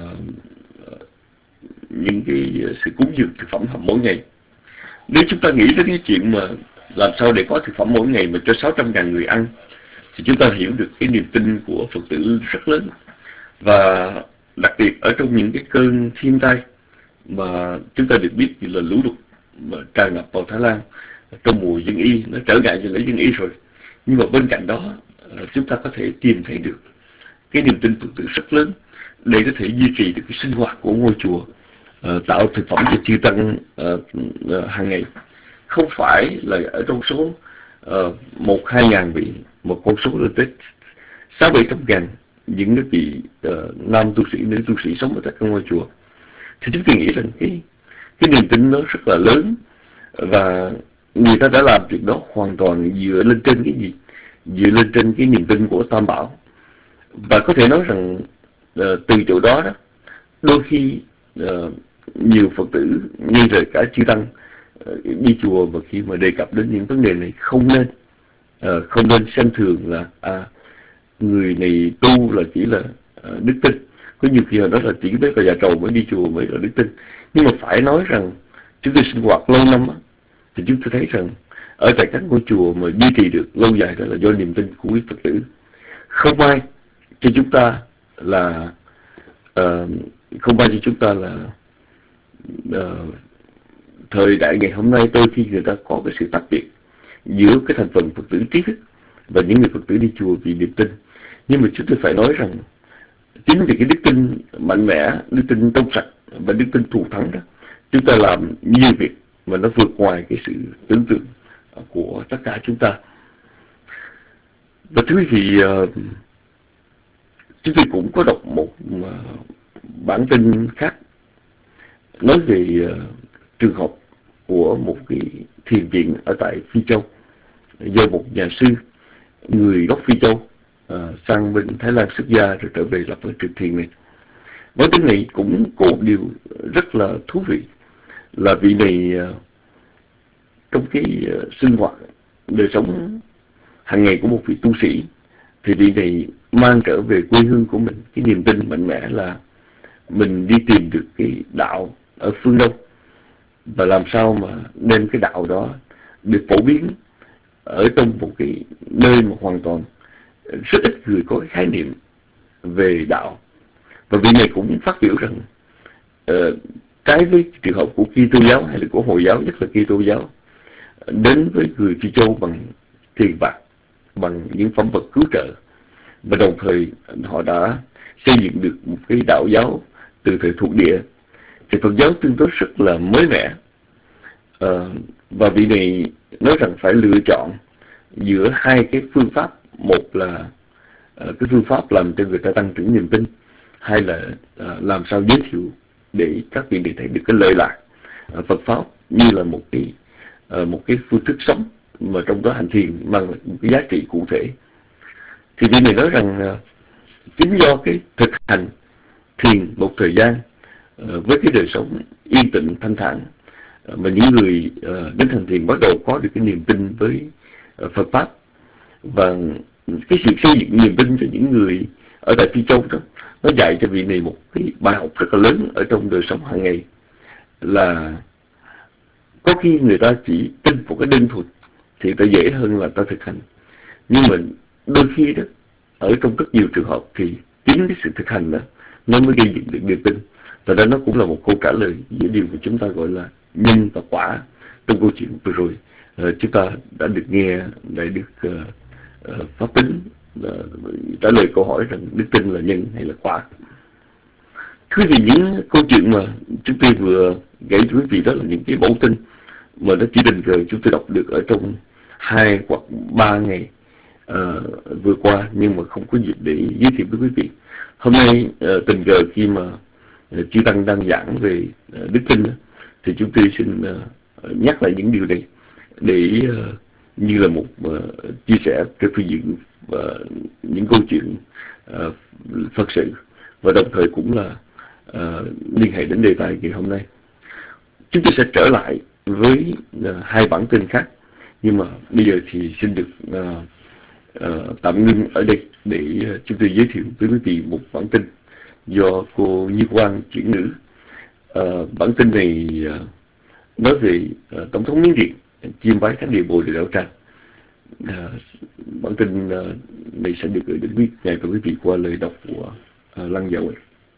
những cái sự cúng dường thực phẩm mỗi ngày. Nếu chúng ta nghĩ đến cái chuyện mà làm sao để có thực phẩm mỗi ngày mà cho sáu trăm ngàn người ăn, thì chúng ta hiểu được cái niềm tin của Phật tử rất lớn. Và đặc biệt ở trong những cái cơn thiên tai mà chúng ta được biết như là lũ lụt mà tràn ngập vào Thái Lan trong mùa Dân Y, nó trở ngại cho lễ Dân Y rồi, nhưng mà bên cạnh đó chúng ta có thể tìm thấy được cái niềm tin Phật tử rất lớn để có thể duy trì được cái sinh hoạt của ngôi chùa, uh, tạo thực phẩm cho chư tăng uh, uh, hàng ngày. Không phải là ở trong số uh, một hai ngàn vị, một con số lên tới sáu bảy trăm ngàn những cái vị uh, nam tu sĩ, nữ tu sĩ sống ở các ngôi chùa. Thì chúng tôi nghĩ rằng cái cái niềm tin nó rất là lớn, và người ta đã làm việc đó hoàn toàn dựa lên trên cái gì? Dựa lên trên cái niềm tin của Tam Bảo. Và có thể nói rằng uh, từ chỗ đó đó, đôi khi uh, nhiều Phật tử như là cả chư tăng uh, đi chùa, và khi mà đề cập đến những vấn đề này không nên uh, không nên xem thường là à, người này tu là chỉ là uh, đức tin. Có nhiều khi họ nói là chỉ biết là già trầu mới đi chùa mới là đức tin. Nhưng mà phải nói rằng chúng tôi sinh hoạt lâu năm á, thì chúng tôi thấy rằng ở tại các ngôi chùa mà duy trì được lâu dài đó là do niềm tin của quý Phật tử. Không ai cho chúng ta là uh, không ai cho chúng ta là uh, thời đại ngày hôm nay, đôi khi người ta có cái sự tách biệt giữa cái thành phần Phật tử trí thức và những người Phật tử đi chùa vì niềm tin. Nhưng mà chúng tôi phải nói rằng chính vì cái đức tin mạnh mẽ, đức tin trong sạch và đức tin thù thắng đó, chúng ta làm nhiều việc mà nó vượt ngoài cái sự tưởng tượng của tất cả chúng ta. Và thưa quý vị, uh, chúng tôi cũng có đọc một uh, bản tin khác nói về uh, trường hợp của một cái thiền viện ở tại Phi Châu, do một nhà sư người gốc Phi Châu uh, sang bên Thái Lan xuất gia rồi trở về lập cái trường thiền này. Bản tin này cũng có một điều rất là thú vị là vị này uh, trong cái uh, sinh hoạt đời sống hàng ngày của một vị tu sĩ, thì vị này mang trở về quê hương của mình cái niềm tin mạnh mẽ là mình đi tìm được cái đạo ở phương Đông, và làm sao mà đem cái đạo đó được phổ biến ở trong một cái nơi mà hoàn toàn rất ít người có cái khái niệm về đạo. Và vị này cũng phát biểu rằng uh, trái với trường hợp của Kitô giáo hay là của Hồi giáo, nhất là Kitô giáo, đến với người Phi Châu bằng tiền bạc, bằng những phẩm vật cứu trợ, và đồng thời họ đã xây dựng được một cái đạo giáo từ thời thuộc địa, thì Phật giáo tương đối rất là mới mẻ. À, và vị này nói rằng phải lựa chọn giữa hai cái phương pháp, một là uh, cái phương pháp làm cho người ta tăng trưởng niềm tin, hay là uh, làm sao giới thiệu để các vị này thấy được cái lợi lạc uh, Phật pháp như là một cái uh, một cái phương thức sống mà trong đó hành thiền mang một cái giá trị cụ thể. Thì vị này nói rằng uh, chính do cái thực hành thiền một thời gian uh, với cái đời sống yên tĩnh thanh thản, uh, mà những người uh, đến hành thiền bắt đầu có được cái niềm tin với uh, Phật pháp, và cái sự xây dựng niềm tin cho những người ở tại Phi Châu đó, nó dạy cho vị này một cái bài học rất là lớn ở trong đời sống hàng ngày, là có khi người ta chỉ tin một cái đơn thuần thì ta dễ hơn là ta thực hành. Nhưng mà đôi khi đó, ở trong rất nhiều trường hợp thì chính cái sự thực hành đó nó mới gây dựng được niềm tin. Và đó nó cũng là một câu trả lời giữa điều mà chúng ta gọi là nhân và quả. Trong câu chuyện vừa rồi, uh, chúng ta đã được nghe Đại Đức uh, uh, Pháp Tính uh, trả lời câu hỏi rằng đức tin là nhân hay là quả. Thưa vì những câu chuyện mà chúng tôi vừa gửi cho quý vị đó là những cái mẫu tin mà nó chỉ tình cờ chúng tôi đọc được ở trong hai hoặc ba ngày uh, vừa qua, nhưng mà không có dịp để giới thiệu với quý vị. Hôm nay uh, tình cờ khi mà uh, chư Tăng đang giảng về uh, đức tin, thì chúng tôi xin uh, nhắc lại những điều này để uh, như là một uh, chia sẻ cho quý vị uh, những câu chuyện uh, Phật sự, và đồng thời cũng là uh, liên hệ đến đề tài ngày hôm nay. Chúng tôi sẽ trở lại với uh, hai bản tin khác, nhưng mà bây giờ thì xin được uh, uh, tạm ngưng ở đây để uh, chúng tôi giới thiệu với quý vị một bản tin do cô Như Quang chuyển ngữ. Uh, bản tin này uh, nói về uh, Tổng thống Miến Điện chiêm bái thánh địa Bồ Đề Đạo Tràng. Uh, bản tin uh, này sẽ được gửi đến quý ngài và quý vị qua lời đọc của uh, Lăng Dạ Nguyệt.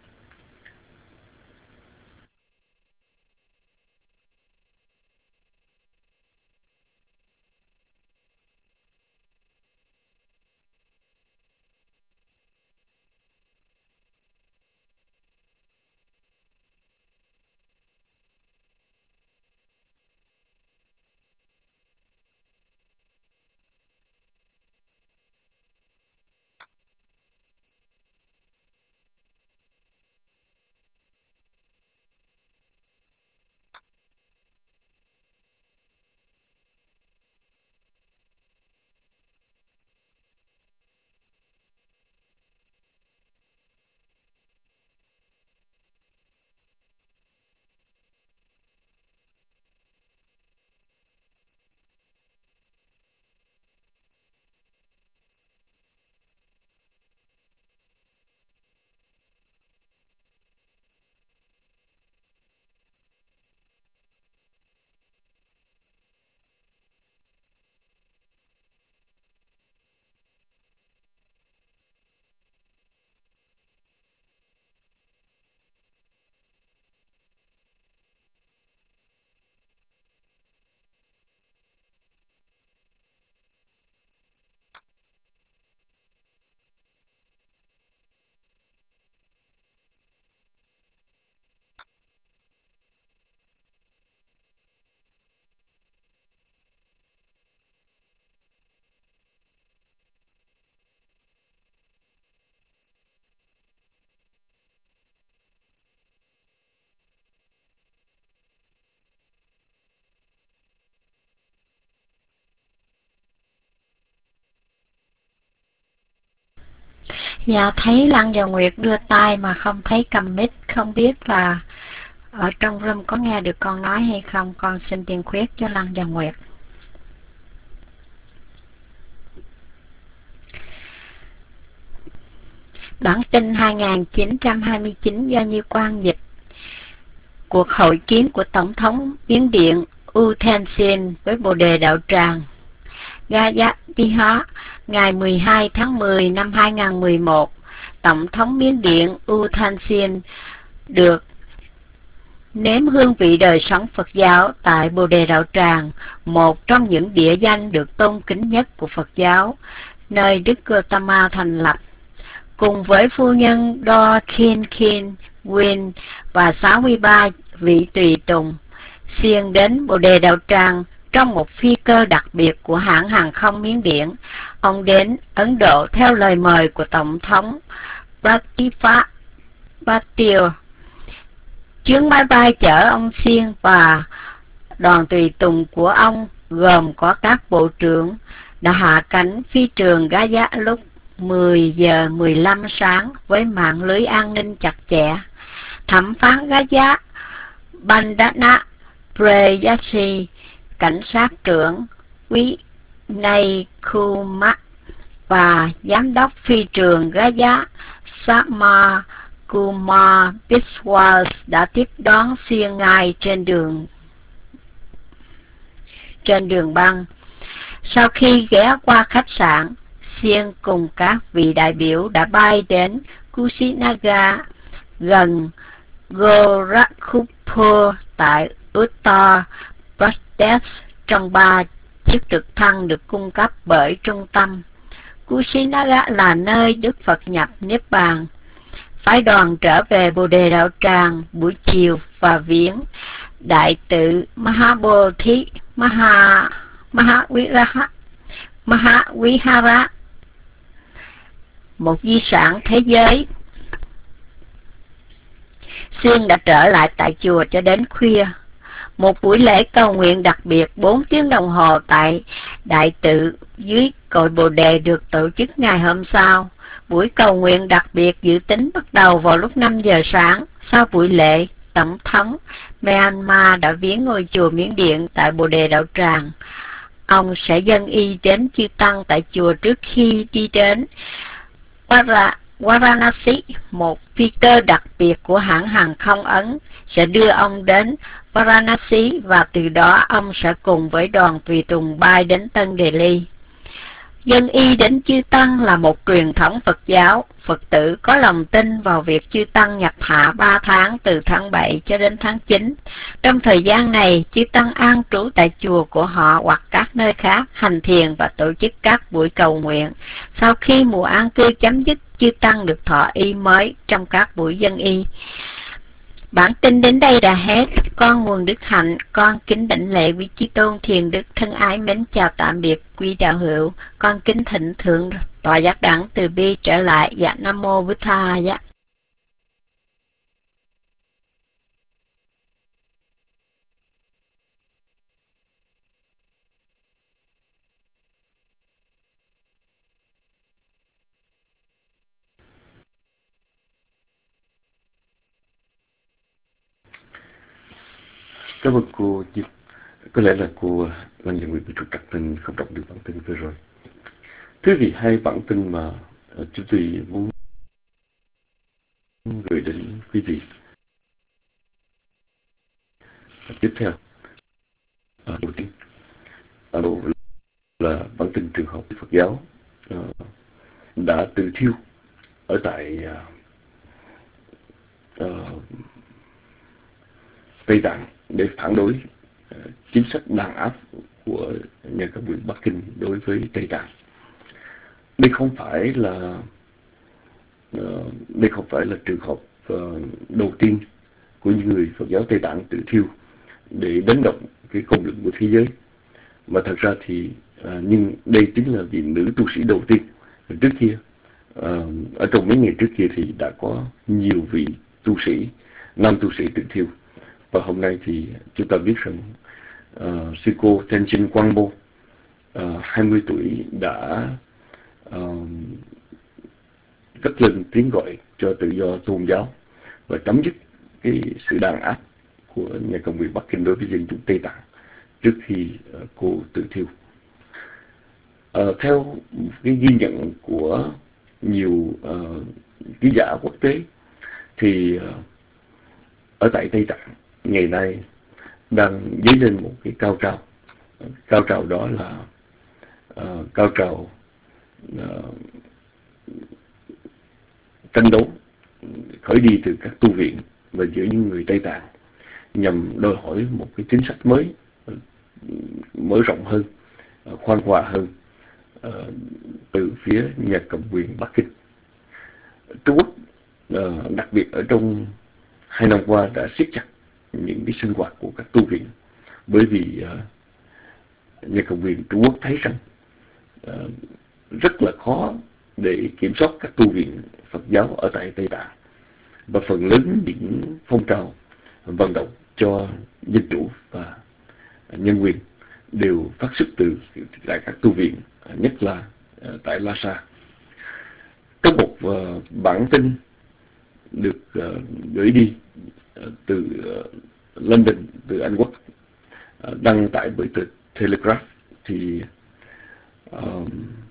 Dạ, thấy Lăng Dạ Nguyệt đưa tay mà không thấy cầm mic, không biết là ở trong room có nghe được con nói hay không. Con xin tiền khuyết cho Lăng Dạ Nguyệt. Bản tin hai nghìn chín trăm hai mươi chín do Như Quang dịch. Cuộc hội kiến của Tổng thống Miến Điện U Thein Sein với Bồ Đề Đạo Tràng Gayatri-ha, ngày mười hai tháng mười năm hai nghìn không trăm mười một. Tổng thống Miến Điện U Thein Sein được nếm hương vị đời sống Phật giáo tại Bồ Đề Đạo Tràng, một trong những địa danh được tôn kính nhất của Phật giáo, nơi Đức Gautama thành lập, cùng với phu nhân Do Khin Khin Win và sáu mươi ba vị tùy tùng. Xiên đến Bồ Đề Đạo Tràng trong một phi cơ đặc biệt của hãng hàng không Miến Điện. Ông đến Ấn Độ theo lời mời của Tổng thống Pratipha Patil. Chuyến máy bay chở ông Xiên và đoàn tùy tùng của ông gồm có các bộ trưởng đã hạ cánh phi trường Gaza lúc mười giờ mười lăm sáng với mạng lưới an ninh chặt chẽ. Thẩm phán Gaza Bandana Prayasi, cảnh sát trưởng Vinay Kumar và giám đốc phi trường Gaza Sama Kumar Biswas đã tiếp đón Xiên ngay trên đường trên đường băng. Sau khi ghé qua khách sạn, Xiên cùng các vị đại biểu đã bay đến Kushinagar gần Gorakhpur tại Uttar Pradesh trong ba chiếc trực thăng được cung cấp bởi trung tâm. Kushinaga là nơi Đức Phật nhập Niết Bàn. Phái đoàn trở về Bồ Đề Đạo Tràng buổi chiều và viếng Đại tự Mahabodhi Maha Mahaviraha Mahavihara, một di sản thế giới. Xuyên đã trở lại tại chùa cho đến khuya. Một buổi lễ cầu nguyện đặc biệt bốn tiếng đồng hồ tại Đại tự dưới cội Bồ Đề được tổ chức ngày hôm sau. Buổi cầu nguyện đặc biệt dự tính bắt đầu vào lúc năm giờ sáng. Sau buổi lễ, Tổng thống Myanmar đã viếng ngôi chùa Miến Điện tại Bồ Đề Đạo Tràng. Ông sẽ dâng y đến chư tăng tại chùa trước khi đi đến Varanasi. Một phi cơ đặc biệt của hãng hàng không Ấn sẽ đưa ông đến Varanasi và từ đó ông sẽ cùng với đoàn tùy tùng bay đến Tân Delhi. Dân y đến chư tăng là một truyền thống Phật giáo. Phật tử có lòng tin vào việc chư tăng nhập hạ ba tháng từ tháng bảy cho đến tháng chín. Trong thời gian này, chư tăng an trú tại chùa của họ hoặc các nơi khác, hành thiền và tổ chức các buổi cầu nguyện. Sau khi mùa an cư chấm dứt, chư tăng được thọ y mới trong các buổi dân y. Bản tin đến đây đã hết. Con nguồn đức hạnh, con kính đảnh lễ quý Chí Tôn Thiền Đức thân ái mến chào tạm biệt quý đạo hữu. Con kính thỉnh thượng tọa giác đẳng từ bi trở lại. Dạ Nam Mô Bụt Tha. Dạ. Cảm ơn cô Diệp. Có lẽ là cô Lăng Dân Nguyện bị trục trặc nên không đọc được bản tin vừa rồi. Thưa vị, hai bản tin mà chúng tôi muốn gửi đến quý vị tiếp theo. À, đầu tiên à, đầu là bản tin trường học Phật giáo à, đã tự thiêu ở tại à, à, Tây Tạng để phản đối uh, chính sách đàn áp của nhà cầm quyền Bắc Kinh đối với Tây Tạng. Đây không phải là uh, đây không phải là trường hợp uh, đầu tiên của những người Phật giáo Tây Tạng tự thiêu để đánh động cái công lực của thế giới, mà thật ra thì uh, nhưng đây chính là vị nữ tu sĩ đầu tiên. Trước kia uh, ở trong mấy ngày trước kia thì đã có nhiều vị tu sĩ, nam tu sĩ tự thiêu. Và hôm nay thì chúng ta biết rằng uh, sư cô Tenzin Wanbo, uh, hai mươi tuổi, đã uh, cất lên tiếng gọi cho tự do tôn giáo và chấm dứt cái sự đàn áp của nhà cầm quyền Bắc Kinh đối với dân chúng Tây Tạng trước khi uh, cô tự thiêu. Uh, theo cái ghi nhận của nhiều uh, ký giả quốc tế thì uh, ở tại Tây Tạng ngày nay đang dấy lên một cái cao trào. Cao trào đó là uh, cao trào uh, tranh đấu khởi đi từ các tu viện và giữa những người Tây Tạng nhằm đòi hỏi một cái chính sách mới, uh, mở rộng hơn, uh, khoan hòa hơn uh, từ phía nhà cầm quyền Bắc Kinh. Trung Quốc uh, đặc biệt ở trong hai năm qua đã siết chặt những cái sinh hoạt của các tu viện, bởi vì uh, nhà cầm quyền Trung Quốc thấy rằng uh, rất là khó để kiểm soát các tu viện Phật giáo ở tại Tây Tạng, và phần lớn những phong trào vận động cho dân chủ và nhân quyền đều phát xuất từ tại các tu viện, nhất là uh, tại Lhasa. Có một uh, bản tin được uh, gửi đi uh, từ uh, London, từ Anh Quốc, uh, đăng tải bởi tờ Telegraph thì uh,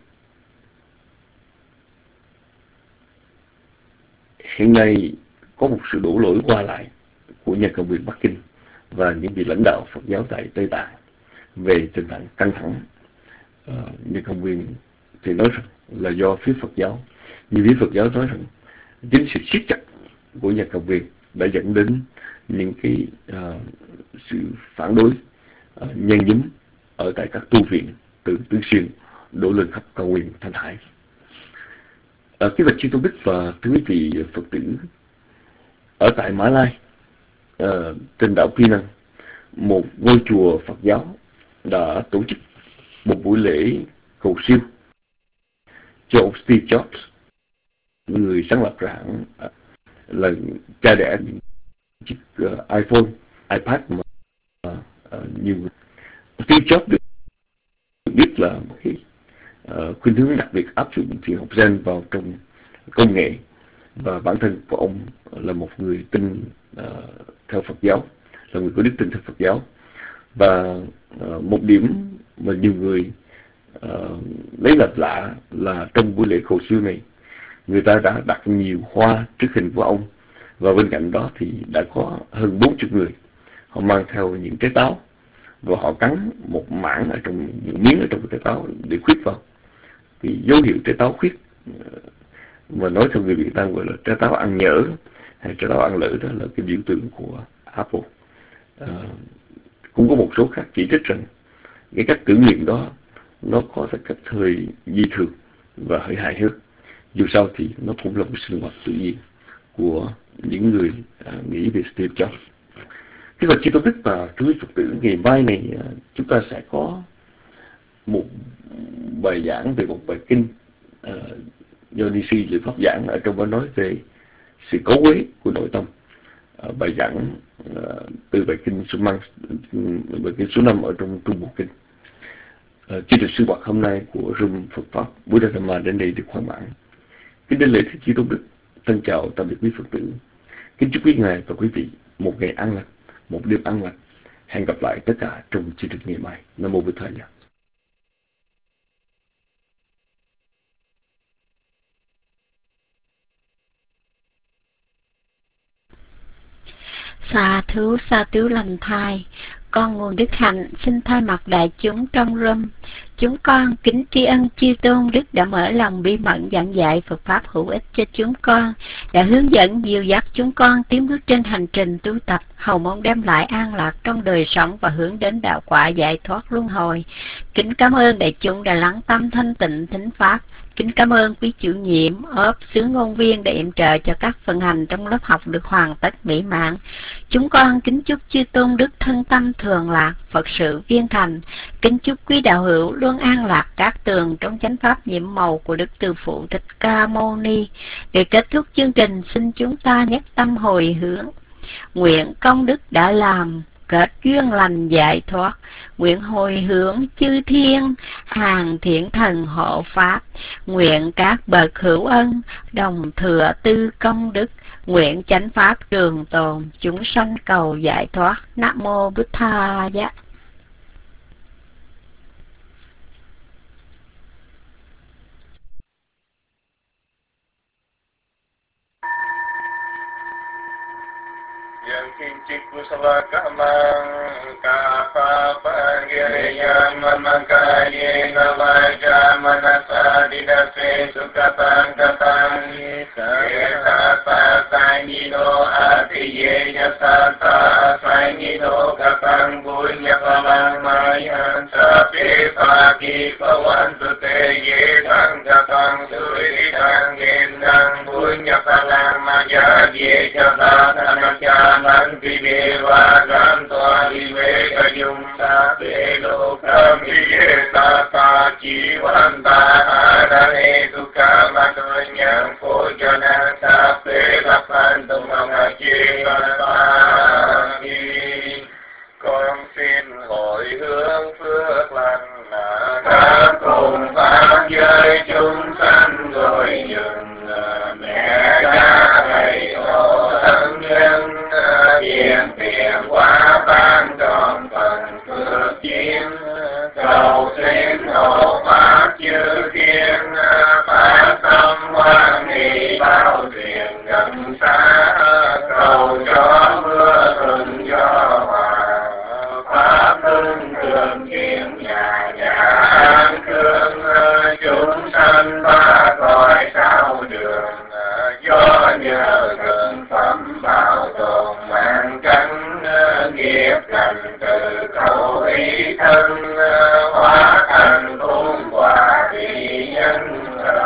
hiện nay có một sự đổ lỗi qua lại của nhà cầm quyền Bắc Kinh và những vị lãnh đạo Phật giáo tại Tây Tạng về tình trạng căng thẳng. Uh, nhà cầm quyền thì nói rằng là do phía Phật giáo, nhưng phía Phật giáo nói rằng chính sự siết chặt của nhà cầm quyền đã dẫn đến những cái uh, sự phản đối uh, nhan nhúm ở tại các tu viện từ Tứ Xuyên đổ lên khắp cao nguyên Thanh Hải. Uh, cái vật chư tôn đức và thưa quý vị Phật tử, ở tại Mã Lai, uh, trên đảo Penang, một ngôi chùa Phật giáo đã tổ chức một buổi lễ cầu siêu cho ông Steve Jobs, người sáng lập ra hãng, là cha đẻ chiếc uh, iPhone, iPad mà uh, uh, nhiều người. Steve Jobs được biết là một cái uh, khuynh hướng đặc biệt áp dụng thiền học Zen vào trong công nghệ, và bản thân của ông là một người tin uh, theo Phật giáo, là người có đức tin theo Phật giáo. Và uh, một điểm mà nhiều người uh, lấy làm lạ là trong buổi lễ cầu siêu này, người ta đã đặt nhiều hoa trước hình của ông, và bên cạnh đó thì đã có hơn bốn mươi người, họ mang theo những trái táo và họ cắn một mảng ở trong những miếng ở trong trái táo để khuyết vào, thì dấu hiệu trái táo khuyết mà nói theo người Việt Nam gọi là trái táo ăn nhỡ hay trái táo ăn lỡ, đó là cái biểu tượng của Apple. À, cũng có một số khác chỉ trích rằng cái cách tưởng niệm đó nó có cách hơi di thường và hơi hài hước. Dù sao thì nó cũng là một sinh hoạt tự nhiên của những người à, nghĩ về Steve Jobs. Cái vật chư tôn đức và thưa quý Phật tử, ngày mai này à, chúng ta sẽ có một bài giảng về một bài kinh à, do ni sư Lệ Pháp giảng, ở trong đó nói về sự cấu quế của nội tâm. À, bài giảng à, từ bài kinh số năm, bài kinh số năm ở trong Trung Bộ Kinh. À, chương trình sinh hoạt hôm nay của Room Phật Pháp Buddha Dhamma đến đây được hoàn mãn. Kính đến lễ Thầy chư tôn đức, thân chào tạm biệt quý Phật tử. Kính chúc quý ngài và quý vị một ngày an lành, một đêm an lành. Hẹn gặp lại tất cả trong chương trình ngày mai. Nam mô Bổn Thầy. Sa thú sa tứ lành thai, con nguồn đức hạnh xin thay mặt đại chúng trong room. Chúng con kính tri ân chư tôn đức đã mở lòng bí mật giảng dạy Phật pháp hữu ích cho chúng con, đã hướng dẫn dìu dắt chúng con tiến bước trên hành trình tu tập, hầu mong đem lại an lạc trong đời sống và hướng đến đạo quả giải thoát luân hồi. Kính cảm ơn đại chúng đã lắng tâm thanh tịnh thính pháp. Kính cảm ơn quý chủ nhiệm, ốp, sứ ngôn viên đã yểm trợ cho các phần hành trong lớp học được hoàn tất mỹ mãn. Chúng con kính chúc chư tôn đức thân tâm thường lạc, Phật sự viên thành. Kính chúc quý đạo hữu luôn an lạc các tường trong chánh pháp nhiệm màu của Đức Từ Phụ Thích Ca Mâu Ni. Để kết thúc chương trình, xin chúng ta nhất tâm hồi hướng. Nguyện công đức đã làm, kết duyên lành giải thoát, nguyện hồi hướng chư thiên, hàng thiện thần hộ pháp, nguyện các bậc hữu ân, đồng thừa tư công đức, nguyện chánh pháp trường tồn, chúng sanh cầu giải thoát. Nam mô Bụt Tha Giá. Kincik kusala kamang kapapa giriya mamakaya navaja manasa didase sukatang katang yesata sangino atiye yasata sangino katang bunya palang mayan sapi saki pawantu te yesang katang suritang gendang bunya palang maya ye jatata Nanti dewa gantoa liwe kayum sate lokam iye tata jiwanta adane sukha matonyang phojana sape lapan tumamaji pati. Con xin hồi hướng phước lành đã cùng pháp giới chúng sanh rồi dừng mẹ cha thầy tổ thân nhân hiện tiền quá ban tròn phần phước chiến cầu xin hộ pháp chư thiên phát tâm hoan hỷ bao truyền gần xa cầu cho mưa thuận gió hòa pháp hưng cường kiện nhà nhà an cương chúng sanh ba cõi sao thân hóa thành cung quả thị nhân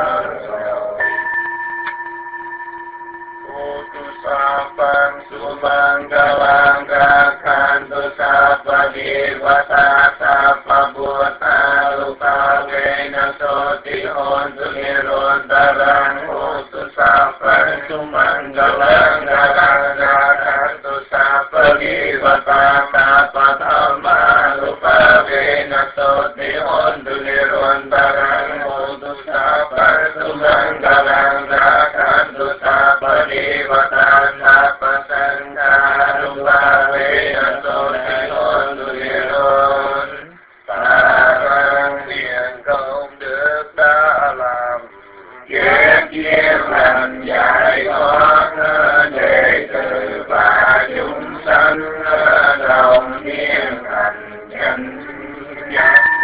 Sapang sumang galang gakan dosa padivata sapa buta lupa vena soti hontu niron tarang hotu sapang sumang galang galang gakan dosa padivata sapa dhamma lupa vena soti hontu niron tarang hotu sapang sumang galang gakan dosa padivata Sapa sangha vena soti hontu niron tarang thiện công đức đã làm kiếp kiếp lần giải thoát đệ tử và chúng sanh đồng niên thành chánh giác.